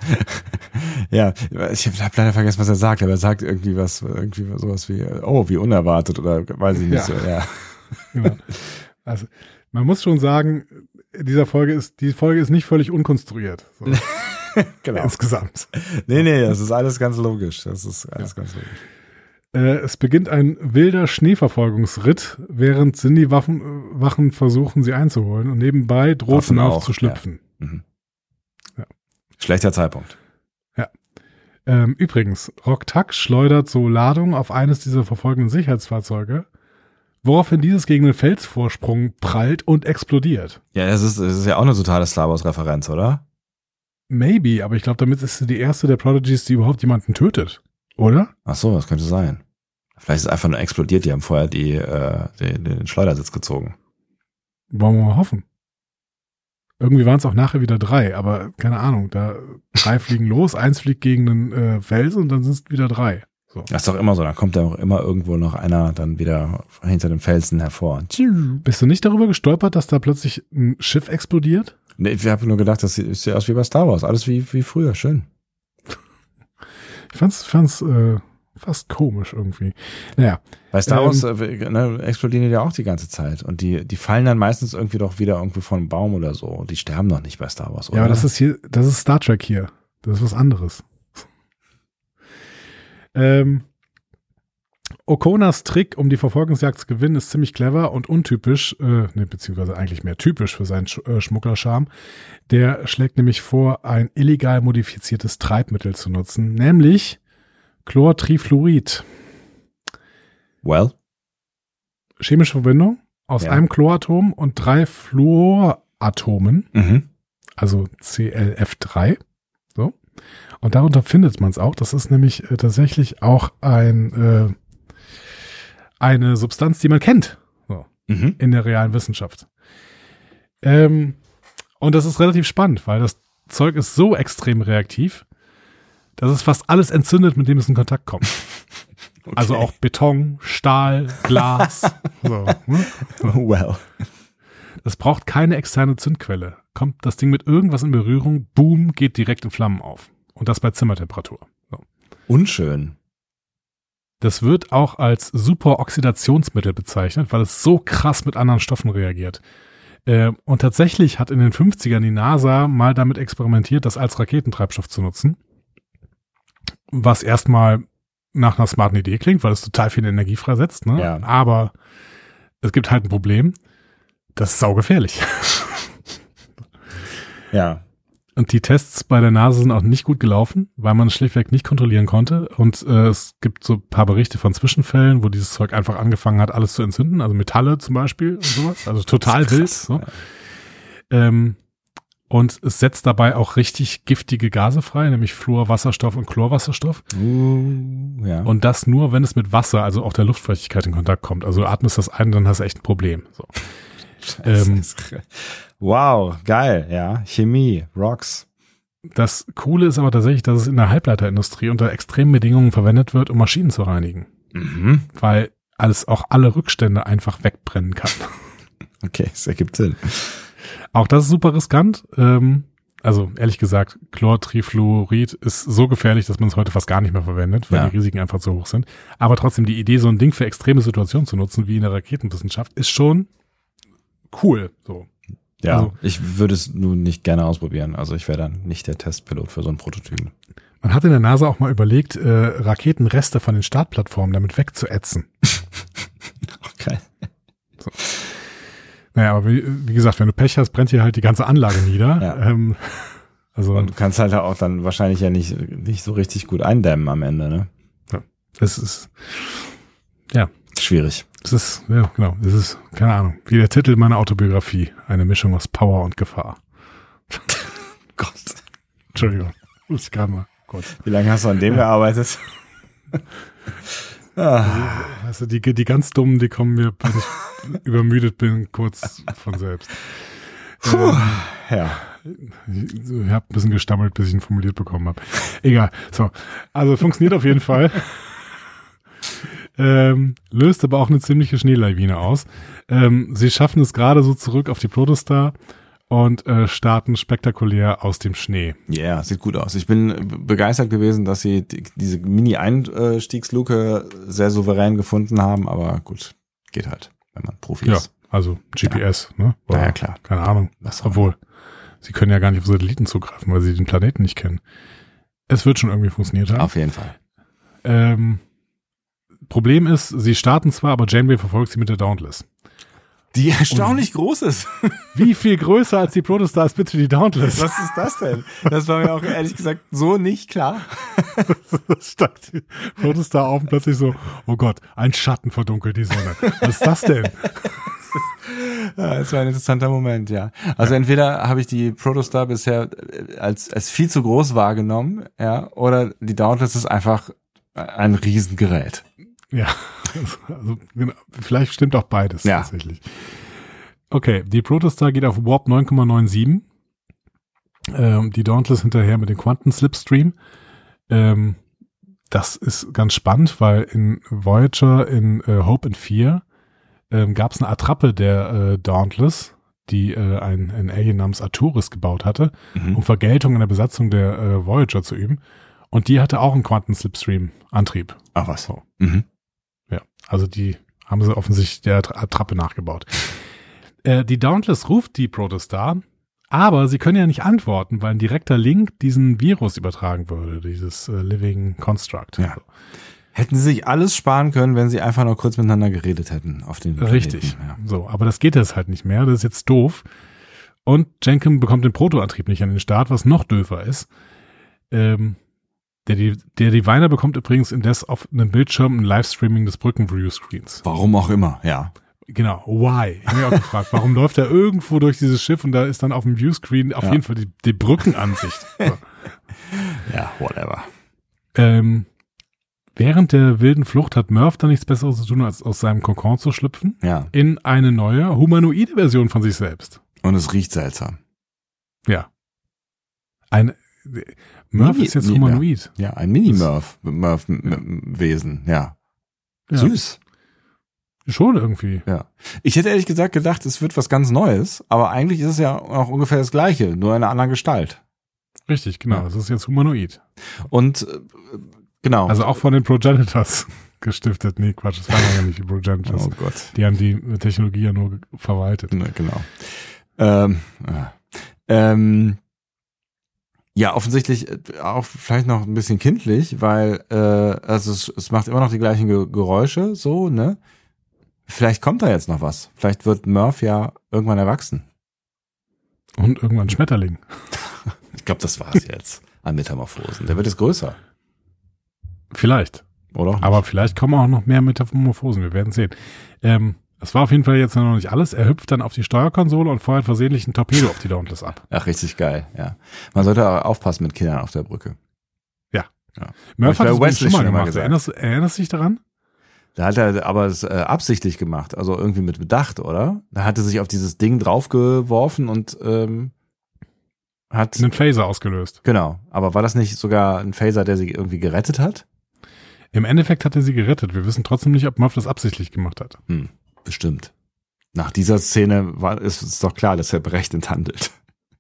Ja, ich habe leider vergessen, was er sagt, aber er sagt irgendwie was, irgendwie sowas wie, oh, wie unerwartet oder weiß ich nicht Ja. so, ja. Genau. Also man muss schon sagen, dieser Folge ist, die Folge ist nicht völlig unkonstruiert. So, Genau. insgesamt. Nee, nee, das ist alles ganz logisch. Das ist alles ganz logisch. Äh, es beginnt ein wilder Schneeverfolgungsritt, während Cindy Waffen, äh, Wachen versuchen, sie einzuholen. Und nebenbei droht Waffen Nerf auch, zu schlüpfen. Mhm. Ja. Schlechter Zeitpunkt. Ähm, übrigens, Rock-Tuck schleudert so Ladung auf eines dieser verfolgenden Sicherheitsfahrzeuge, woraufhin dieses gegen einen Felsvorsprung prallt und explodiert. Ja, das ist, das ist ja auch eine totale Star Wars-Referenz, oder? Maybe, aber ich glaube, damit ist sie die erste der Prodigies, die überhaupt jemanden tötet. Oder? Ach so, das könnte sein. Vielleicht ist es einfach nur explodiert, die haben vorher die, äh, den, den Schleudersitz gezogen. Wollen wir mal hoffen. Irgendwie waren es auch nachher wieder drei, aber keine Ahnung, da drei fliegen los, eins fliegt gegen einen äh, Felsen und dann sind es wieder drei. So. Das ist doch immer so, dann kommt da auch immer irgendwo noch einer dann wieder hinter dem Felsen hervor. Bist du nicht darüber gestolpert, dass da plötzlich ein Schiff explodiert? Nee, ich habe nur gedacht, das sieht, sieht aus wie bei Star Wars. Alles wie, wie früher, schön. Ich fand's, fand's äh, fast komisch irgendwie. Naja. Bei Star Ähm, Wars äh, ne, explodieren die ja auch die ganze Zeit. Und die, die fallen dann meistens irgendwie doch wieder irgendwie von einem Baum oder so. Die sterben doch nicht bei Star Wars, oder? Ja, aber das ist hier, das ist Star Trek hier. Das ist was anderes. ähm, Okonas Trick, um die Verfolgungsjagd zu gewinnen, ist ziemlich clever und untypisch, äh, ne, beziehungsweise eigentlich mehr typisch für seinen Sch äh, Schmugglerscharme. Der schlägt nämlich vor, ein illegal modifiziertes Treibmittel zu nutzen, nämlich Chlortrifluorid. Well, Chemische Verbindung aus Ja. einem Chloratom und drei Fluoratomen, mhm. also C L F drei. So. Und darunter findet man es auch. Das ist nämlich äh, tatsächlich auch ein äh, eine Substanz, die man kennt so, mhm. in der realen Wissenschaft. Ähm, und das ist relativ spannend, weil das Zeug ist so extrem reaktiv, dass es fast alles entzündet, mit dem es in Kontakt kommt. Okay. Also auch Beton, Stahl, Glas. so, ne? so. Well. Das braucht keine externe Zündquelle. Kommt das Ding mit irgendwas in Berührung, boom, geht direkt in Flammen auf. Und das bei Zimmertemperatur. So. Unschön. Das wird auch als Superoxidationsmittel bezeichnet, weil es so krass mit anderen Stoffen reagiert. Äh, und tatsächlich hat in den fünfzigern die NASA mal damit experimentiert, das als Raketentreibstoff zu nutzen. Was erstmal nach einer smarten Idee klingt, weil es total viel Energie freisetzt. Ne? Ja. Aber es gibt halt ein Problem. Das ist saugefährlich. Ja. Und die Tests bei der NASA sind auch nicht gut gelaufen, weil man es schlichtweg nicht kontrollieren konnte. Und äh, es gibt so ein paar Berichte von Zwischenfällen, wo dieses Zeug einfach angefangen hat, alles zu entzünden. Also Metalle zum Beispiel und sowas. Also total wild. So. Ja. Ähm, und es setzt dabei auch richtig giftige Gase frei, nämlich Fluor, Wasserstoff und Chlorwasserstoff. Uh, ja. Und das nur, wenn es mit Wasser, also auch der Luftfeuchtigkeit in Kontakt kommt. Also du atmest das ein, dann hast du echt ein Problem. So. Ähm, wow, geil, ja. Chemie, rocks. Das Coole ist aber tatsächlich, dass es in der Halbleiterindustrie unter extremen Bedingungen verwendet wird, um Maschinen zu reinigen. Mhm. Weil alles auch alle Rückstände einfach wegbrennen kann. Okay, das ergibt Sinn. Auch das ist super riskant. Ähm, also ehrlich gesagt, Chlortrifluorid ist so gefährlich, dass man es heute fast gar nicht mehr verwendet, weil ja. die Risiken einfach zu hoch sind. Aber trotzdem die Idee, so ein Ding für extreme Situationen zu nutzen, wie in der Raketenwissenschaft, ist schon cool. So. Ja, also, ich würde es nun nicht gerne ausprobieren. Also ich wäre dann nicht der Testpilot für so einen Prototypen. Man hat in der NASA auch mal überlegt, äh, Raketenreste von den Startplattformen damit wegzuätzen. Okay. So. Naja, aber wie, wie gesagt, wenn du Pech hast, brennt hier halt die ganze Anlage nieder. Ja. Ähm, also, und du kannst halt auch dann wahrscheinlich ja nicht, nicht so richtig gut eindämmen am Ende, ne? Ja, es ist, ja. Schwierig. Es ist, ja, genau, es ist, keine Ahnung, wie der Titel meiner Autobiografie, eine Mischung aus Power und Gefahr. Gott. Entschuldigung, muss ich gerade mal kurz. Wie lange hast du an dem ja. gearbeitet? ah. Also die, die ganz Dummen, die kommen mir, wenn ich übermüdet bin, kurz von selbst. Puh, ähm, ja. Ich, ich habe ein bisschen gestammelt, bis ich ihn formuliert bekommen habe. Egal. So, also funktioniert auf jeden Fall. Ähm, löst aber auch eine ziemliche Schneelawine aus. Ähm, sie schaffen es gerade so zurück auf die Protostar und äh, starten spektakulär aus dem Schnee. Ja, yeah, sieht gut aus. Ich bin begeistert gewesen, dass sie die, diese Mini-Einstiegsluke sehr souverän gefunden haben, aber gut, geht halt, wenn man Profi ja, ist. Also G P S, ja. ne? Oder, ja, klar. Keine Ahnung. Was Obwohl, sie können ja gar nicht auf Satelliten zugreifen, weil sie den Planeten nicht kennen. Es wird schon irgendwie funktioniert haben. Auf jeden Fall. Ähm, Problem ist, sie starten zwar, aber Janeway verfolgt sie mit der Dauntless. Die erstaunlich Und groß ist. Wie viel größer als die Protostar ist bitte die Dauntless? Was ist das denn? Das war mir auch ehrlich gesagt so nicht klar. Steigt die Protostar auf und plötzlich so, oh Gott, ein Schatten verdunkelt die Sonne. Was ist das denn? Ja, das war ein interessanter Moment, ja. Also entweder habe ich die Protostar bisher als, als viel zu groß wahrgenommen, ja, oder die Dauntless ist einfach ein Riesengerät. Ja, also genau, vielleicht stimmt auch beides ja. tatsächlich. Okay, die Protostar geht auf Warp neun Komma siebenundneunzig. Ähm, die Dauntless hinterher mit dem Quantenslipstream. Ähm, das ist ganz spannend, weil in Voyager, in äh, Hope in vier ähm, gab es eine Attrappe der äh, Dauntless, die äh, ein, ein Alien namens Arturis gebaut hatte, mhm. um Vergeltung in der Besatzung der äh, Voyager zu üben. Und die hatte auch einen Quantenslipstream-Antrieb. Ach was. So. Mhm. Ja, also die haben sie offensichtlich der Attrappe nachgebaut. Äh, die Dauntless ruft die Protostar, aber sie können ja nicht antworten, weil ein direkter Link diesen Virus übertragen würde, dieses äh, Living Construct. Ja. So. Hätten sie sich alles sparen können, wenn sie einfach nur kurz miteinander geredet hätten auf den Planeten. Richtig. Ja. So, aber das geht jetzt halt nicht mehr. Das ist jetzt doof. Und Jenkin bekommt den Protoantrieb nicht an den Start, was noch döfer ist. Ähm, Der, der Diviner bekommt übrigens indes auf einem Bildschirm ein Livestreaming des Brücken-View-Screens. Warum auch immer, ja. Genau, why? Ich habe mich auch gefragt, warum läuft er irgendwo durch dieses Schiff und da ist dann auf dem Viewscreen auf ja. jeden Fall die, die Brückenansicht. So. Ja, whatever. Ähm, während der wilden Flucht hat Murph dann nichts Besseres zu tun, als aus seinem Kokon zu schlüpfen. Ja. In eine neue, humanoide Version von sich selbst. Und es riecht seltsam. Ja. Ein Murph Mini- ist jetzt ja. humanoid. Ja, ein Mini-Murph, Murph-Wesen, ja. Ja. Süß. Schon irgendwie. Ja. Ich hätte ehrlich gesagt gedacht, es wird was ganz Neues, aber eigentlich ist es ja auch ungefähr das Gleiche, nur in einer anderen Gestalt. Richtig, genau. Ja. Es ist jetzt humanoid. Und äh, genau. Also auch von den Progenitors gestiftet. Nee, Quatsch, das waren ja nicht die Progenitors. Oh Gott. Die haben die Technologie ja nur verwaltet. Ne, genau. Ähm, ja. ähm, ja, offensichtlich auch vielleicht noch ein bisschen kindlich, weil äh, also es, es macht immer noch die gleichen Ge- Geräusche, so, ne? Vielleicht kommt da jetzt noch was. Vielleicht wird Murph ja irgendwann erwachsen. Und irgendwann Schmetterling. Ich glaube, das war's jetzt an Metamorphosen. Der wird jetzt größer, Vielleicht. oder? Aber vielleicht kommen auch noch mehr Metamorphosen. Wir werden sehen. Ähm, es war auf jeden Fall jetzt noch nicht alles. Er hüpft dann auf die Steuerkonsole und feuert versehentlich einen Torpedo auf die Dauntless ab. Ach, richtig geil, ja. Man sollte auch aufpassen mit Kindern auf der Brücke. Ja. Ja. Murph hat Hab das ich bei Wesley schon mal schon immer gemacht. gesagt. Erinnerst, erinnerst du dich daran? Da hat er aber es äh, absichtlich gemacht, also irgendwie mit Bedacht, oder? Da hat er sich auf dieses Ding draufgeworfen und ähm, hat... Einen Phaser ausgelöst. Genau, aber war das nicht sogar ein Phaser, der sie irgendwie gerettet hat? Im Endeffekt hat er sie gerettet. Wir wissen trotzdem nicht, ob Murph das absichtlich gemacht hat. Hm, bestimmt. Nach dieser Szene war, ist es doch klar, dass er berechtend handelt.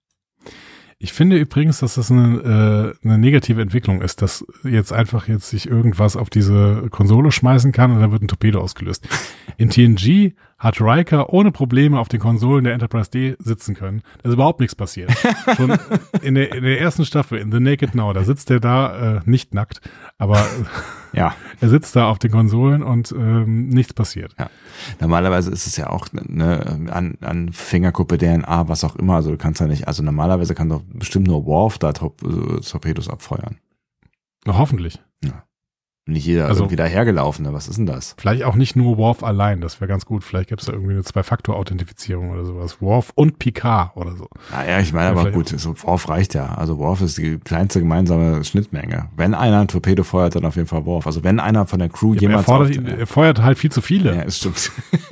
Ich finde übrigens, dass das eine, äh, eine negative Entwicklung ist, dass jetzt einfach jetzt sich irgendwas auf diese Konsole schmeißen kann und dann wird ein Torpedo ausgelöst. In T N G hat Riker ohne Probleme auf den Konsolen der Enterprise D sitzen können. Da ist überhaupt nichts passiert. Schon in der, in der ersten Staffel, in The Naked Now, da sitzt er da, äh, nicht nackt, aber Ja. er sitzt da auf den Konsolen und ähm, nichts passiert. Ja. Normalerweise ist es ja auch ne, an, an Fingerkuppe, D N A, was auch immer. Also du kannst ja nicht, also normalerweise kann doch bestimmt nur Worf da Tor Torpedos abfeuern. Na, hoffentlich. Ja. Nicht jeder Also- irgendwie dahergelaufene. Was ist denn das? Vielleicht auch nicht nur Worf allein, das wäre ganz gut. Vielleicht gäbe es da irgendwie eine Zwei-Faktor-Authentifizierung oder sowas. Worf und Picard oder so. Naja, ich meine Ja, aber vielleicht- gut, so Worf reicht ja. Also Worf ist die kleinste gemeinsame Schnittmenge. Wenn einer ein Torpedo feuert, dann auf jeden Fall Worf. Also wenn einer von der Crew Ja, aber er, jemals fordert, auf ihn- den- er feuert halt viel zu viele. Ja, es stimmt.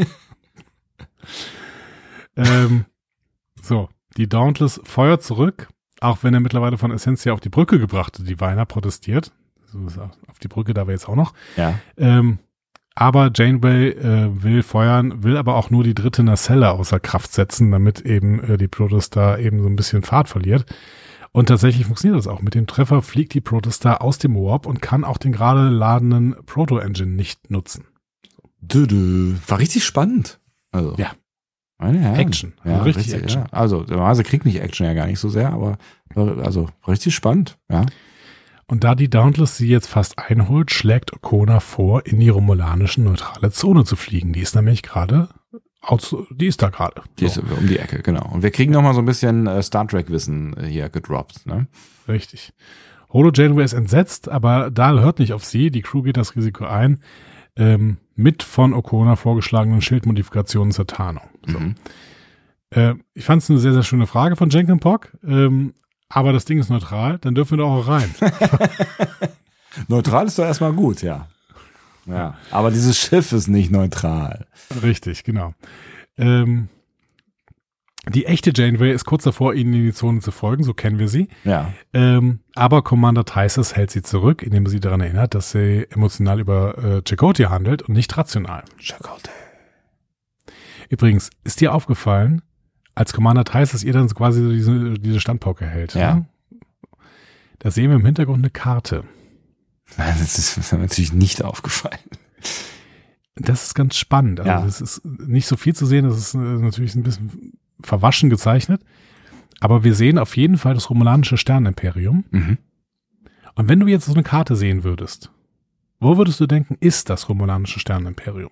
Ähm, so, die Dauntless feuert zurück, auch wenn er mittlerweile von Essentia auf die Brücke gebracht hat. Die Weiner protestiert. So ist er auf die Brücke, da wir jetzt auch noch. Ja. Ähm, aber Janeway äh, will feuern, will aber auch nur die dritte Nacelle außer Kraft setzen, damit eben äh, die Protostar eben so ein bisschen Fahrt verliert. Und tatsächlich funktioniert das auch. Mit dem Treffer fliegt die Protostar aus dem Warp und kann auch den gerade ladenden Proto-Engine nicht nutzen. Dö, dö. War richtig spannend. Also. Ja. Meine Herren. Action. Ja, Also richtig richtig Action. Ja. Also, der Hase kriegt nicht Action ja gar nicht so sehr, aber also richtig spannend, ja. Und da die Dauntless sie jetzt fast einholt, schlägt Okona vor, in die romulanische neutrale Zone zu fliegen. Die ist nämlich gerade, aus- die ist da gerade. Die So, ist um die Ecke, genau. Und wir kriegen noch mal so ein bisschen äh, Star Trek-Wissen äh, hier gedroppt, ne? richtig. Holo Janeway ist entsetzt, aber Dahl hört nicht auf sie. Die Crew geht das Risiko ein, ähm, mit von Okona vorgeschlagenen Schildmodifikationen zur Tarnung. So. Mhm. Äh, ich fand es eine sehr, sehr schöne Frage von Jenkins Pock. Ähm, aber das Ding ist neutral, dann dürfen wir doch auch rein. Neutral ist doch erstmal gut, ja. Ja. Aber dieses Schiff ist nicht neutral. Richtig, genau. Ähm, die echte Janeway ist kurz davor, ihnen in die Zone zu folgen, so kennen wir sie. Ja. Ähm, aber Commander Tysus hält sie zurück, indem er sie daran erinnert, dass sie emotional über äh, Chakotay handelt und nicht rational. Chakotay. Übrigens, ist dir aufgefallen, als Commander Tysus ihr dann so quasi so diese, diese Standpauke hält? Ja. Ne? Da sehen wir im Hintergrund eine Karte. Nein, das ist, das ist mir natürlich nicht aufgefallen. Das ist ganz spannend. Also Ja. das ist nicht so viel zu sehen, das ist äh, natürlich ein bisschen verwaschen gezeichnet. Aber wir sehen auf jeden Fall das romulanische Sternenimperium. Mhm. Und wenn du jetzt so eine Karte sehen würdest, wo würdest du denken, ist das romulanische Sternenimperium?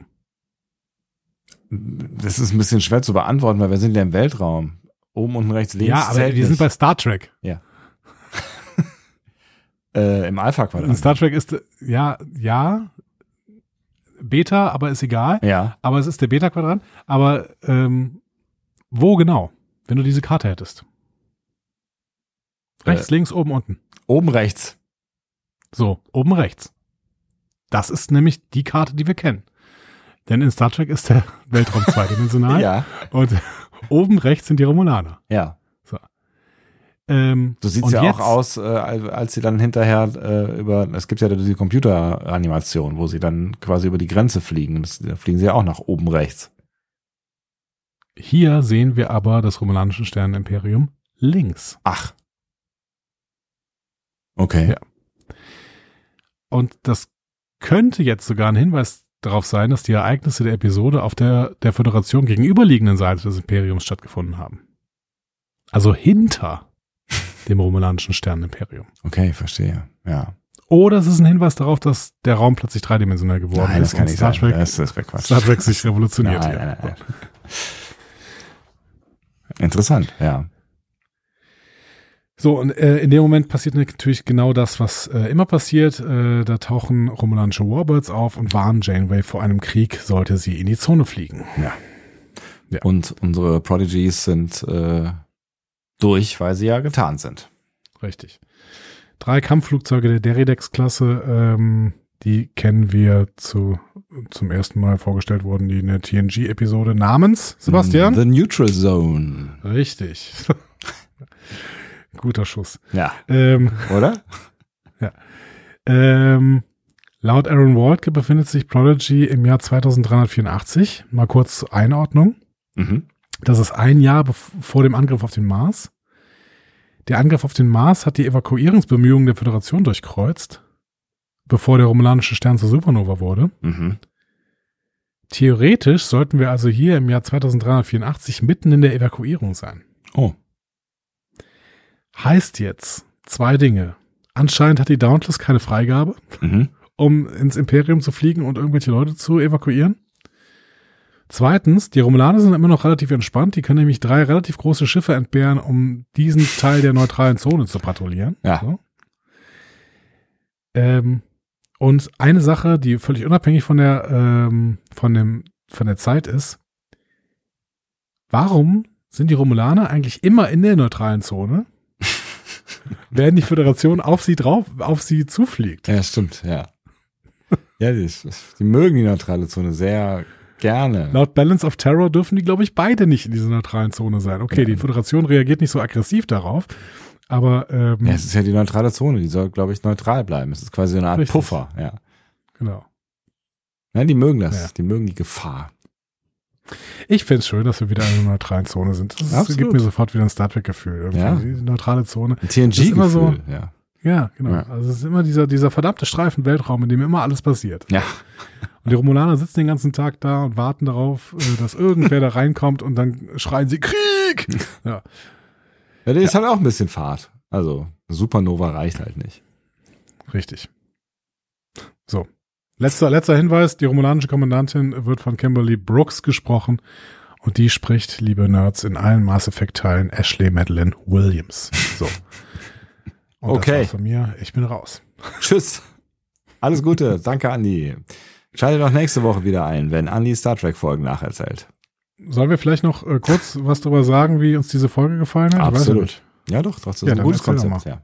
Das ist ein bisschen schwer zu beantworten, weil wir sind ja im Weltraum. Oben, unten, rechts, links. Ja, aber zählt wir sind nicht. bei Star Trek. Ja. äh, Im In Alpha-Quadrant. Star Trek ist, ja, ja, Beta, aber ist egal. Ja. Aber es ist der Beta-Quadrant. Aber ähm, wo genau, wenn du diese Karte hättest? Rechts, Äh, links, oben, unten. Oben rechts. So, oben rechts. Das ist nämlich die Karte, die wir kennen. Denn in Star Trek ist der Weltraum zweidimensional. Ja. Und oben rechts sind die Romulaner. Ja. So. Ähm, So sieht's und ja jetzt, auch aus, äh, als sie dann hinterher äh, über, es gibt ja diese Computeranimation, wo sie dann quasi über die Grenze fliegen. Das, da fliegen sie ja auch nach oben rechts. Hier sehen wir aber das romulanische Sternenimperium links. Ach. Okay. Ja. Und das könnte jetzt sogar ein Hinweis darauf sein, dass die Ereignisse der Episode auf der der Föderation gegenüberliegenden Seite des Imperiums stattgefunden haben. Also hinter dem romulanischen Sternenimperium. Okay, verstehe. Ja. Oder es ist ein Hinweis darauf, dass der Raum plötzlich dreidimensional geworden Nein, ist. das kann und nicht Star sein. Trek, Das, das wäre Quatsch. Star Trek sich revolutioniert Nein, hier. nein, nein, nein. Interessant, ja. So, und äh, in dem Moment passiert natürlich genau das, was äh, immer passiert. Äh, da tauchen romulanische Warbirds auf und warnen Janeway vor einem Krieg, sollte sie in die Zone fliegen. Ja. Ja. Und unsere Prodigies sind äh, durch, weil sie ja getarnt sind. Richtig. Drei Kampfflugzeuge der Deridex-Klasse, ähm, die kennen wir zu, zum ersten Mal vorgestellt wurden, die in der T N G-Episode namens, Sebastian? The Neutral Zone. Richtig. Guter Schuss. Ja. Ähm, Oder? ja. Ähm, laut Aaron Waltke befindet sich Prodigy im Jahr zweitausenddreihundertvierundachtzig. Mal kurz zur Einordnung. Mhm. Das ist ein Jahr bev- vor dem Angriff auf den Mars. Der Angriff auf den Mars hat die Evakuierungsbemühungen der Föderation durchkreuzt, bevor der romulanische Stern zur Supernova wurde. Mhm. Theoretisch sollten wir also hier im Jahr zweitausenddreihundertvierundachtzig mitten in der Evakuierung sein. Oh. Heißt jetzt zwei Dinge. Anscheinend hat die Dauntless keine Freigabe, Mhm. um ins Imperium zu fliegen und irgendwelche Leute zu evakuieren. Zweitens, die Romulaner sind immer noch relativ entspannt. Die können nämlich drei relativ große Schiffe entbehren, um diesen Teil der neutralen Zone zu patrouillieren. Ja. So. Ähm, und eine Sache, die völlig unabhängig von der, ähm, von dem, von der Zeit ist: Warum sind die Romulaner eigentlich immer in der neutralen Zone, während die Föderation auf sie drauf, auf sie zufliegt? Ja, stimmt, ja. Ja, die, die mögen die neutrale Zone sehr gerne. Laut Balance of Terror dürfen die, glaube ich, beide nicht in dieser neutralen Zone sein. Okay, Ja. die Föderation reagiert nicht so aggressiv darauf, aber ähm, Ja, es ist ja die neutrale Zone, die soll, glaube ich, neutral bleiben. Es ist quasi so eine Art Richtig. Puffer, ja. genau. Ja, die mögen das, Ja. die mögen die Gefahr. Ich finde es schön, dass wir wieder in einer neutralen Zone sind. Das Absolut. gibt mir sofort wieder ein Star Trek-Gefühl. Irgendwie. Ja. Die neutrale Zone. Ein T N Das ist immer so- G-Gefühl, ja. Ja, genau. Ja. Also es ist immer dieser, dieser verdammte Streifen Weltraum, in dem immer alles passiert. Ja, Und die Romulaner sitzen den ganzen Tag da und warten darauf, äh, dass irgendwer da reinkommt und dann schreien sie Krieg! Ja, ja, der ist halt auch ein bisschen Fahrt. Also, Supernova reicht halt nicht. richtig. So. Letzter, letzter Hinweis, die romulanische Kommandantin wird von Kimberly Brooks gesprochen und die spricht, liebe Nerds, in allen Mass Effect Teilen Ashley Madeline Williams. So. Und Okay. Das war's von mir. Ich bin raus. Tschüss. Alles Gute. Danke, Andi. Schaltet auch nächste Woche wieder ein, wenn Andi Star Trek-Folgen nacherzählt. Sollen wir vielleicht noch äh, kurz was darüber sagen, wie uns diese Folge gefallen hat? Ich weiß ja Absolut. nicht. Ja, doch, das ist Ja, ein dann gutes erzähl doch Konzept, ja.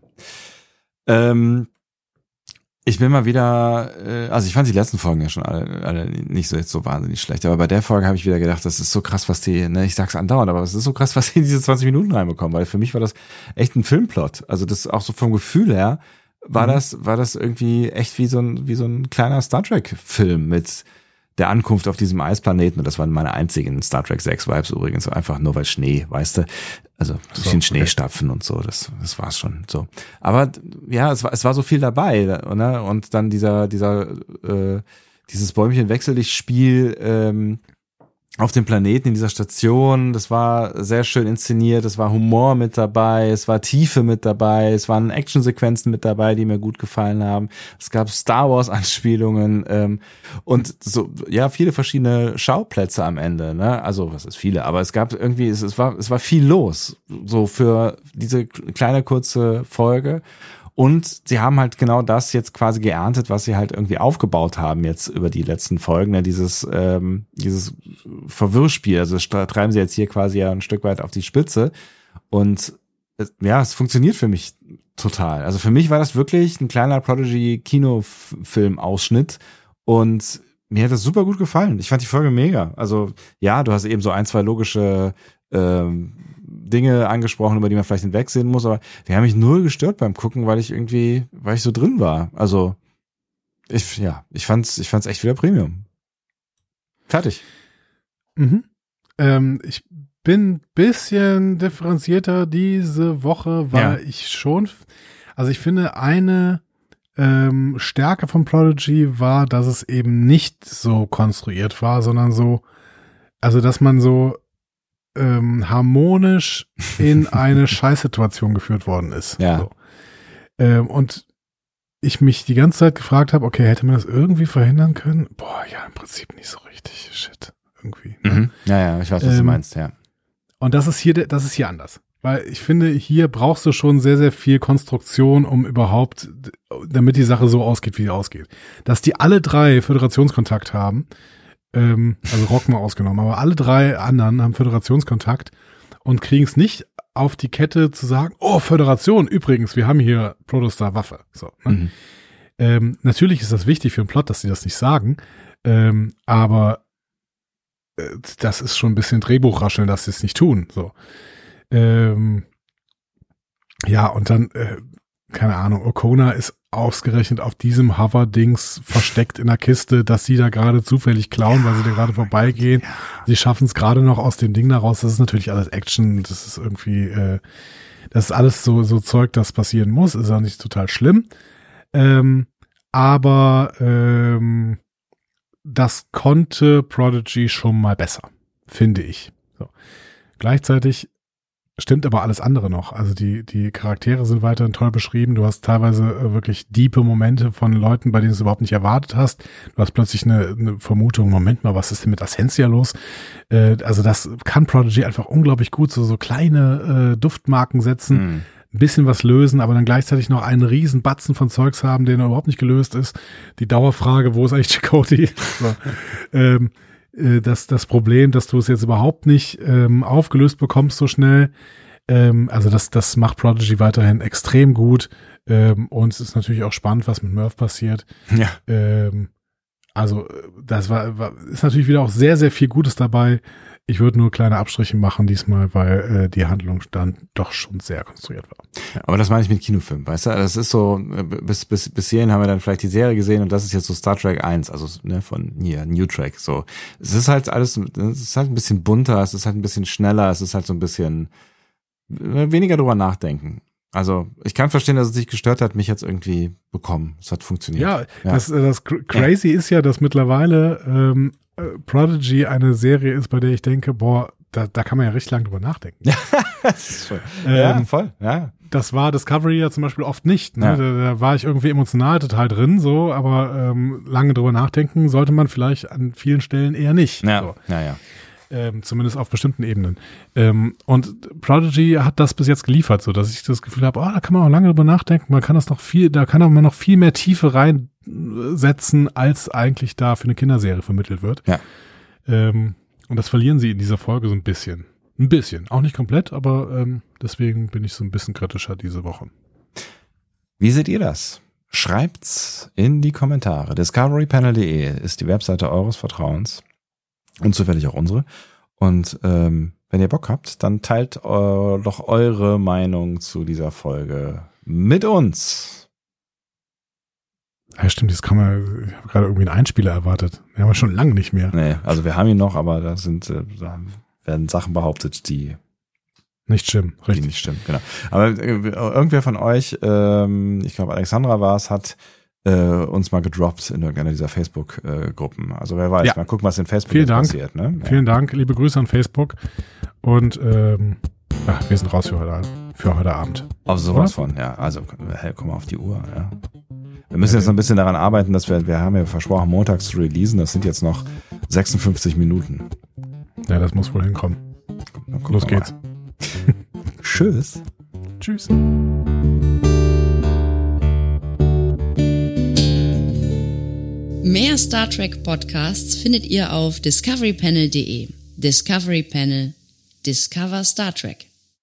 Ähm, ich bin mal wieder, äh, also ich fand die letzten Folgen ja schon alle, alle nicht so jetzt so wahnsinnig schlecht, aber bei der Folge habe ich wieder gedacht, das ist so krass, was die, ne, ich sag's andauernd, aber es ist so krass, was die in diese zwanzig Minuten reinbekommen, weil für mich war das echt ein Filmplot. Also das auch so vom Gefühl her war Mhm. das, war das irgendwie echt wie so ein, wie so ein kleiner Star Trek-Film mit der Ankunft auf diesem Eisplaneten. Und das waren meine einzigen Star Trek sechs Vibes übrigens, so einfach nur weil Schnee, weißt du, also durch So, den Schnee okay. stapfen und so, das, das war's schon so. Aber ja, es war, es war so viel dabei, ne? Und dann dieser, dieser, äh, dieses Bäumchen-Wechsel-Dich-Spiel, ähm, auf dem Planeten in dieser Station, das war sehr schön inszeniert, es war Humor mit dabei, es war Tiefe mit dabei, es waren Actionsequenzen mit dabei, die mir gut gefallen haben. Es gab Star Wars Anspielungen ähm, und so ja viele verschiedene Schauplätze am Ende, ne? Also was ist viele, aber es gab irgendwie es, es war es war viel los so für diese kleine kurze Folge. Und sie haben halt genau das jetzt quasi geerntet, was sie halt irgendwie aufgebaut haben jetzt über die letzten Folgen, ne? Dieses ähm, dieses Verwirrspiel. Also das treiben sie jetzt hier quasi ja ein Stück weit auf die Spitze. Und es, ja, es funktioniert für mich total. Also für mich war das wirklich ein kleiner Prodigy-Kinofilm-Ausschnitt und mir hat das super gut gefallen. Ich fand die Folge mega. Also ja, du hast eben so ein, zwei logische ähm, Dinge angesprochen, über die man vielleicht hinwegsehen muss, aber die haben mich null gestört beim Gucken, weil ich irgendwie, weil ich so drin war. Also ich, ja, ich fand's, ich fand's echt wieder Premium. Fertig. Mhm. Ähm, ich bin ein bisschen differenzierter diese Woche, weil Ja. ich schon, also ich finde, eine ähm, Stärke von Prodigy war, dass es eben nicht so konstruiert war, sondern so, also dass man so ähm, harmonisch in eine Scheißsituation geführt worden ist. Ja. So. Ähm, und ich mich die ganze Zeit gefragt habe, okay, hätte man das irgendwie verhindern können? Boah, ja, im Prinzip nicht so richtig. Shit, irgendwie. Mhm. Ja, ja, ich weiß, was Ähm, du meinst, ja. Und das ist hier, der- das ist hier anders. Weil ich finde, hier brauchst du schon sehr, sehr viel Konstruktion, um überhaupt, damit die Sache so ausgeht, wie sie ausgeht. Dass die alle drei Föderationskontakt haben, ähm, also Rock mal ausgenommen, aber alle drei anderen haben Föderationskontakt und kriegen es nicht auf die Kette zu sagen, oh, Föderation, übrigens, wir haben hier Protostar-Waffe. So, ne? Mhm. ähm, natürlich ist das wichtig für den Plot, dass sie das nicht sagen, ähm, aber äh, das ist schon ein bisschen Drehbuchrascheln, dass sie es nicht tun. So. Ähm, ja, und dann, äh, keine Ahnung, Okona ist ausgerechnet auf diesem Hover-Dings versteckt in der Kiste, dass sie da gerade zufällig klauen, weil sie da gerade vorbeigehen. Sie schaffen es gerade noch aus dem Ding da raus. Das ist natürlich alles Action. Das ist irgendwie, äh, das ist alles so, so Zeug, das passieren muss. Ist auch nicht total schlimm. Ähm, aber ähm, das konnte Prodigy schon mal besser, finde ich. So. Gleichzeitig stimmt aber alles andere noch. Also die, die Charaktere sind weiterhin toll beschrieben. Du hast teilweise äh, wirklich diepe Momente von Leuten, bei denen du es überhaupt nicht erwartet hast. Du hast plötzlich eine, eine Vermutung, Moment mal, was ist denn mit Ascensia los? Äh, also das kann Prodigy einfach unglaublich gut, so, so kleine äh, Duftmarken setzen, Mhm. ein bisschen was lösen, aber dann gleichzeitig noch einen riesen Batzen von Zeugs haben, der noch überhaupt nicht gelöst ist. Die Dauerfrage, wo ist eigentlich Chakotay? So. ähm, Das, das Problem, dass du es jetzt überhaupt nicht ähm, aufgelöst bekommst so schnell. Ähm, also das, das macht Prodigy weiterhin extrem gut. Ähm, und es ist natürlich auch spannend, was mit Murph passiert. Ja. Ähm, also das war, war ist natürlich wieder auch sehr, sehr viel Gutes dabei. Ich würde nur kleine Abstriche machen diesmal, weil äh, die Handlung dann doch schon sehr konstruiert war. Ja. Aber das meine ich mit Kinofilm, weißt du? Das ist so, bis, bis, bis hierhin haben wir dann vielleicht die Serie gesehen und das ist jetzt so Star Trek eins, also ne, von hier, New Trek, so. Es ist halt alles, es ist halt ein bisschen bunter, es ist halt ein bisschen schneller, es ist halt so ein bisschen weniger drüber nachdenken. Also ich kann verstehen, dass es dich gestört hat, mich jetzt irgendwie bekommen. Es hat funktioniert. Ja, Ja. Das, das Crazy ist ja, dass mittlerweile ähm, Prodigy eine Serie ist, bei der ich denke, boah, da, da kann man ja richtig lang drüber nachdenken. Das ist voll. Ähm, Ja, voll, ja. Das war Discovery ja zum Beispiel oft nicht. Ne? Ja. Da, da war ich irgendwie emotional total drin, so, aber ähm, lange drüber nachdenken sollte man vielleicht an vielen Stellen eher nicht. Ja, So. ja, ja. Ähm, zumindest auf bestimmten Ebenen. Ähm, und Prodigy hat das bis jetzt geliefert, so dass ich das Gefühl habe, oh, da kann man auch lange drüber nachdenken, man kann das noch viel, da kann man noch viel mehr Tiefe reinsetzen, als eigentlich da für eine Kinderserie vermittelt wird. Ja. Ähm, und das verlieren sie in dieser Folge so ein bisschen. Ein bisschen. Auch nicht komplett, aber ähm, deswegen bin ich so ein bisschen kritischer diese Woche. Wie seht ihr das? Schreibt's in die Kommentare. discovery panel punkt de ist die Webseite eures Vertrauens und zufällig auch unsere. Und ähm, wenn ihr Bock habt, dann teilt äh, doch eure Meinung zu dieser Folge mit uns. Ja, stimmt, das kann man, ich habe gerade irgendwie einen Einspieler erwartet. Den haben wir schon lange nicht mehr. Nee, also wir haben ihn noch, aber da sind äh, da werden Sachen behauptet, die Nicht stimmen, die richtig. nicht stimmen. Genau. Aber äh, irgendwer von euch, ähm, ich glaube Alexandra war es, hat äh, uns mal gedroppt in irgendeiner dieser Facebook-Gruppen. Also wer weiß, Ja. mal gucken, was in Facebook Vielen jetzt Dank. passiert. Ne? Ja. Vielen Dank, liebe Grüße an Facebook. Und ähm, ach, wir sind raus für heute, für heute Abend. Auf sowas Oder? von, ja. Also, hey, guck mal auf die Uhr, ja. Wir müssen jetzt noch ein bisschen daran arbeiten, dass wir, wir haben ja versprochen, montags zu releasen. Das sind jetzt noch sechsundfünfzig Minuten. Ja, das muss wohl hinkommen. Dann gucken Los wir geht's. mal. Tschüss. Tschüss. Mehr Star Trek Podcasts findet ihr auf discovery panel punkt de. Discovery Panel. Discover Star Trek.